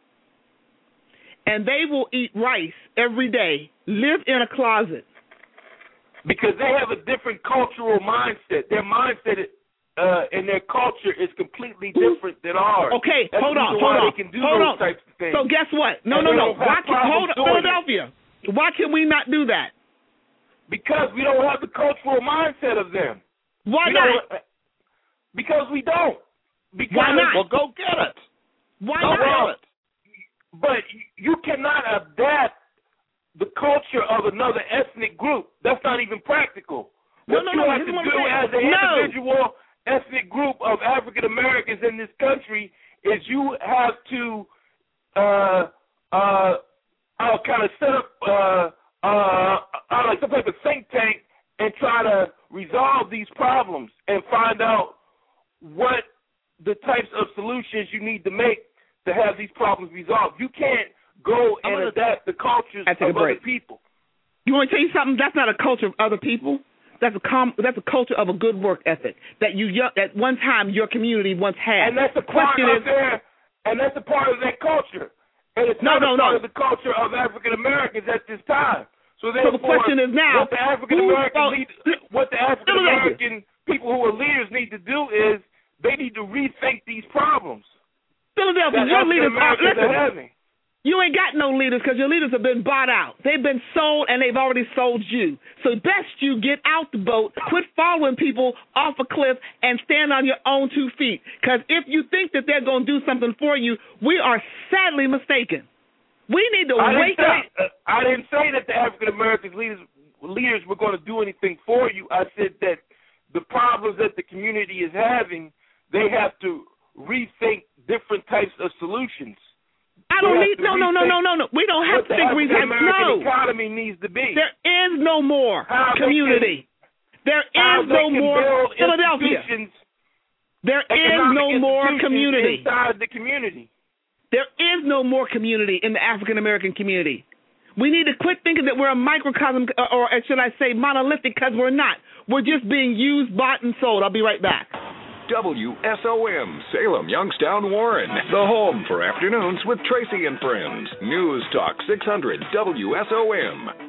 and they will eat rice every day, live in a closet? Because they have a different cultural mindset. Their mindset uh, and their culture is completely different than ours. Okay, That's hold on, hold on. They can do hold those on. types of things. So guess what? No, and no, no. Why can, hold on, Philadelphia. It. Why can we not do that? Because we don't have the cultural mindset of them. Why we not? Because we don't. Because, Why not? Well, go get it. Why go not? Get it. But you cannot adapt the culture of another ethnic group. That's not even practical. No, what no, you no. have to Here's do what I'm as an saying. No. individual ethnic group of African Americans in this country is you have to uh, uh, uh, kind of set up uh, uh, uh, like some type of think tank and try to resolve these problems and find out what the types of solutions you need to make to have these problems resolved. You can't go and gonna, adapt the cultures of other people. You want to tell you something? That's not a culture of other people. That's a com- That's a culture of a good work ethic that you at one time your community once had. And that's a part of is, their, and that's a part of their culture. And it's no, not no, a part no. of the culture of African Americans at this time. So, so the question is now, what the African American lead, what the African American people who are leaders need to do is they need to rethink these problems. Philadelphia, your leaders are, listen, are having. You ain't got no leaders because your leaders have been bought out. They've been sold, and they've already sold you. So best you get out the boat, quit following people off a cliff, and stand on your own two feet. Because if you think that they're going to do something for you, we are sadly mistaken. We need to I wake say, up. Uh, I didn't say that the African American leaders leaders were going to do anything for you. I said that the problems that the community is having, they have to rethink different types solutions. I don't need no no no no no no. We don't have to think we have no. The economy needs to be. There is no more how community. Can, there is no more Philadelphia. There is no more community inside the community. There is no more community in the African American community. We need to quit thinking that we're a microcosm, or should I say monolithic, because we're not. We're just being used, bought, and sold. I'll be right back. W S O M, Salem, Youngstown, Warren. The home for afternoons with Tracy and Friends. News Talk six hundred W S O M.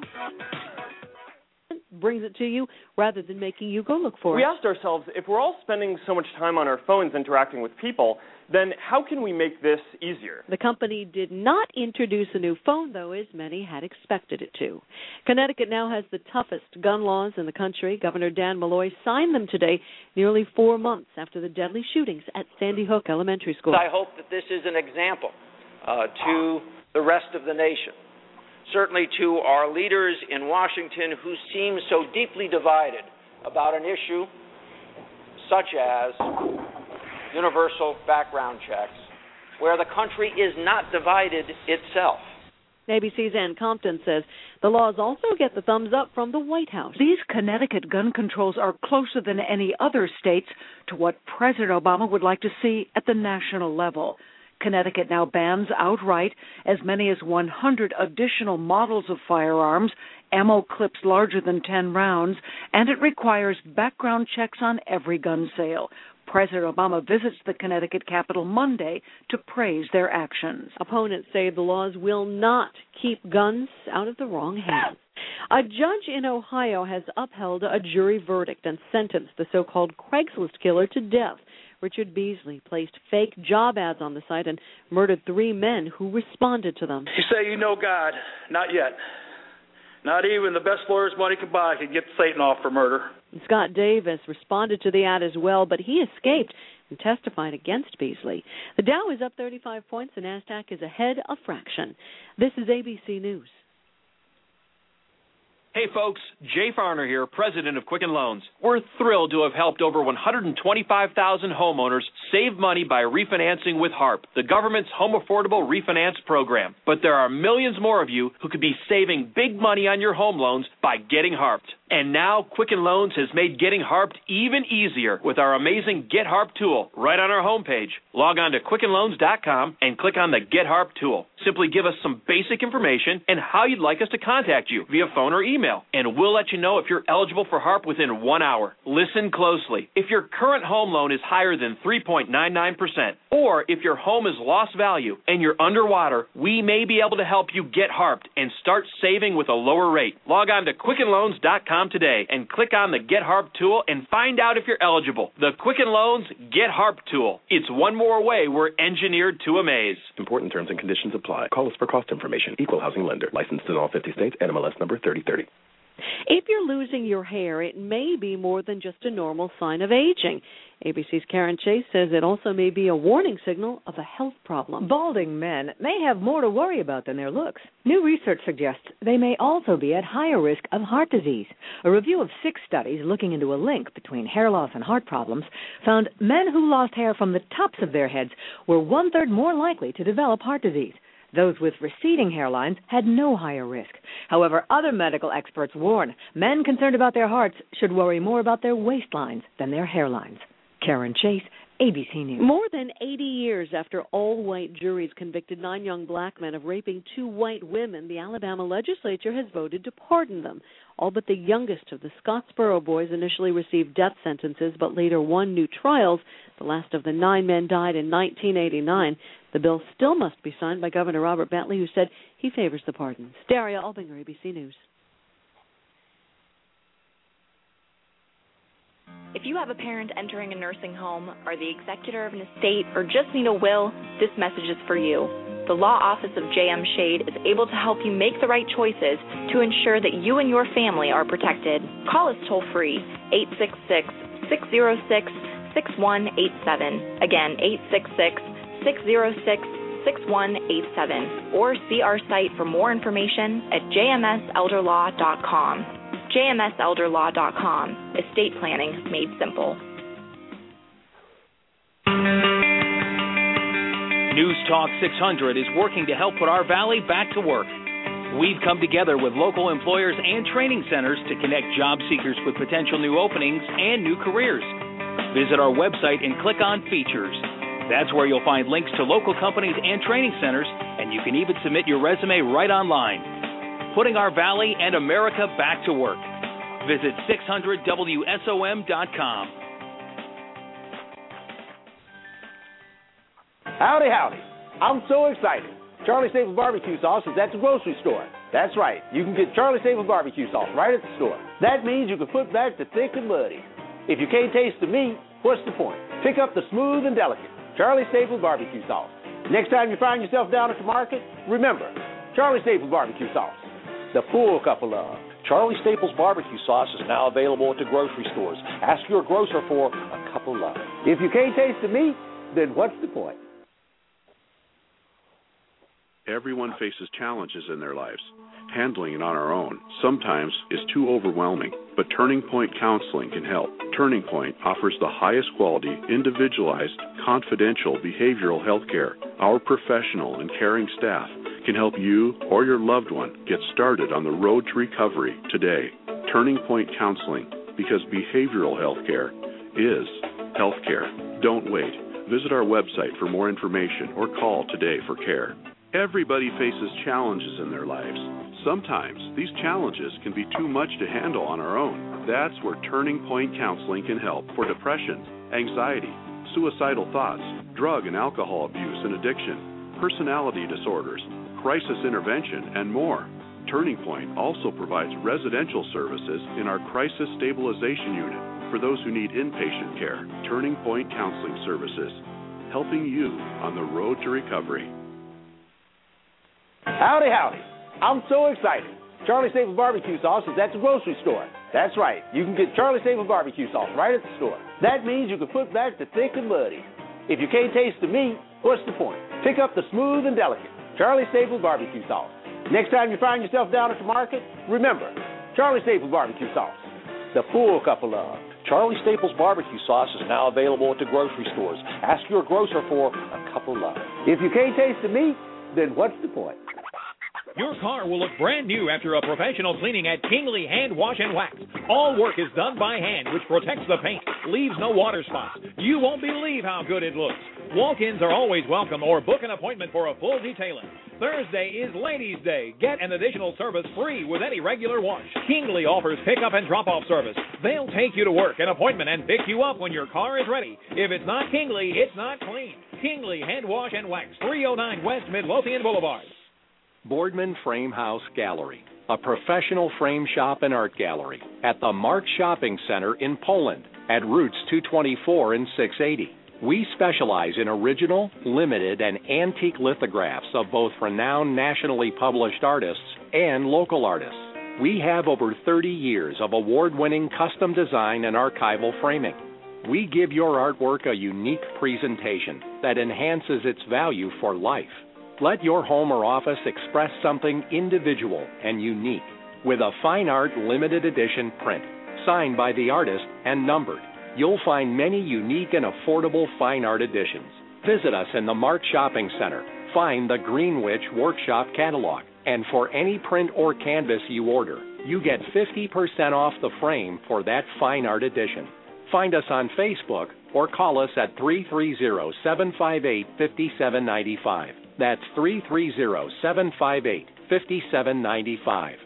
Brings it to you rather than making you go look for we it. We asked ourselves, if we're all spending so much time on our phones interacting with people, then how can we make this easier? The company did not introduce a new phone, though, as many had expected it to. Connecticut now has the toughest gun laws in the country. Governor Dan Malloy signed them today, nearly four months after the deadly shootings at Sandy Hook Elementary School. I hope that this is an example uh, to the rest of the nation, certainly to our leaders in Washington who seem so deeply divided about an issue such as universal background checks, where the country is not divided itself. A B C's Ann Compton says the laws also get the thumbs up from the White House. These Connecticut gun controls are closer than any other states to what President Obama would like to see at the national level. Connecticut now bans outright as many as one hundred additional models of firearms, ammo clips larger than ten rounds, and it requires background checks on every gun sale. President Obama visits the Connecticut Capitol Monday to praise their actions. Opponents say the laws will not keep guns out of the wrong hands. A judge in Ohio has upheld a jury verdict and sentenced the so-called Craigslist killer to death. Richard Beasley placed fake job ads on the site and murdered three men who responded to them. You say you know God. Not yet. Not even the best lawyers money can buy can get Satan off for murder. Scott Davis responded to the ad as well, but he escaped and testified against Beasley. The Dow is up thirty-five points. The NASDAQ is ahead a fraction. This is A B C News. Hey folks, Jay Farner here, president of Quicken Loans. We're thrilled to have helped over one hundred twenty-five thousand homeowners save money by refinancing with HARP, the government's home affordable refinance program. But there are millions more of you who could be saving big money on your home loans by getting HARPed. And now Quicken Loans has made getting HARPed even easier with our amazing Get HARP tool right on our homepage. Log on to quicken loans dot com and click on the Get HARP tool. Simply give us some basic information and how you'd like us to contact you via phone or email, and we'll let you know if you're eligible for HARP within one hour. Listen closely. If your current home loan is higher than three point nine nine percent, or if your home has lost value and you're underwater, we may be able to help you get HARPed and start saving with a lower rate. Log on to quicken loans dot com today and click on the Get HARP tool and find out if you're eligible. The Quicken Loans Get HARP tool. It's one more way we're engineered to amaze. Important terms and conditions apply. Call us for cost information. Equal housing lender. Licensed in all fifty states. N M L S number thirty thirty. If you're losing your hair, it may be more than just a normal sign of aging. A B C's Karen Chase says it also may be a warning signal of a health problem. Balding men may have more to worry about than their looks. New research suggests they may also be at higher risk of heart disease. A review of six studies looking into a link between hair loss and heart problems found men who lost hair from the tops of their heads were one-third more likely to develop heart disease. Those with receding hairlines had no higher risk. However, other medical experts warn men concerned about their hearts should worry more about their waistlines than their hairlines. Karen Chase, A B C News. More than eighty years after all-white juries convicted nine young black men of raping two white women, the Alabama legislature has voted to pardon them. All but the youngest of the Scottsboro boys initially received death sentences but later won new trials. The last of the nine men died in nineteen eighty-nine. The bill still must be signed by Governor Robert Bentley, who said he favors the pardons. Daria Albinger, A B C News. If you have a parent entering a nursing home, are the executor of an estate, or just need a will, this message is for you. The Law Office of J M Shade is able to help you make the right choices to ensure that you and your family are protected. Call us toll-free, eight six six, six zero six, six one eight seven. Again, eight six six, six zero six, six one eight seven. Or see our site for more information at j m s elder law dot com. j m s elder law dot com. Estate planning made simple. News Talk six hundred is working to help put our valley back to work. We've come together with local employers and training centers to connect job seekers with potential new openings and new careers. Visit our website and click on Features. That's where you'll find links to local companies and training centers, and you can even submit your resume right online. Putting our valley and America back to work. Visit six hundred W S O M dot com. Howdy, howdy. I'm so excited. Charlie Staples barbecue sauce is at the grocery store. That's right. You can get Charlie Staples barbecue sauce right at the store. That means you can put back the thick and muddy. If you can't taste the meat, what's the point? Pick up the smooth and delicate Charlie Staples barbecue sauce. Next time you find yourself down at the market, remember, Charlie Staples barbecue sauce. The full cup of love. Charlie Staples barbecue sauce is now available at the grocery stores. Ask your grocer for a cup of love. If you can't taste the meat, then what's the point? Everyone faces challenges in their lives. Handling it on our own sometimes is too overwhelming, but Turning Point Counseling can help. Turning Point offers the highest quality, individualized, confidential behavioral health care. Our professional and caring staff can help you or your loved one get started on the road to recovery today. Turning Point Counseling, because behavioral health care is health care. Don't wait. Visit our website for more information or call today for care. Everybody faces challenges in their lives. Sometimes these challenges can be too much to handle on our own. That's where Turning Point Counseling can help for depression, anxiety, suicidal thoughts, drug and alcohol abuse and addiction, personality disorders, crisis intervention, and more. Turning Point also provides residential services in our crisis stabilization unit for those who need inpatient care. Turning Point Counseling Services, helping you on the road to recovery. Howdy, howdy. I'm so excited. Charlie Staples barbecue sauce is at the grocery store. That's right. You can get Charlie Staples barbecue sauce right at the store. That means you can put back the thick and muddy. If you can't taste the meat, what's the point? Pick up the smooth and delicate Charlie Staples barbecue sauce. Next time you find yourself down at the market, remember, Charlie Staples barbecue sauce. The full cup of love. Charlie Staples barbecue sauce is now available at the grocery stores. Ask your grocer for a cup of love. If you can't taste the meat, then what's the point? Your car will look brand new after a professional cleaning at Kingley Hand Wash and Wax. All work is done by hand, which protects the paint, leaves no water spots. You won't believe how good it looks. Walk-ins are always welcome, or book an appointment for a full detailing. Thursday is Ladies' Day. Get an additional service free with any regular wash. Kingley offers pickup and drop-off service. They'll take you to work, an appointment, and pick you up when your car is ready. If it's not Kingley, it's not clean. Kingley Hand Wash and Wax, three oh nine West Midlothian Boulevard. Boardman Frame House Gallery, a professional frame shop and art gallery at the Mark Shopping Center in Poland at Routes two twenty-four and six eighty. We specialize in original, limited, and antique lithographs of both renowned nationally published artists and local artists. We have over thirty years of award-winning custom design and archival framing. We give your artwork a unique presentation that enhances its value for life. Let your home or office express something individual and unique with a fine art limited edition print, signed by the artist and numbered. You'll find many unique and affordable fine art editions. Visit us in the Mark Shopping Center. Find the Greenwich Workshop catalog. And for any print or canvas you order, you get fifty percent off the frame for that fine art edition. Find us on Facebook or call us at three three zero, seven five eight, five seven nine five. That's three three zero, seven five eight, five seven nine five.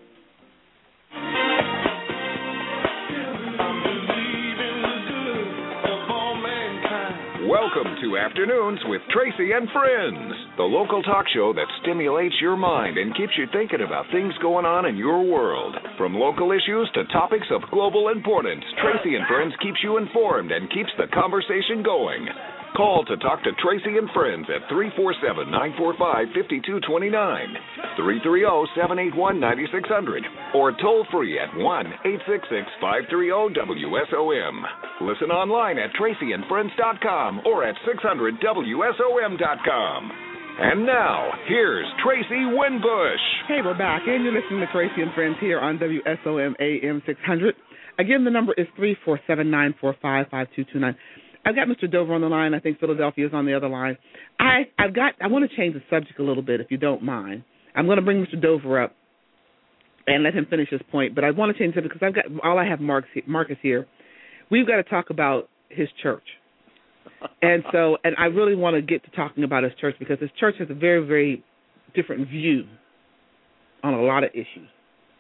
Welcome to Afternoons with Tracy and Friends, the local talk show that stimulates your mind and keeps you thinking about things going on in your world. From local issues to topics of global importance, Tracy and Friends keeps you informed and keeps the conversation going. Call to talk to Tracy and Friends at three four seven, nine four five, five two two nine, three three zero, seven eight one, nine six zero zero, or toll free at one eight six six, five three zero, W S O M. Listen online at tracy and friends dot com or at six hundred W S O M dot com. And now, here's Tracy Winbush. Hey, we're back, and you're listening to Tracy and Friends here on W S O M A M six hundred. Again, the number is three four seven, nine four five, five two two nine. I've got Mister Dover on the line. I think Philadelphia is on the other line. I, I've got. I want to change the subject a little bit, if you don't mind. I'm going to bring Mister Dover up and let him finish his point. But I want to change it because I've got all I have Marcus, Marcus here. We've got to talk about his church, and so and I really want to get to talking about his church because his church has a very very different view on a lot of issues.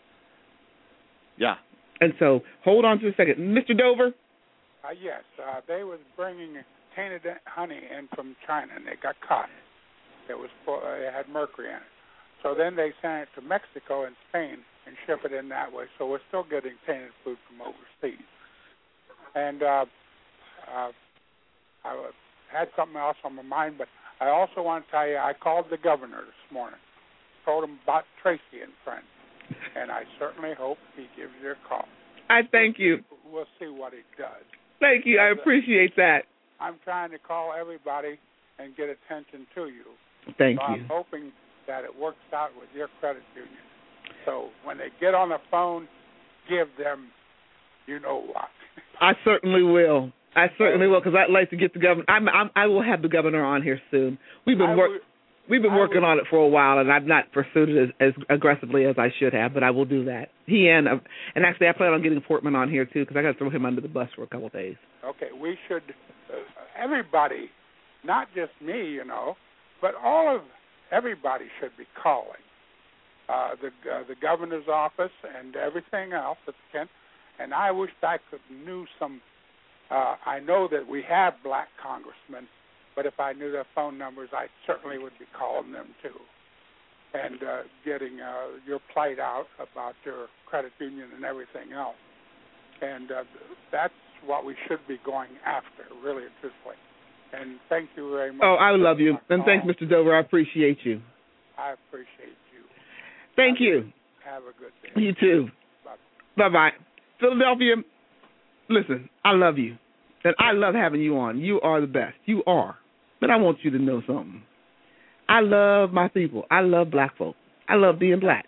Yeah. And so hold on to a second, Mister Dover. Uh, yes, uh, they was bringing tainted honey in from China, and they got caught. It was full, uh, it had mercury in it. So then they sent it to Mexico and Spain and ship it in that way. So we're still getting tainted food from overseas. And uh, uh, I had something else on my mind, but I also want to tell you I called the governor this morning, told him about Tracy and Friends, and I certainly hope he gives you a call. I thank you. We'll see what he does. Thank you. I appreciate that. I'm trying to call everybody and get attention to you. Thank so you. I'm hoping that it works out with your credit union. So when they get on the phone, give them, you know what. I certainly will. I certainly will because I'd like to get the governor. I'm, I'm, I will have the governor on here soon. We've been working. We've been working on it for a while, and I've not pursued it as, as aggressively as I should have, but I will do that. He and uh, and actually, I plan on getting Portman on here too because I got to throw him under the bus for a couple of days. Okay, we should. Uh, everybody, not just me, you know, but all of everybody should be calling uh, the uh, the governor's office and everything else that can. And I wish I could knew some. Uh, I know that we have black congressmen. But if I knew their phone numbers, I certainly would be calling them, too, and uh, getting uh, your plight out about your credit union and everything else. And uh, that's what we should be going after, really and truthfully. And thank you very much. Oh, I love you. And thanks, Mister Dover. I appreciate you. I appreciate you. Thank you. Have a good day. You too. Bye. Bye-bye. Philadelphia, listen, I love you. And I love having you on. You are the best. You are. But I want you to know something. I love my people. I love black folk. I love being black.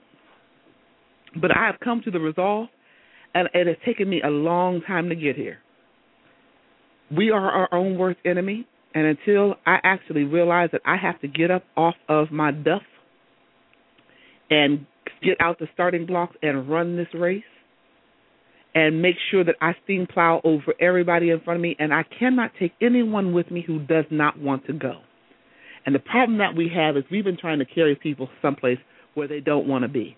But I have come to the resolve, and it has taken me a long time to get here. We are our own worst enemy, and until I actually realize that I have to get up off of my duff and get out the starting blocks and run this race and make sure that I steam plow over everybody in front of me, and I cannot take anyone with me who does not want to go. And the problem that we have is we've been trying to carry people someplace where they don't want to be.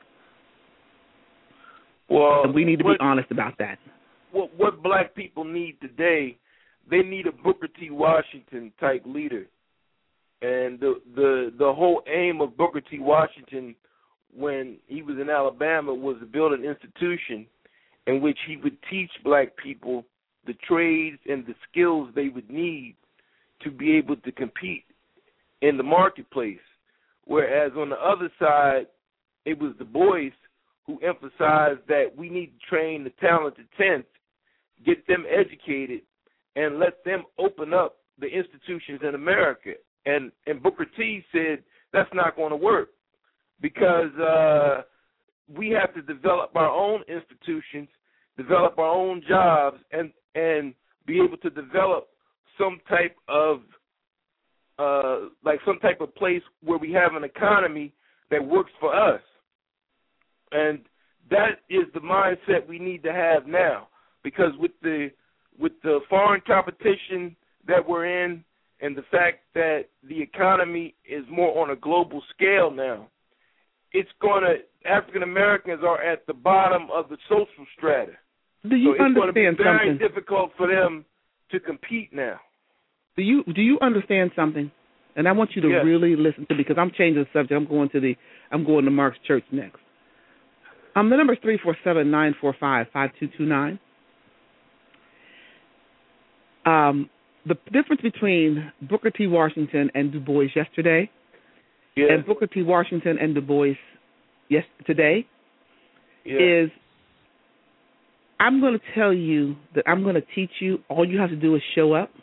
Well, and we need to what, be honest about that. What, what black people need today, they need a Booker T. Washington type leader. And the the the whole aim of Booker T. Washington when he was in Alabama was to build an institution in which he would teach black people the trades and the skills they would need to be able to compete in the marketplace. Whereas on the other side, it was Du Bois who emphasized that we need to train the talented tenth, get them educated, and let them open up the institutions in America. And, and Booker T said that's not going to work because uh, we have to develop our own institutions, develop our own jobs, and and be able to develop some type of uh, like some type of place where we have an economy that works for us. And that is the mindset we need to have now, because with the with the foreign competition that we're in and the fact that the economy is more on a global scale now, it's going to, African Americans are at the bottom of the social strata. Do you so it's understand going to be very something? difficult for them to compete now. Do you do you understand something? And I want you to yes. really listen to me because I'm changing the subject. I'm going to the I'm going to Mark's church next. Um, the number is three four seven nine four five five two two nine. Um, the difference between Booker T. Washington and Du Bois yesterday, yes. and Booker T. Washington and Du Bois yes today, yes. is I'm going to tell you that I'm going to teach you. All you have to do is show up.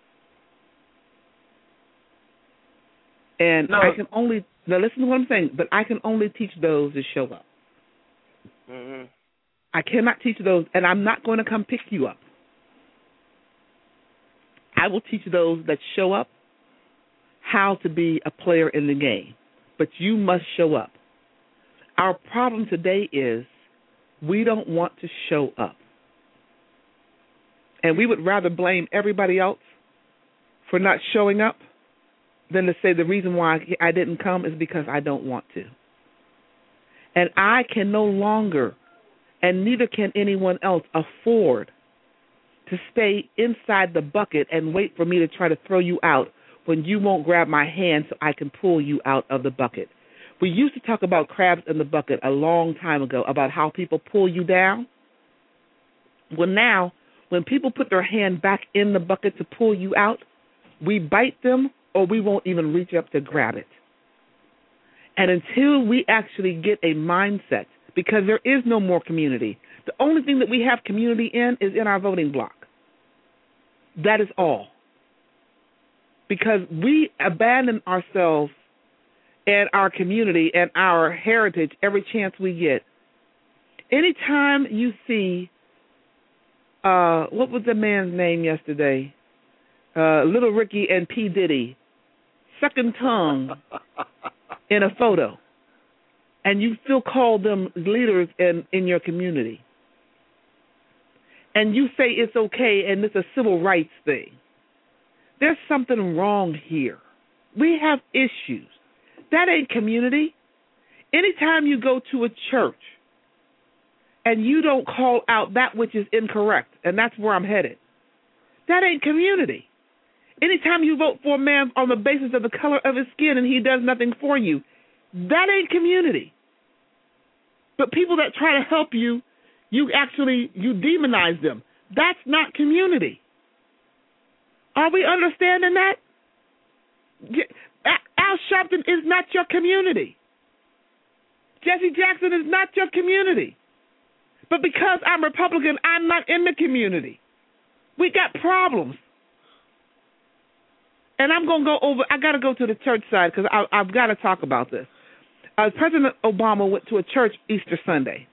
And no. I can only, now listen to what I'm saying, but I can only teach those that show up. Mm-hmm. I cannot teach those, and I'm not going to come pick you up. I will teach those that show up how to be a player in the game, but you must show up. Our problem today is we don't want to show up. And we would rather blame everybody else for not showing up than to say the reason why I didn't come is because I don't want to. And I can no longer, and neither can anyone else, afford to stay inside the bucket and wait for me to try to throw you out when you won't grab my hand so I can pull you out of the bucket. We used to talk about crabs in the bucket a long time ago, about how people pull you down. Well, now, when people put their hand back in the bucket to pull you out, we bite them or we won't even reach up to grab it. And until we actually get a mindset, because there is no more community, the only thing that we have community in is in our voting block. That is all. Because we abandon ourselves and our community and our heritage every chance we get. Anytime you see, uh, what was the man's name yesterday? Uh, Little Ricky and P. Diddy, sucking tongue in a photo, and you still call them leaders in, in your community, and you say it's okay and it's a civil rights thing, there's something wrong here. We have issues. That ain't community. Anytime you go to a church and you don't call out that which is incorrect, and that's where I'm headed, that ain't community. Anytime you vote for a man on the basis of the color of his skin and he does nothing for you, that ain't community. But people that try to help you, you actually, you demonize them. That's not community. Are we understanding that? Al Sharpton is not your community. Jesse Jackson is not your community. But because I'm Republican, I'm not in the community. We got problems. And I'm going to go over, I got to go to the church side because I've got to talk about this. Uh, President Obama went to a church Easter Sunday.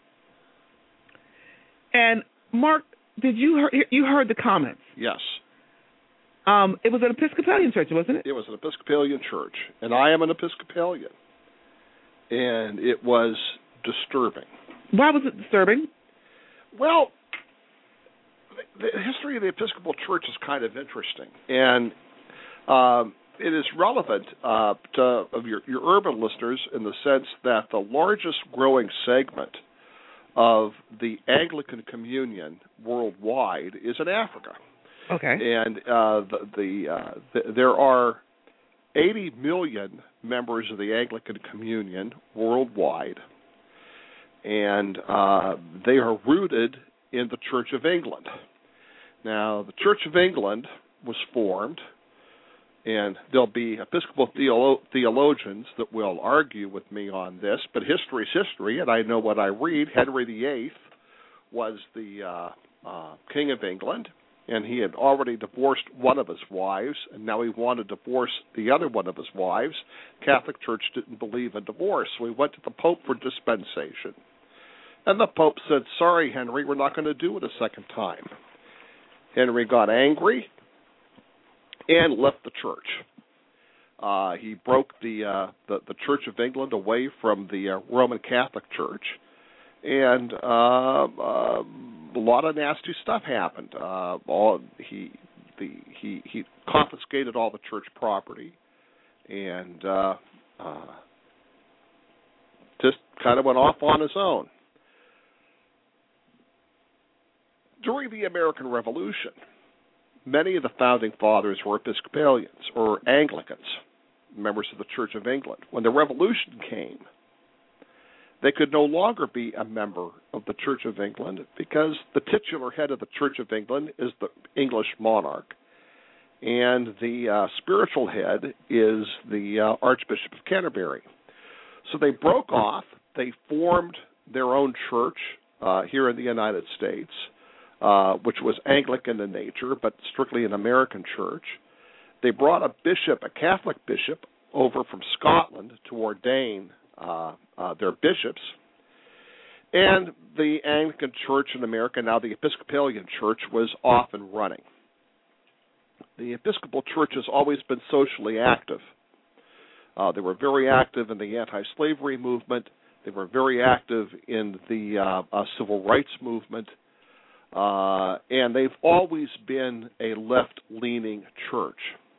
And, Mark, did you hear, you heard the comments? Yes. Um, it was an Episcopalian church, wasn't it? It was an Episcopalian church, and I am an Episcopalian. And it was disturbing. Why was it disturbing? Well, the history of the Episcopal Church is kind of interesting. And um, it is relevant uh, to of your, your urban listeners in the sense that the largest growing segment of the Anglican Communion worldwide is in Africa. Okay. And uh, the, the, uh, the there are eighty million members of the Anglican Communion worldwide, and uh, they are rooted in the Church of England. Now, the Church of England was formed, and there'll be Episcopal theolo- theologians that will argue with me on this, but history's history, and I know what I read. Henry the Eighth was the uh, uh, King of England, and he had already divorced one of his wives, and now he wanted to divorce the other one of his wives. Catholic Church didn't believe in divorce, so he went to the Pope for dispensation. And the Pope said, sorry, Henry, we're not going to do it a second time. Henry got angry and left the church. Uh, he broke the, uh, the the Church of England away from the uh, Roman Catholic Church, and uh, uh, a lot of nasty stuff happened. Uh, all he the he he confiscated all the church property, and uh, uh, just kind of went off on his own. During the American Revolution, many of the founding fathers were Episcopalians or Anglicans, members of the Church of England. When the Revolution came, they could no longer be a member of the Church of England because the titular head of the Church of England is the English monarch, and the uh, spiritual head is the uh, Archbishop of Canterbury. So they broke off. They formed their own church uh, here in the United States, Uh, which was Anglican in nature, but strictly an American church. They brought a bishop, a Catholic bishop, over from Scotland to ordain uh, uh, their bishops. And the Anglican Church in America, now the Episcopalian Church, was off and running. the Episcopal Church has always been socially active. Uh, they were very active in the anti-slavery movement. They were very active in the uh, uh, civil rights movement. Uh, and they've always been a left-leaning church.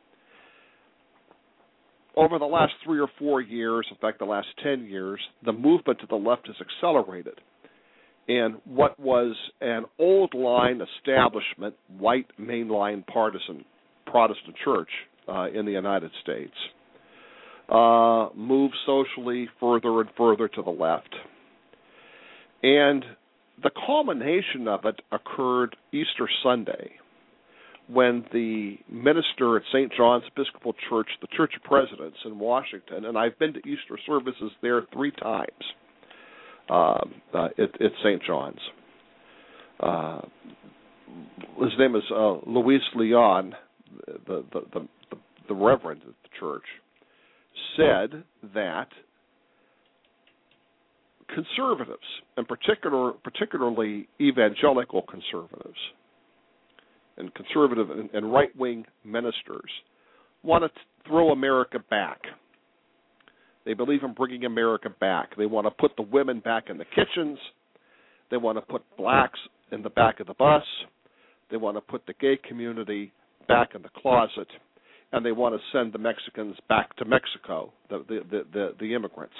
Over the last three or four years, in fact, the last ten years, the movement to the left has accelerated. And what was an old-line establishment, white mainline partisan Protestant church uh, in the United States uh, moved socially further and further to the left. And the culmination of it occurred Easter Sunday, when the minister at Saint John's Episcopal Church, the Church of Presidents in Washington, and I've been to Easter services there three times uh, uh, at, at Saint John's. Uh, his name is uh, Luis Leon, the, the, the, the, the reverend at the church, said that conservatives, and particular, particularly evangelical conservatives, and conservative and, and right-wing ministers want to throw America back. They believe in bringing America back. They want to put the women back in the kitchens. They want to put blacks in the back of the bus. They want to put the gay community back in the closet. And they want to send the Mexicans back to Mexico, the, the, the, the, the immigrants.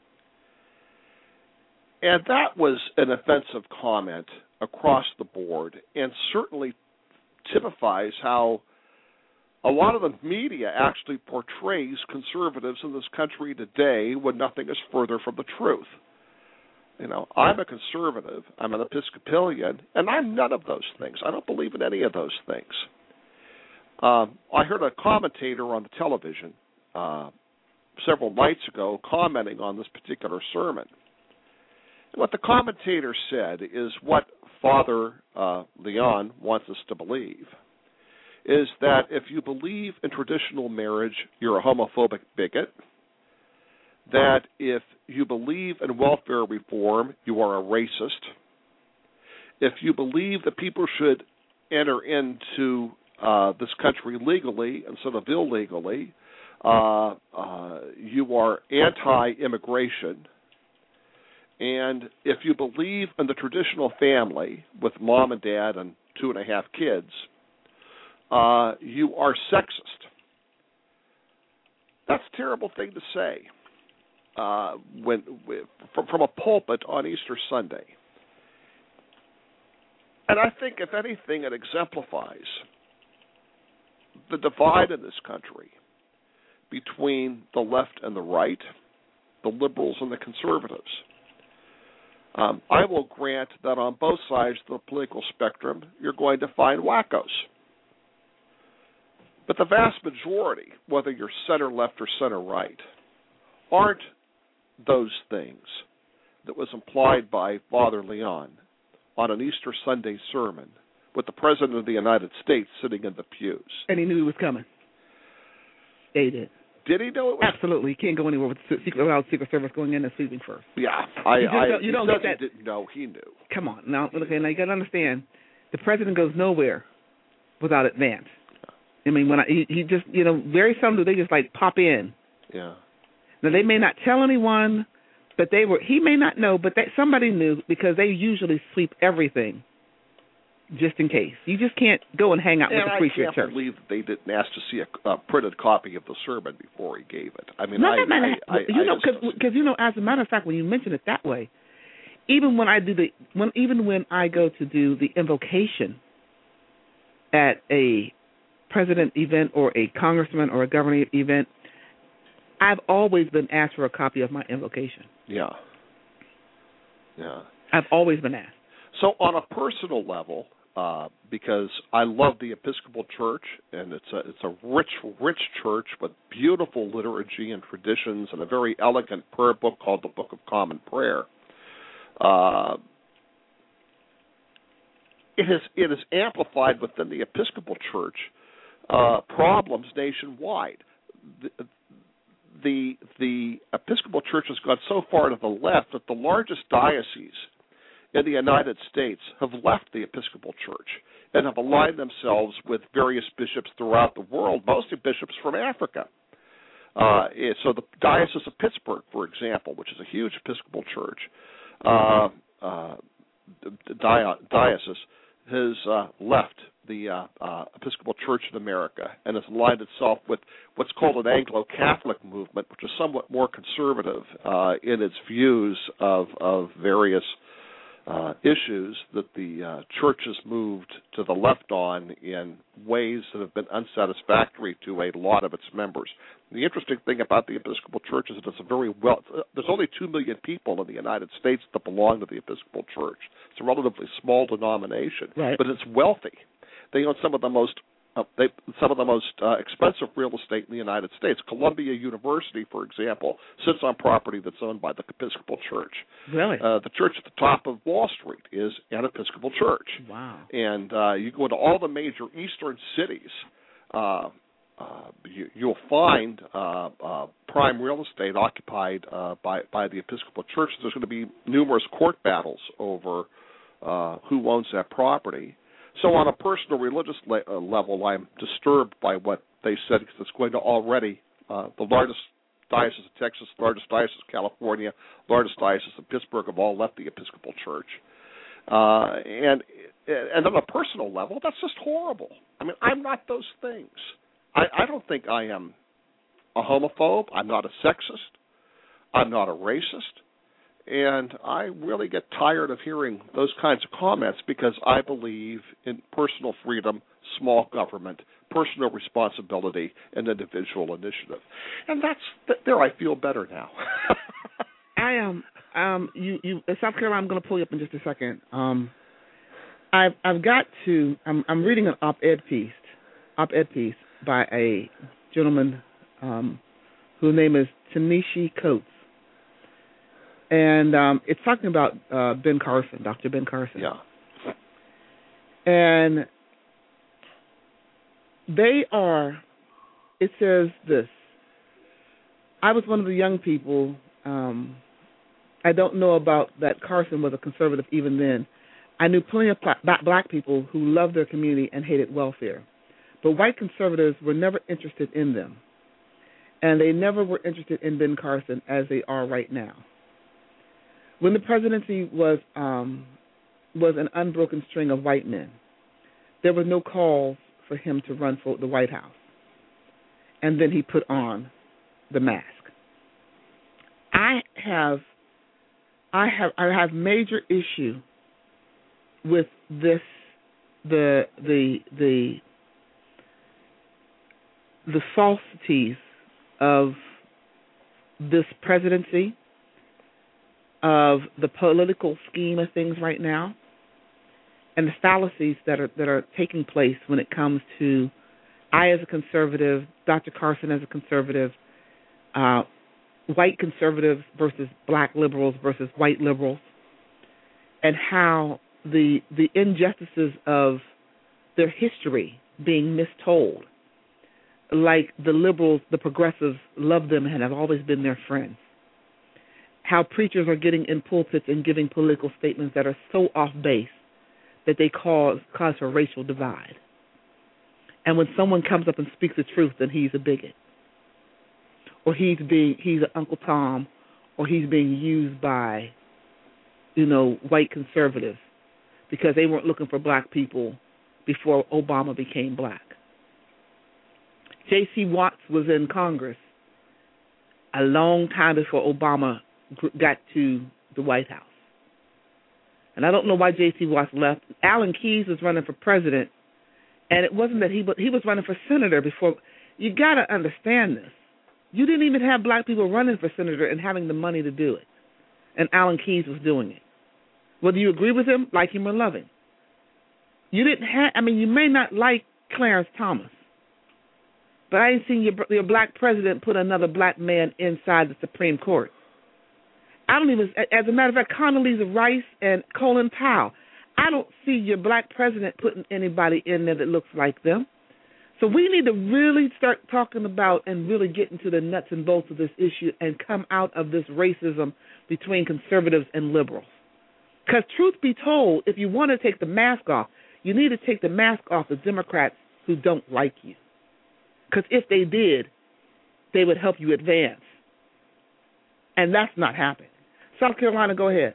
And that was an offensive comment across the board, and certainly typifies how a lot of the media actually portrays conservatives in this country today when nothing is further from the truth. You know, I'm a conservative, I'm an Episcopalian, and I'm none of those things. I don't believe in any of those things. Um, I heard a commentator on the television uh, several nights ago commenting on this particular sermon. And what the commentator said is what Father uh, Leon wants us to believe, is that if you believe in traditional marriage, you're a homophobic bigot, that if you believe in welfare reform, you are a racist, if you believe that people should enter into uh, this country legally instead of illegally, uh, uh, you are anti-immigration. And if you believe in the traditional family with mom and dad and two and a half kids, uh, you are sexist. That's a terrible thing to say uh, when from, from a pulpit on Easter Sunday. And I think, if anything, it exemplifies the divide in this country between the left and the right, the liberals and the conservatives. Um, I will grant that on both sides of the political spectrum, you're going to find wackos. But the vast majority, whether you're center left or center right, aren't those things that was implied by Father Leon on an Easter Sunday sermon with the President of the United States sitting in the pews. And he knew he was coming. They did. Did he know it was? Absolutely. You can't go anywhere with secret, without Secret Service going in and sweeping first. Yeah. I, you I, don't, you don't get that. He didn't know. He knew. Come on. Now, okay, now you got to understand, the President goes nowhere without advance. I mean, when I, he, he just, you know, very seldom do they just, like, pop in. Yeah. Now, they may not tell anyone, but they were, he may not know, but they, somebody knew, because they usually sweep everything just in case. You just can't go and hang out and with the preacher at at church. I can't believe that they didn't ask to see a, a printed copy of the sermon before he gave it. I mean, no, I, that might I, I, you I know, because you know, as a matter of fact, when you mention it that way, even when I do the, when even when I go to do the invocation at a president event or a congressman or a governor event, I've always been asked for a copy of my invocation. Yeah. Yeah. I've always been asked. So on a personal level, uh, because I love the Episcopal Church, and it's a it's a rich, rich church with beautiful liturgy and traditions, and a very elegant prayer book called the Book of Common Prayer. Uh, it is it is amplified within the Episcopal Church uh, problems nationwide. The, the the Episcopal Church has gone so far to the left that the largest dioceses in the United States have left the Episcopal Church. and have aligned themselves with various bishops throughout the world, mostly bishops from Africa. Uh, so the Diocese of Pittsburgh, for example, which is a huge Episcopal church, uh, uh, the diocese has uh, left the uh, uh, Episcopal Church in America and has aligned itself with what's called an Anglo-Catholic movement, which is somewhat more conservative uh, in its views of, of various uh, issues that the uh, church has moved to the left on in ways that have been unsatisfactory to a lot of its members. The interesting thing about the Episcopal Church is that it's a very well, there's only two million people in the United States that belong to the Episcopal Church. It's a relatively small denomination, right. but it's wealthy. They own some of the most uh, they, some of the most uh, expensive real estate in the United States. Columbia University, for example, sits on property that's owned by the Episcopal Church. Really? Uh, the church at the top of Wall Street is an Episcopal church. Wow. And uh, you go into all the major eastern cities, uh, uh, you, you'll find uh, uh, prime real estate occupied uh, by, by the Episcopal Church. There's going to be numerous court battles over uh, who owns that property. So on a personal religious le- uh, level, I'm disturbed by what they said, because it's going to already, uh, the largest diocese of Texas, largest diocese of California, largest diocese of Pittsburgh have all left the Episcopal Church. Uh, and and on a personal level, that's just horrible. I mean, I'm not those things. I, I don't think I am a homophobe. I'm not a sexist. I'm not a racist. And I really get tired of hearing those kinds of comments, because I believe in personal freedom, small government, personal responsibility, and individual initiative. And that's there. I feel better now. I am. Um, um, you, you, South Carolina. I'm going to pull you up in just a second. Um, I've, I've got to. I'm, I'm reading an op-ed piece, op-ed piece by a gentleman um, whose name is Tanishi Coates. And um, it's talking about uh, Ben Carson, Doctor Ben Carson. Yeah. And they are, it says this, I was one of the young people, um, I don't know about that Carson was a conservative even then. I knew plenty of black people who loved their community and hated welfare. But white conservatives were never interested in them. And they never were interested in Ben Carson as they are right now. When the presidency was um, was an unbroken string of white men, there was no call for him to run for the White House. And then he put on the mask. I have, I have, I have major issue with this, the the the the falsities of this presidency, of the political scheme of things right now, and the fallacies that are that are taking place when it comes to I as a conservative, Doctor Carson as a conservative, uh, white conservatives versus black liberals versus white liberals, and how the the injustices of their history being mistold, like the liberals, the progressives love them and have always been their friends. How preachers are getting in pulpits and giving political statements that are so off base that they cause cause a racial divide. And when someone comes up and speaks the truth, then he's a bigot, or he's being he's an Uncle Tom, or he's being used by, you know, white conservatives because they weren't looking for black people before Obama became black. J C Watts was in Congress a long time before Obama got to the White House. And I don't know why J C Watts left. Alan Keyes was running for president, and it wasn't that he he was running for senator before. You got to understand this. You didn't even have black people running for senator and having the money to do it. And Alan Keyes was doing it. Whether you agree with him, like him, or love him. You didn't have, I mean, you may not like Clarence Thomas, but I ain't seen your, your black president put another black man inside the Supreme Court. I don't even, as a matter of fact, Condoleezza Rice and Colin Powell, I don't see your black president putting anybody in there that looks like them. So we need to really start talking about and really get into the nuts and bolts of this issue and come out of this racism between conservatives and liberals. Because truth be told, if you want to take the mask off, you need to take the mask off the Democrats who don't like you. Because if they did, they would help you advance. And that's not happening. South Carolina, go ahead.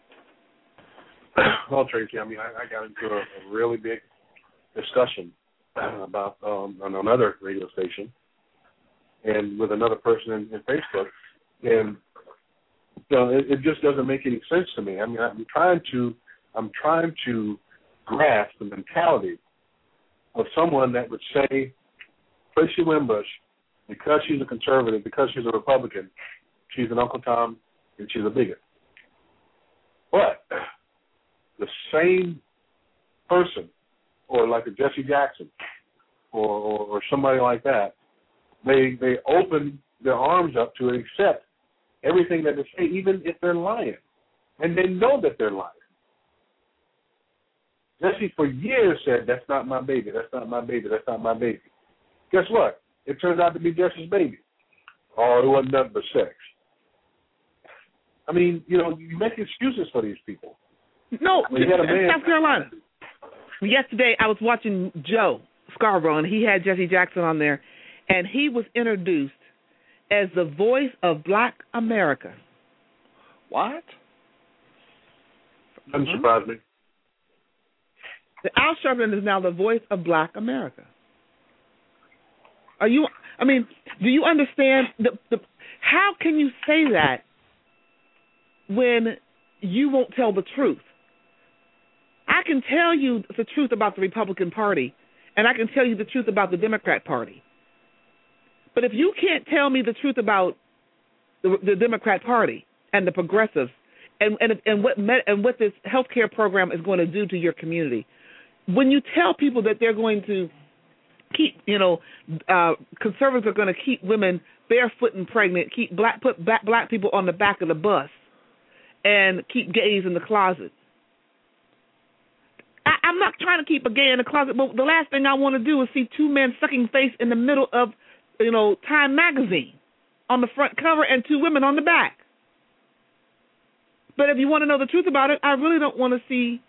Well, Tracy, I mean, I, I got into a, a really big discussion about um, on another radio station and with another person in, in Facebook, and you know, it, it just doesn't make any sense to me. I mean, I'm trying to, I'm trying to grasp the mentality of someone that would say Tracy Winbush, because she's a conservative, because she's a Republican, she's an Uncle Tom, and she's a bigot. But the same person, or like a Jesse Jackson, or, or, or somebody like that, they they open their arms up to accept everything that they say, even if they're lying. And they know that they're lying. Jesse for years said, that's not my baby, that's not my baby, that's not my baby. Guess what? It turned out to be Jesse's baby. Oh, it wasn't nothing but sex. I mean, you know, you make excuses for these people. No, I mean, you got a man. South Carolina. Yesterday, I was watching Joe Scarborough, and he had Jesse Jackson on there, and he was introduced as the voice of Black America. What? Doesn't surprise me. Al Sharpton is now the voice of Black America. Are you? I mean, do you understand the, the? How can you say that when you won't tell the truth? I can tell you the truth about the Republican Party, and I can tell you the truth about the Democrat Party. But if you can't tell me the truth about the, the Democrat Party and the progressives, and and and what med, and what this health care program is going to do to your community, when you tell people that they're going to keep, you know, uh, conservatives are going to keep women barefoot and pregnant, keep black put black, black people on the back of the bus, and keep gays in the closet. I, I'm not trying to keep a gay in the closet, but the last thing I want to do is see two men sucking face in the middle of, you know, Time magazine on the front cover and two women on the back. But if you want to know the truth about it, I really don't want to see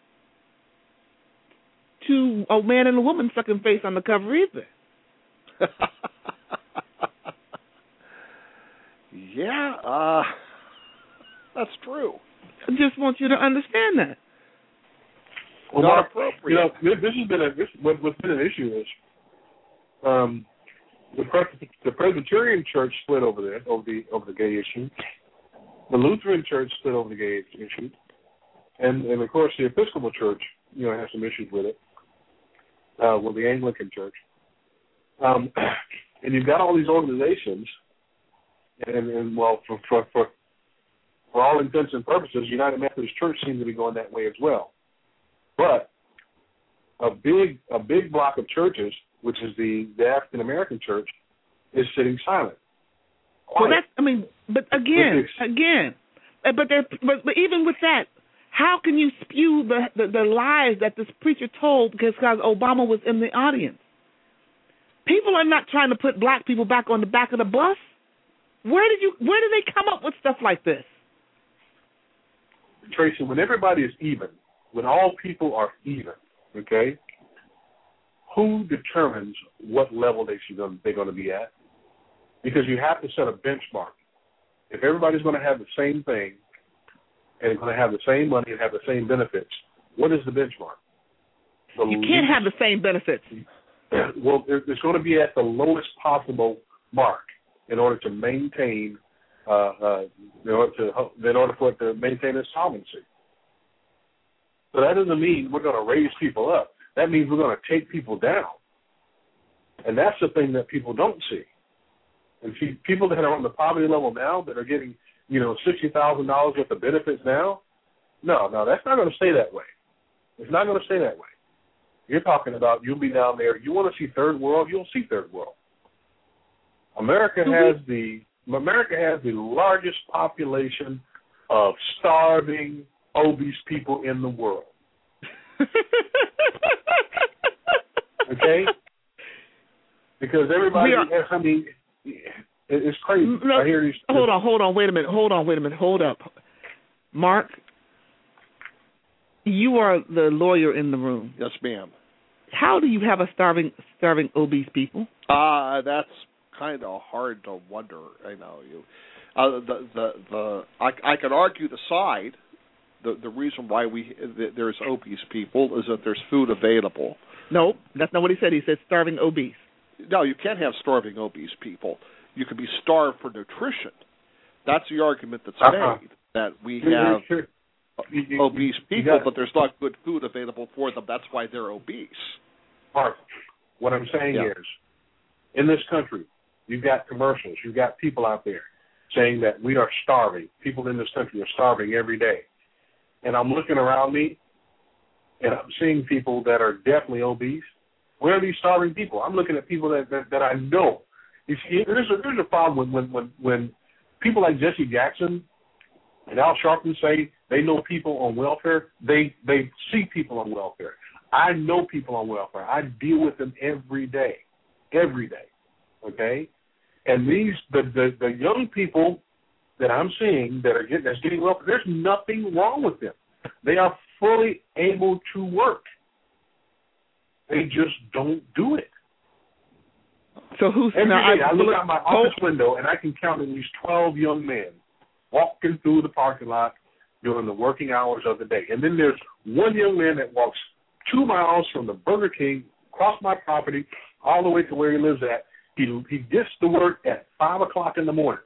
two, a man and a woman sucking face on the cover either. Yeah, uh, that's true. I just want you to understand that. Well, Not Mark, appropriate. you know, this, this has been a this what, what's been an issue is um, the Pres- the Presbyterian Church split over there over the over the gay issue. The Lutheran Church split over the gay issue, and and of course the Episcopal Church, you know, has some issues with it. Uh, with the Anglican Church, um, and you've got all these organizations, and, and well, for, for for for all intents and purposes, United Methodist Church seems to be going that way as well. But a big a big block of churches, which is the, the African American Church, is sitting silent. Well, that's, I mean, but again, again, but there, but, but even with that, how can you spew the, the, the lies that this preacher told because because Obama was in the audience? People are not trying to put black people back on the back of the bus. Where did you? Where did they come up with stuff like this? Tracy, when everybody is even, when all people are even, okay, who determines what level they should they're going to be at? Because you have to set a benchmark. If everybody's going to have the same thing and going to have the same money and have the same benefits, what is the benchmark? The you can't least, have the same benefits. Well, it's going to be at the lowest possible mark in order to maintain, uh, uh, in order to, in order for it to maintain its solvency. So that doesn't mean we're going to raise people up. That means we're going to take people down. And that's the thing that people don't see. And see, people that are on the poverty level now that are getting, you know, sixty thousand dollars worth of benefits now, no, no, that's not going to stay that way. It's not going to stay that way. You're talking about you'll be down there. You want to see third world, you'll see third world. America has the America has the largest population of starving, obese people in the world. Okay? Because everybody, are, I mean, it's crazy. No, I hear these. Hold on, hold on, wait a minute, hold on, wait a minute, hold up. Mark, You are the lawyer in the room. Yes, ma'am. How do you have a starving, starving obese people? Uh, that's kind of hard to wonder. I know you. Uh, the the the I, I could argue the side. The the reason why we the, there's obese people is that there's food available. No, that's not what he said. He said starving obese. No, you can't have starving obese people. You can be starved for nutrition. That's the argument that's uh-huh. made, that we have sure. you, you, obese you people, got, but there's not good food available for them. That's why they're obese. Mark, what I'm saying yeah. is, in this country, you've got commercials, you've got people out there saying that we are starving. People in this country are starving every day. And I'm looking around me, and I'm seeing people that are definitely obese. Where are these starving people? I'm looking at people that that, that I know. You see, there's a, there's a problem when, when, when people like Jesse Jackson and Al Sharpton say they know people on welfare. They they see people on welfare. I know people on welfare. I deal with them every day, every day, okay? And these the, the, the young people that I'm seeing that are getting that's getting welfare, there's nothing wrong with them. They are fully able to work. They just don't do it. So who's every now, day I, I look out my office window and I can count at least twelve young men walking through the parking lot during the working hours of the day. And then there's one young man that walks two miles from the Burger King, across my property, all the way to where he lives at. He he gets to work at five o'clock in the morning.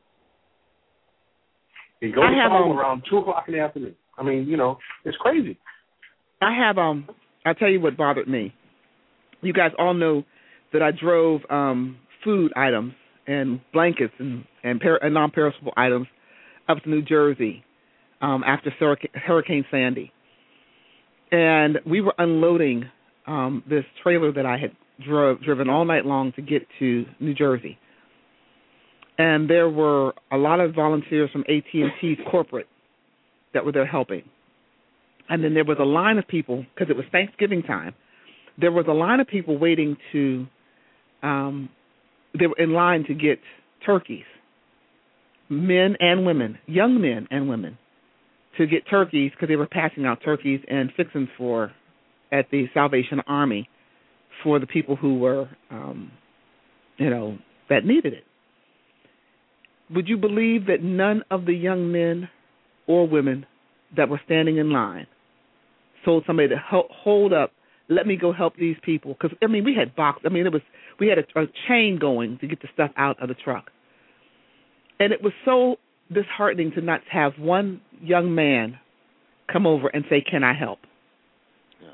He goes home um, around two o'clock in the afternoon. I mean, you know, it's crazy. I have um. I'll tell you what bothered me. You guys all know that I drove um, food items and blankets and and, per- and non-perishable items up to New Jersey um, after Hurricane Sandy, and we were unloading um, this trailer that I had drove driven all night long to get to New Jersey. And there were a lot of volunteers from A T and T corporate that were there helping. And then there was a line of people, because it was Thanksgiving time, there was a line of people waiting to, um, they were in line to get turkeys, men and women, young men and women, to get turkeys because they were passing out turkeys and fixins for, at the Salvation Army for the people who were, um, you know, that needed it. Would you believe that none of the young men or women that were standing in line told somebody to hold up, let me go help these people? Because, I mean, we had box. I mean, it was we had a, a chain going to get the stuff out of the truck. And it was so disheartening to not have one young man come over and say, can I help? Yeah.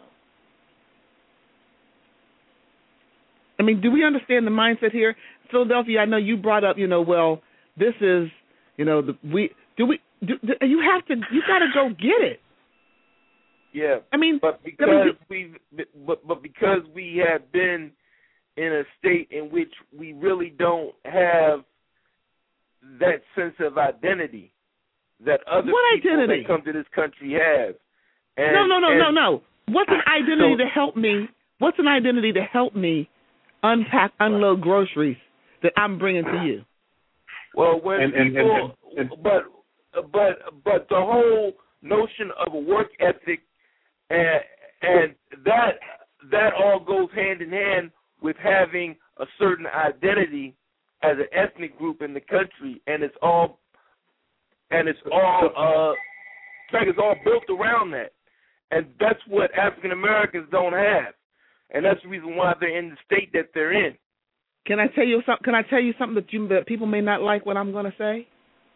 I mean, do we understand the mindset here? Philadelphia, I know you brought up, you know, well, this is, you know, the, we do we do, do you have to you got to go get it. Yeah, I mean, but because I mean, we but but because we have been in a state in which we really don't have that sense of identity that other what people identity? that come to this country have. And, no, no, no, and, no, no. What's an identity so, to help me? What's an identity to help me unpack, unload groceries that I'm bringing to you? Well, when and, people, and, and, and, but but but the whole notion of a work ethic and and that that all goes hand in hand with having a certain identity as an ethnic group in the country, and it's all and it's all uh, like it's all built around that, and that's what African Americans don't have, and that's the reason why they're in the state that they're in. Can I tell you something? Can I tell you something that you that people may not like what I'm going to say?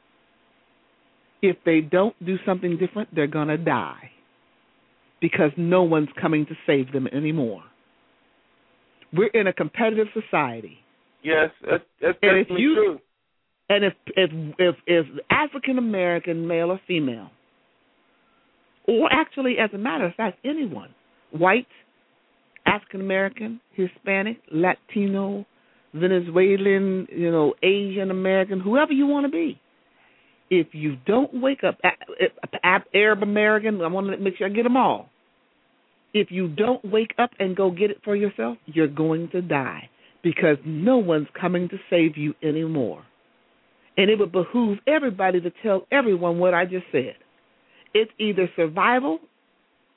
If they don't do something different, they're going to die because no one's coming to save them anymore. We're in a competitive society. Yes, that's, that's and definitely if you, true. And if if if, if African American, male or female, or actually, as a matter of fact, anyone, white, African American, Hispanic, Latino, Venezuelan, you know, Asian American, whoever you want to be. If you don't wake up, Arab American, I want to make sure I get them all. If you don't wake up and go get it for yourself, you're going to die because no one's coming to save you anymore. And it would behoove everybody to tell everyone what I just said. It's either survival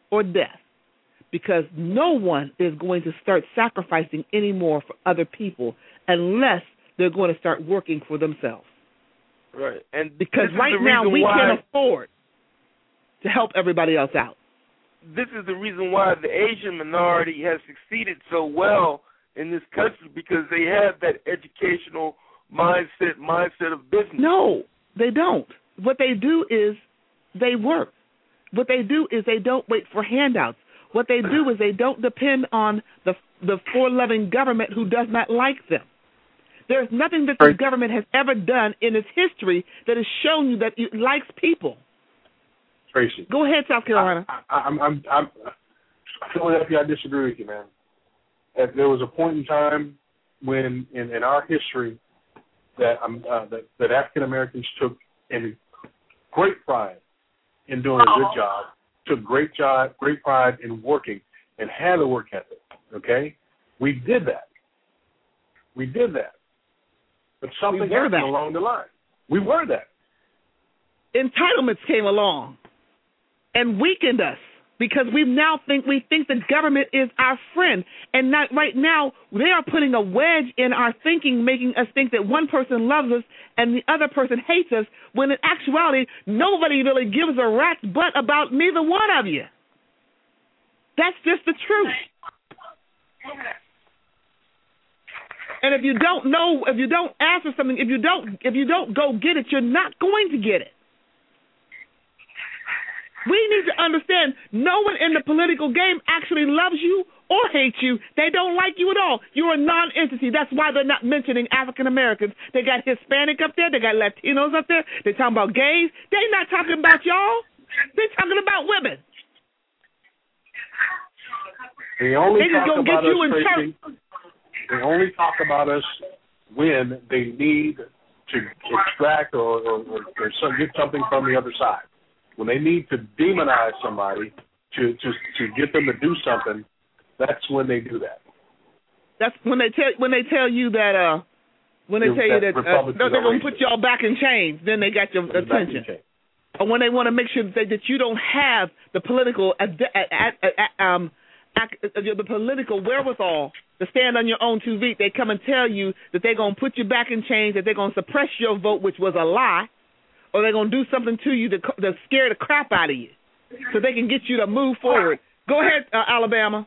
or death, because no one is going to start sacrificing anymore for other people unless they're going to start working for themselves. Right. And because right now we why, can't afford to help everybody else out. This is the reason why the Asian minority has succeeded so well in this country, because they have that educational mindset, mindset of business. No, they don't. What they do is they work. What they do is they don't wait for handouts. What they do is they don't depend on the the for-loving government who does not like them. There's nothing that this government has ever done in its history that has shown you that it likes people. Tracy, go ahead, South Carolina. I, I, I'm, I'm, I'm, Philadelphia, I disagree with you, man. That there was a point in time when, in, in our history, that um, uh, that, that African Americans took in great pride in doing a good job, took great job, great pride in working, and had a work ethic. Okay, we did that. We did that. But something we happened that. along the line. We were that. Entitlements came along and weakened us, because we now think we think the government is our friend, and not right now they are putting a wedge in our thinking, making us think that one person loves us and the other person hates us, when in actuality nobody really gives a rat's butt about neither one of you. That's just the truth. And if you don't know, if you don't ask for something, if you don't, if you don't go get it, you're not going to get it. We need to understand no one in the political game actually loves you or hates you. They don't like you at all. You're a non-entity. That's why they're not mentioning African Americans. They got Hispanic up there. They got Latinos up there. They're talking about gays. They're not talking about y'all. They're talking about women. They only they just talk gonna about get you us, in Tracy. church. They only talk about us when they need to extract or, or, or, or some, get something from the other side. When they need to demonize somebody to, to, to get them to do something, that's when they do that. That's when they tell when they tell you that uh when they You're, tell you that uh, they're going to put y'all back in chains. Then they got your Put attention. Or when they want to make sure that, that you don't have the political uh, uh, uh, um uh, the political wherewithal to stand on your own two feet, they come and tell you that they're going to put you back in chains, that they're going to suppress your vote, which was a lie, or they're going to do something to you to, to scare the crap out of you so they can get you to move forward. Go ahead, uh, Alabama.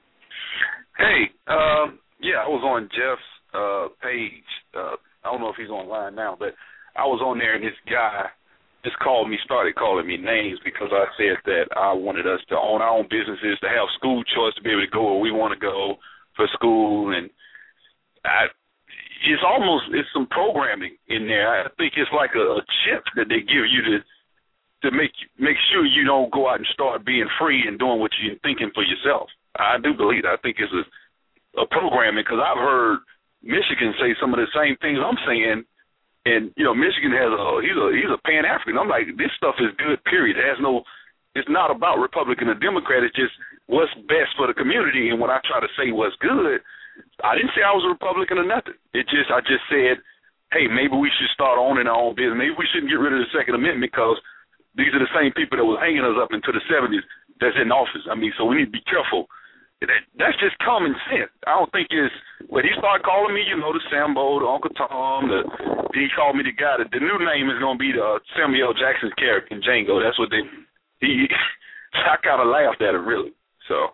Hey, um, yeah, I was on Jeff's uh, page. Uh, I don't know if he's online now, but I was on there, and this guy just called me, started calling me names because I said that I wanted us to own our own businesses, to have school choice, to be able to go where we want to go for school. And I, it's almost, it's some programming in there. I think it's like a, a chip that they give you to to make make sure you don't go out and start being free and doing what you're thinking for yourself. I do believe that. I think it's a, a programming, because I've heard Michigan say some of the same things I'm saying. And, you know, Michigan has a, he's a, he's a Pan-African. I'm like, this stuff is good, period. It has no, it's not about Republican or Democrat. It's just what's best for the community. And when I try to say what's good, I didn't say I was a Republican or nothing. It just, I just said, hey, maybe we should start owning our own business. Maybe we shouldn't get rid of the Second Amendment, because these are the same people that was hanging us up into the seventies that's in office. I mean, so we need to be careful. That, that's just common sense. I don't think it's, when he started calling me, you know, the Sambo, the Uncle Tom, the, he called me the guy, that the new name is going to be the uh, Samuel L. Jackson's character in Django. That's what they, he, I kind of laughed at it, really, so.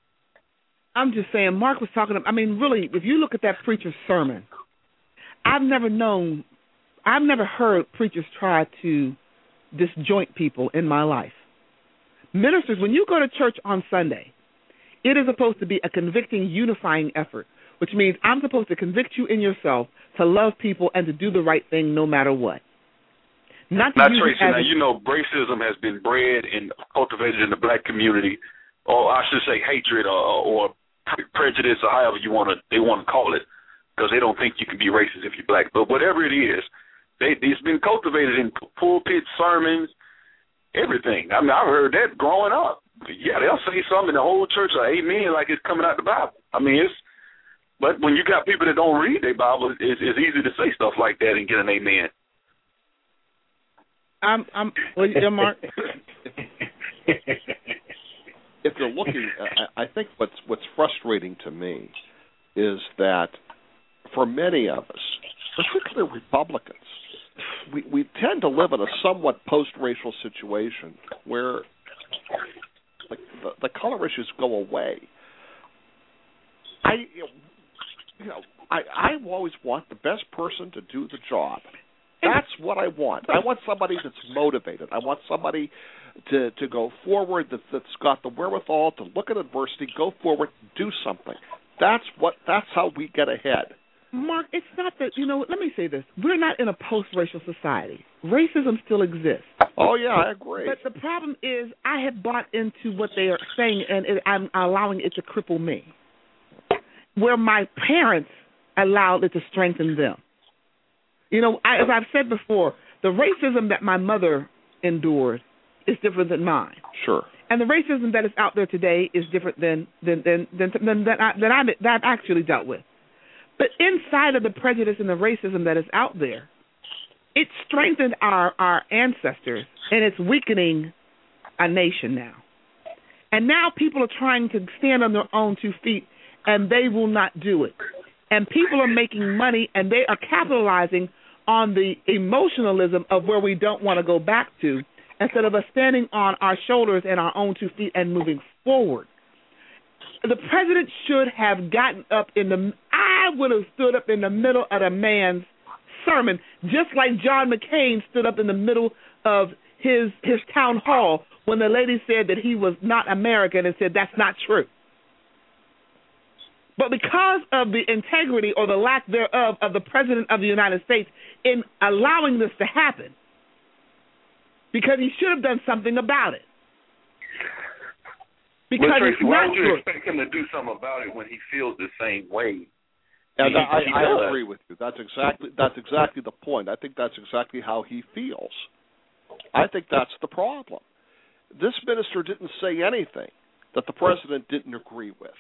I'm just saying, Mark was talking, I mean, really, if you look at that preacher's sermon, I've never known, I've never heard preachers try to disjoint people in my life. Ministers, when you go to church on Sunday, it is supposed to be a convicting, unifying effort, which means I'm supposed to convict you in yourself to love people and to do the right thing no matter what. Not, Not Tracy, now, you know, racism has been bred and cultivated in the black community, or I should say hatred or, or prejudice, or however you want to, they want to call it, because they don't think you can be racist if you're black. But whatever it is, they, it's been cultivated in pulpit, sermons, everything. I mean, I've heard that growing up. Yeah, they'll say something in the whole church, like amen, like it's coming out the Bible. I mean, it's, but when you got people that don't read their Bible, it's, it's easy to say stuff like that and get an amen. I'm, I'm, well, yeah, Mark. looking. I think what's what's frustrating to me is that for many of us, particularly Republicans, we we tend to live in a somewhat post-racial situation where the, the, the color issues go away. I, you know, I I always want the best person to do the job. That's what I want. I want somebody that's motivated. I want somebody to to go forward that, that's got the wherewithal to look at adversity, go forward, do something. That's what. That's how we get ahead. Mark, it's not that, you know, let me say this. We're not in a post-racial society. Racism still exists. Oh, yeah, I agree. But the problem is I have bought into what they are saying, and it, I'm allowing it to cripple me. Where my parents allowed it to strengthen them. You know, I, as I've said before, the racism that my mother endured is different than mine. Sure. And the racism that is out there today is different than than than than, than that I that I that I've actually dealt with. But inside of the prejudice and the racism that is out there, it strengthened our, our ancestors, and it's weakening a nation now. And now people are trying to stand on their own two feet, and they will not do it. And people are making money, and they are capitalizing on the emotionalism of where we don't want to go back to, instead of us standing on our shoulders and our own two feet and moving forward. The president should have gotten up in the, I would have stood up in the middle of the man's sermon, just like John McCain stood up in the middle of his his town hall when the lady said that he was not American and said that's not true. But because of the integrity or the lack thereof of the President of the United States in allowing this to happen, because he should have done something about it. Because but Tracy, it's why not would you true. expect him to do something about it when he feels the same way? And he, I, he I agree with you. That's exactly that's exactly the point. I think that's exactly how he feels. I think that's the problem. This minister didn't say anything that the president didn't agree with.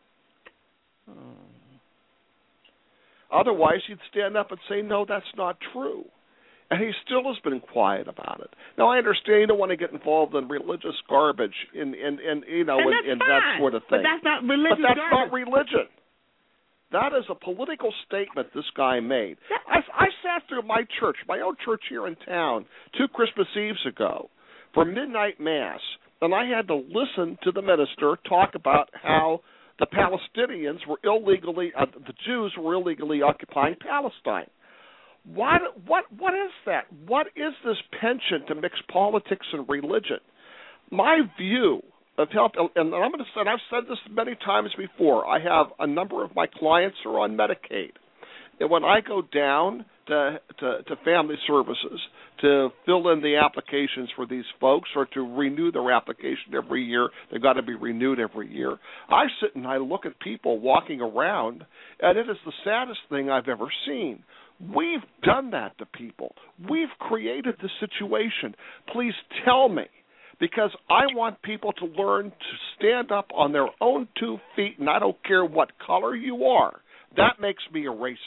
Otherwise, he'd stand up and say, no, that's not true. And he still has been quiet about it. Now, I understand you don't want to get involved in religious garbage and, and, and you know, and, and, and that sort of thing. But that's not religious But that's garbage. not religion. That is a political statement this guy made. I, I sat through my church, my own church here in town, two Christmas Eves ago for midnight mass, and I had to listen to the minister talk about how the Palestinians were illegally, uh, the Jews were illegally occupying Palestine. What what what is that? What is this penchant to mix politics and religion? My view of health, and I'm going to say, and I've said this many times before, I have a number of my clients who are on Medicaid. And when I go down to, to, to family services to fill in the applications for these folks or to renew their application every year, they've got to be renewed every year, I sit and I look at people walking around, and it is the saddest thing I've ever seen. We've done that to people. We've created the situation. Please tell me, because I want people to learn to stand up on their own two feet, and I don't care what color you are. That makes me a racist.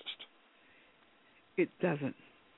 It doesn't.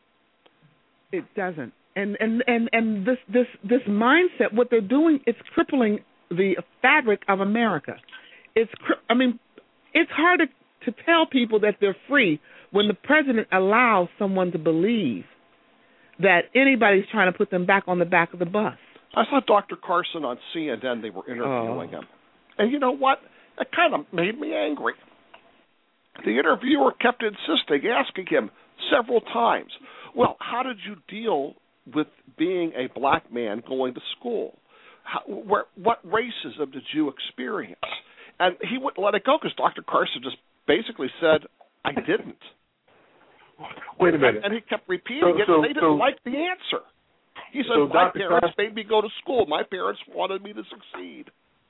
It doesn't. And and, and, and this, this this mindset, what they're doing, it's crippling the fabric of America. It's I mean, it's hard to, to tell people that they're free when the president allows someone to believe that anybody's trying to put them back on the back of the bus. I saw Doctor Carson on C N N. They were interviewing oh. him. And you know what? It kind of made me angry. The interviewer kept insisting, asking him several times, well, how did you deal with being a black man going to school? How, where, what racism did you experience? And he wouldn't let it go because Doctor Carson just basically said, I didn't. Wait a minute. And, and he kept repeating so, it, so, and they didn't so, like the answer. He said, so my Doctor parents Carson, made me go to school. My parents wanted me to succeed.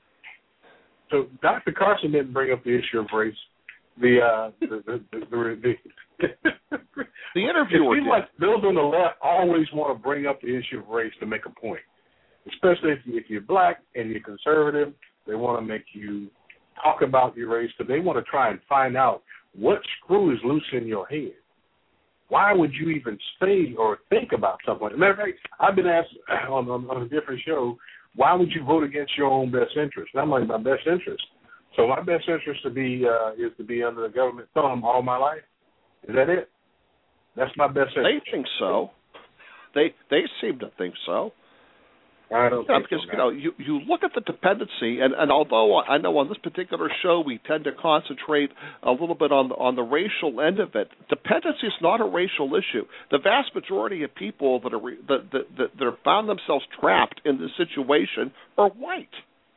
So Doctor Carson didn't bring up the issue of race. The uh, the the, the, the, the, the interviewer it seems did. like those on the left always want to bring up the issue of race to make a point, especially if, you, if you're black and you're conservative. They want to make you talk about your race because they want to try and find out what screw is loose in your head. Why would you even say or think about something? As a matter of fact, I've been asked on, on, on a different show, why would you vote against your own best interest? Not like my best interest. So my best interest to be uh, is to be under the government thumb all my life. Is that it? That's my best interest. They think so. They they seem to think so. I don't no, think because so, you know you, you look at the dependency, and, and although I know on this particular show we tend to concentrate a little bit on the, on the racial end of it, dependency is not a racial issue. The vast majority of people that are that that, that, that have found themselves trapped in this situation are white.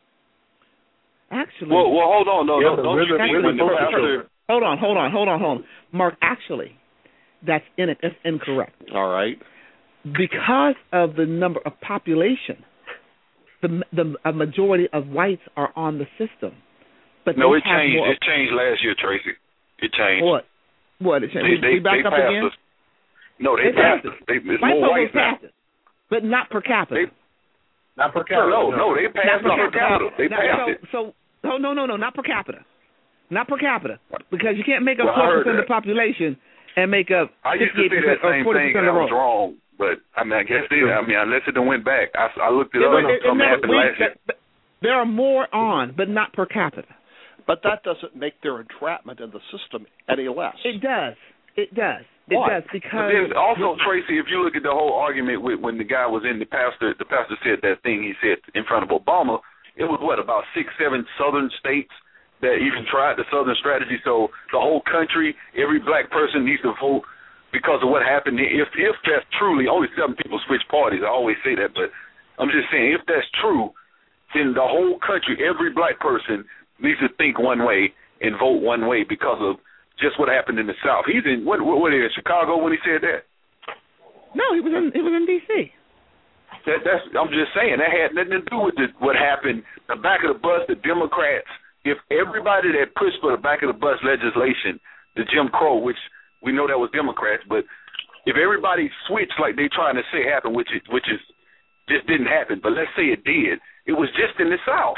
Actually, well, well, hold on, no, yeah, no, don't you think when the pastor? Hold on, hold on, hold on, hold on, Mark. Actually, that's in it. That's incorrect. All right. Because of the number of population, the the a majority of whites are on the system. But no, they it have changed. more, It changed last year, Tracy. It changed. What? What? It changed. They, they, we back they up passed again? us. No, they, they passed passed us. They, it's white more folks whites now. passed it, but not per capita. They, not per capita. No, no, no they passed not per capita. They not, passed so, it. So, oh, no, no, no, not per capita. Not per capita. Because you can't make up well, four percent of the population and make up I used to say that same thing, and I was wrong. But, I mean, I guess they, I mean, unless it done went back. I, I looked it yeah, up. It, it, something it happened we, last year. that, there are more on, but not per capita. But that doesn't make their entrapment in the system any less. It does. It does. It Why? does because. But then also, Tracy, if you look at the whole argument with when the guy was in, the pastor, the pastor said that thing he said in front of Obama. It was what, about six, seven southern states that even tried the southern strategy. So the whole country, every black person needs to vote because of what happened. If if that's truly, only seven people switch parties. I always say that, but I'm just saying, if that's true, then the whole country, every black person needs to think one way and vote one way because of just what happened in the South. He's in what? What, what in Chicago when he said that? No, he was in. He was in D C. That, that's. I'm just saying that had nothing to do with the, what happened. The back of the bus, the Democrats. If everybody that pushed for the back of the bus legislation, the Jim Crow, which we know that was Democrats, but if everybody switched like they trying to say happened, which is which is just didn't happen, but let's say it did, it was just in the South.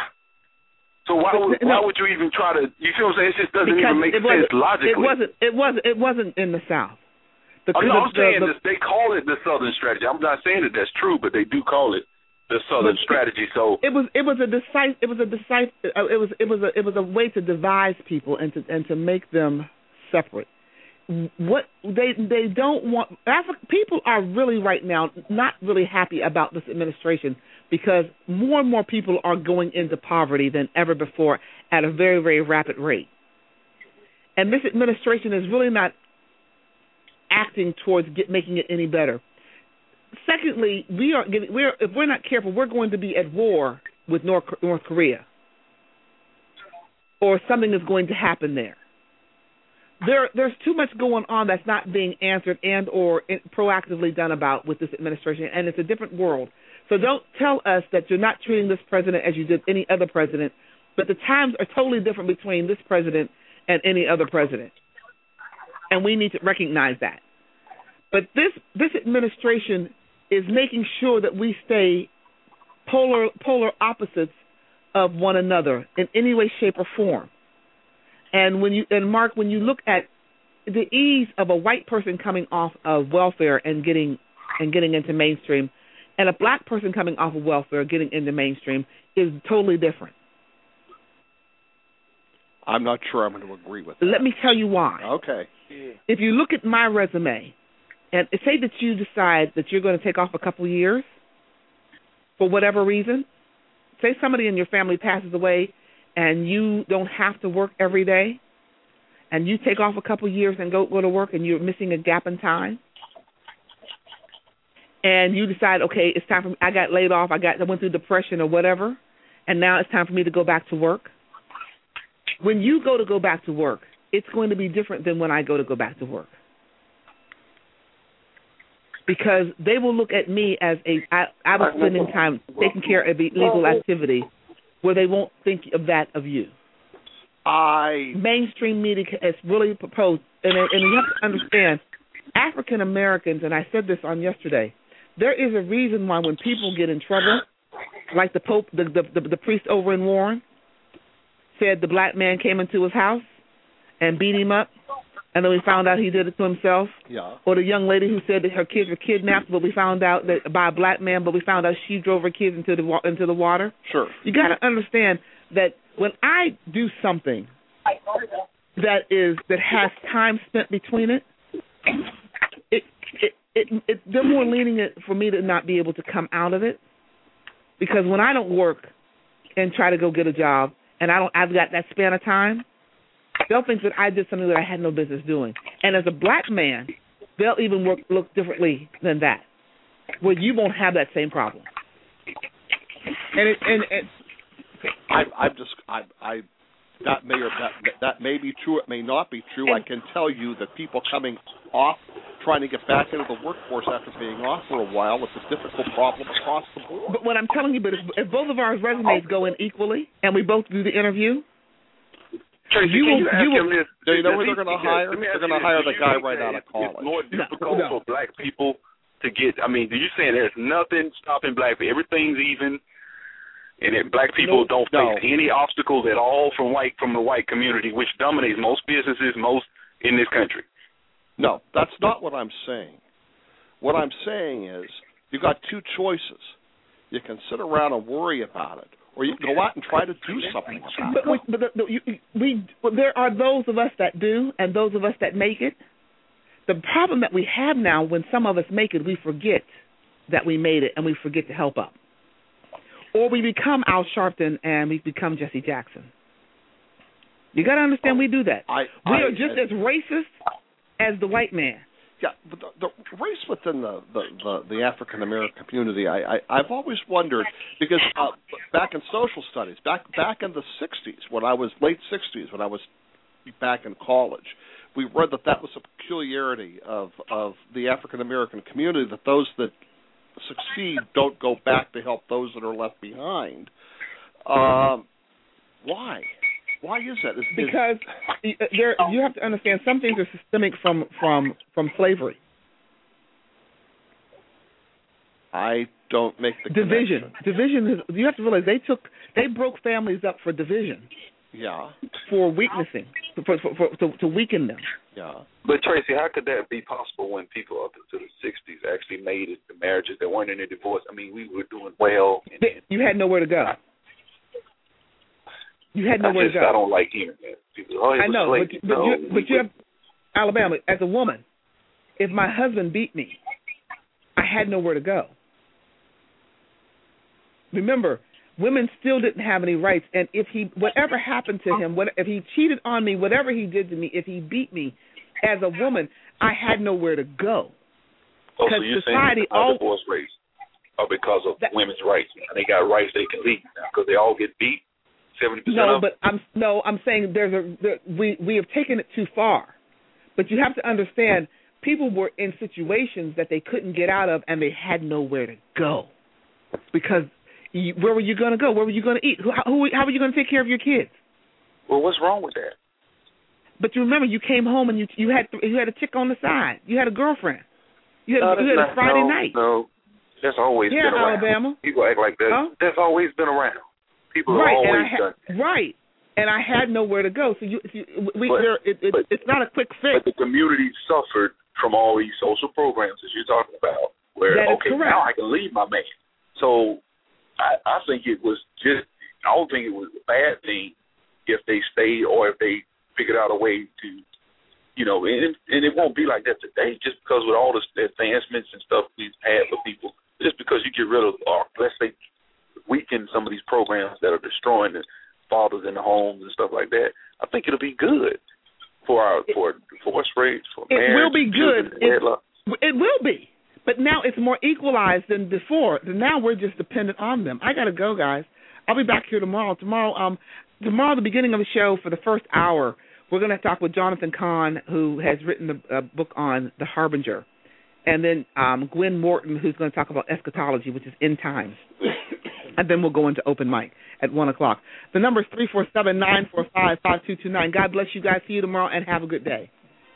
So why would no, why would you even try to? You feel what I'm saying? It just doesn't even make it sense logically. It wasn't. It wasn't. It wasn't in the South. The, I'm, no, I'm the, saying the, this, they call it the Southern strategy. I'm not saying that that's true, but they do call it the Southern strategy. So it was. It was a decisive. It was a decisive. It was. It was a. It was a way to divide people and to and to make them separate. What they they don't want. African people are really right now not really happy about this administration because more and more people are going into poverty than ever before at a very very rapid rate, and this administration is really not acting towards get, making it any better. Secondly, we are getting, we're if we're not careful, we're going to be at war with North North Korea, or something is going to happen there. There, there's too much going on that's not being answered and or proactively done about with this administration, and it's a different world. So don't tell us that you're not treating this president as you did any other president, but the times are totally different between this president and any other president, and we need to recognize that. But this this administration is making sure that we stay polar polar opposites of one another in any way, shape, or form. And when you and Mark, when you look at the ease of a white person coming off of welfare and getting and getting into mainstream, and a black person coming off of welfare getting into mainstream is totally different. I'm not sure I'm going to agree with that. Let me tell you why. Okay. If you look at my resume, and say that you decide that you're going to take off a couple years for whatever reason, say somebody in your family passes away and you don't have to work every day, and you take off a couple years and go, go to work and you're missing a gap in time, and you decide, okay, it's time for me, I got laid off, I got I went through depression or whatever, and now it's time for me to go back to work. When you go to go back to work, it's going to be different than when I go to go back to work. Because they will look at me as a, I, I was spending time taking care of a legal activity where they won't think of that of you. I Mainstream media has really proposed, and, and you have to understand, African Americans, and I said this on yesterday, there is a reason why when people get in trouble, like the Pope, the, the, the, the priest over in Warren, said the black man came into his house and beat him up and then we found out he did it to himself. Yeah. Or the young lady who said that her kids were kidnapped, but we found out that by a black man, but we found out she drove her kids into the wa- into the water. Sure. You got to understand that when I do something that is that has time spent between it, it it, it, it they're more lenient for me to not be able to come out of it, because when I don't work and try to go get a job and I don't I've got that span of time, they'll think that I did something that I had no business doing. And as a black man, they'll even work look differently than that, where you won't have that same problem. And it, and, and I, I'm just I I. That may or that that may be true. It may not be true. I can tell you that people coming off, trying to get back into the workforce after being off for a while, it's a difficult problem across the board. But what I'm telling you, but if, if both of our resumes go in equally and we both do the interview, Tracy, you will. you, You, will, this, do you know who these, they're going to hire? They're going to hire the guy right out of college. It's more difficult no, no. for black people to get. I mean, are you saying there's nothing stopping black people? Everything's even. And that black people no, don't face no. any obstacles at all from white from the white community, which dominates most businesses, most in this country. No, that's not what I'm saying. What I'm saying is you've got two choices. You can sit around and worry about it, or you can go out and try to do something about but, it. But, but the, you, we, well, there are those of us that do and those of us that make it. The problem that we have now, when some of us make it, we forget that we made it and we forget to help up. Or we become Al Sharpton and we become Jesse Jackson. You got to understand we do that. I, we I, are just I, as racist as the white man. Yeah, but the, the race within the the, the, the African American community, I, I I've always wondered, because uh, back in social studies, back back in the sixties, when I was late sixties, when I was back in college, we read that that was a peculiarity of of the African American community, that those that succeed don't go back to help those that are left behind. Um, why? Why is that? Is, because is, there, you have to understand some things are systemic from from from slavery. I don't make the division. Connection. Division is. You have to realize they took they broke families up for division. Yeah. For weaknessing, for, for, for to, to weaken them. Yeah. But Tracy, how could that be possible when people up into the sixties actually made it, the marriages that weren't in a divorce? I mean, we were doing well. And, they, you had nowhere to go. You had nowhere I just, to go. I don't like hearing that. People, oh, I know, but, but, no, you, but you have, Alabama, as a woman, if my husband beat me, I had nowhere to go. Remember, women still didn't have any rights, and if he, whatever happened to him, what, if he cheated on me, whatever he did to me, if he beat me, as a woman, I had nowhere to go. Oh, so you're society saying our divorce rates are because of that, women's rights, and they got rights they can leave now because they all get beat. Seventy percent. No, of but I'm no, I'm saying there's a there, we we have taken it too far. But you have to understand, people were in situations that they couldn't get out of, and they had nowhere to go because. You, where were you going to go? Where were you going to eat? Who, who, how were you going to take care of your kids? Well, what's wrong with that? But you remember, you came home and you you had you had a chick on the side. You had a girlfriend. You had, no, you had not, a Friday no, night. No, that's always yeah, been around. Alabama. People act like that. Huh? That's always been around. People right, have always and I ha- done that. Right, and I had nowhere to go. So you, if you we, but, there, it, it, but, it's not a quick fix. But the community suffered from all these social programs that you're talking about, where that is okay, correct. now I can leave my man. So. I, I think it was just, I don't think it was a bad thing if they stayed or if they figured out a way to, you know, and, and it won't be like that today just because with all the advancements and stuff we've had for people, just because you get rid of, or let's say, weaken some of these programs that are destroying the fathers in the homes and stuff like that, I think it'll be good for our, for divorce rates, for marriage. It will be good. It, it will be. But now it's more equalized than before. Now we're just dependent on them. I got to go, guys. I'll be back here tomorrow. Tomorrow, um, tomorrow, the beginning of the show, for the first hour, we're going to talk with Jonathan Kahn, who has written a, a book on The Harbinger, and then um, Gwen Morton, who's going to talk about eschatology, which is end times. And then we'll go into open mic at one o'clock. The number is three four seven, nine four five, five two two nine. God bless you guys. See you tomorrow, and have a good day.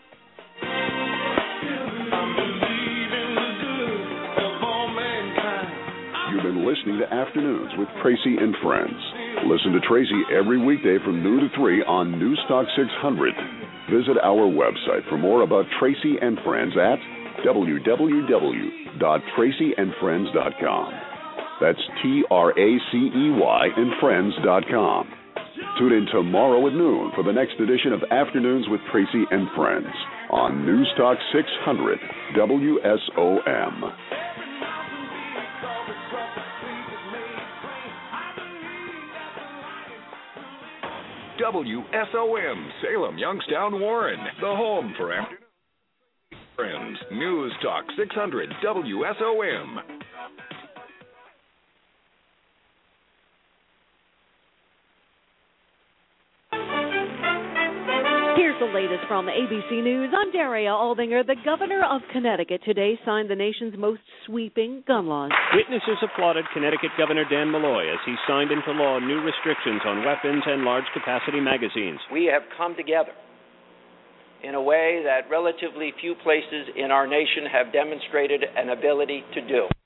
You've been listening to Afternoons with Tracy and Friends. Listen to Tracy every weekday from noon to three on News Talk six hundred. Visit our website for more about Tracy and Friends at w w w dot tracy and friends dot com. That's T R A C E Y and friends dot com. Tune in tomorrow at noon for the next edition of Afternoons with Tracy and Friends on News Talk six hundred W S O M. W S O M, Salem, Youngstown, Warren, the home for Afternoons with Friends. News Talk six hundred W S O M. Here's the latest from A B C News. I'm Daria Aldinger. The governor of Connecticut today signed the nation's most sweeping gun laws. Witnesses applauded Connecticut Governor Dan Malloy as he signed into law new restrictions on weapons and large-capacity magazines. We have come together in a way that relatively few places in our nation have demonstrated an ability to do.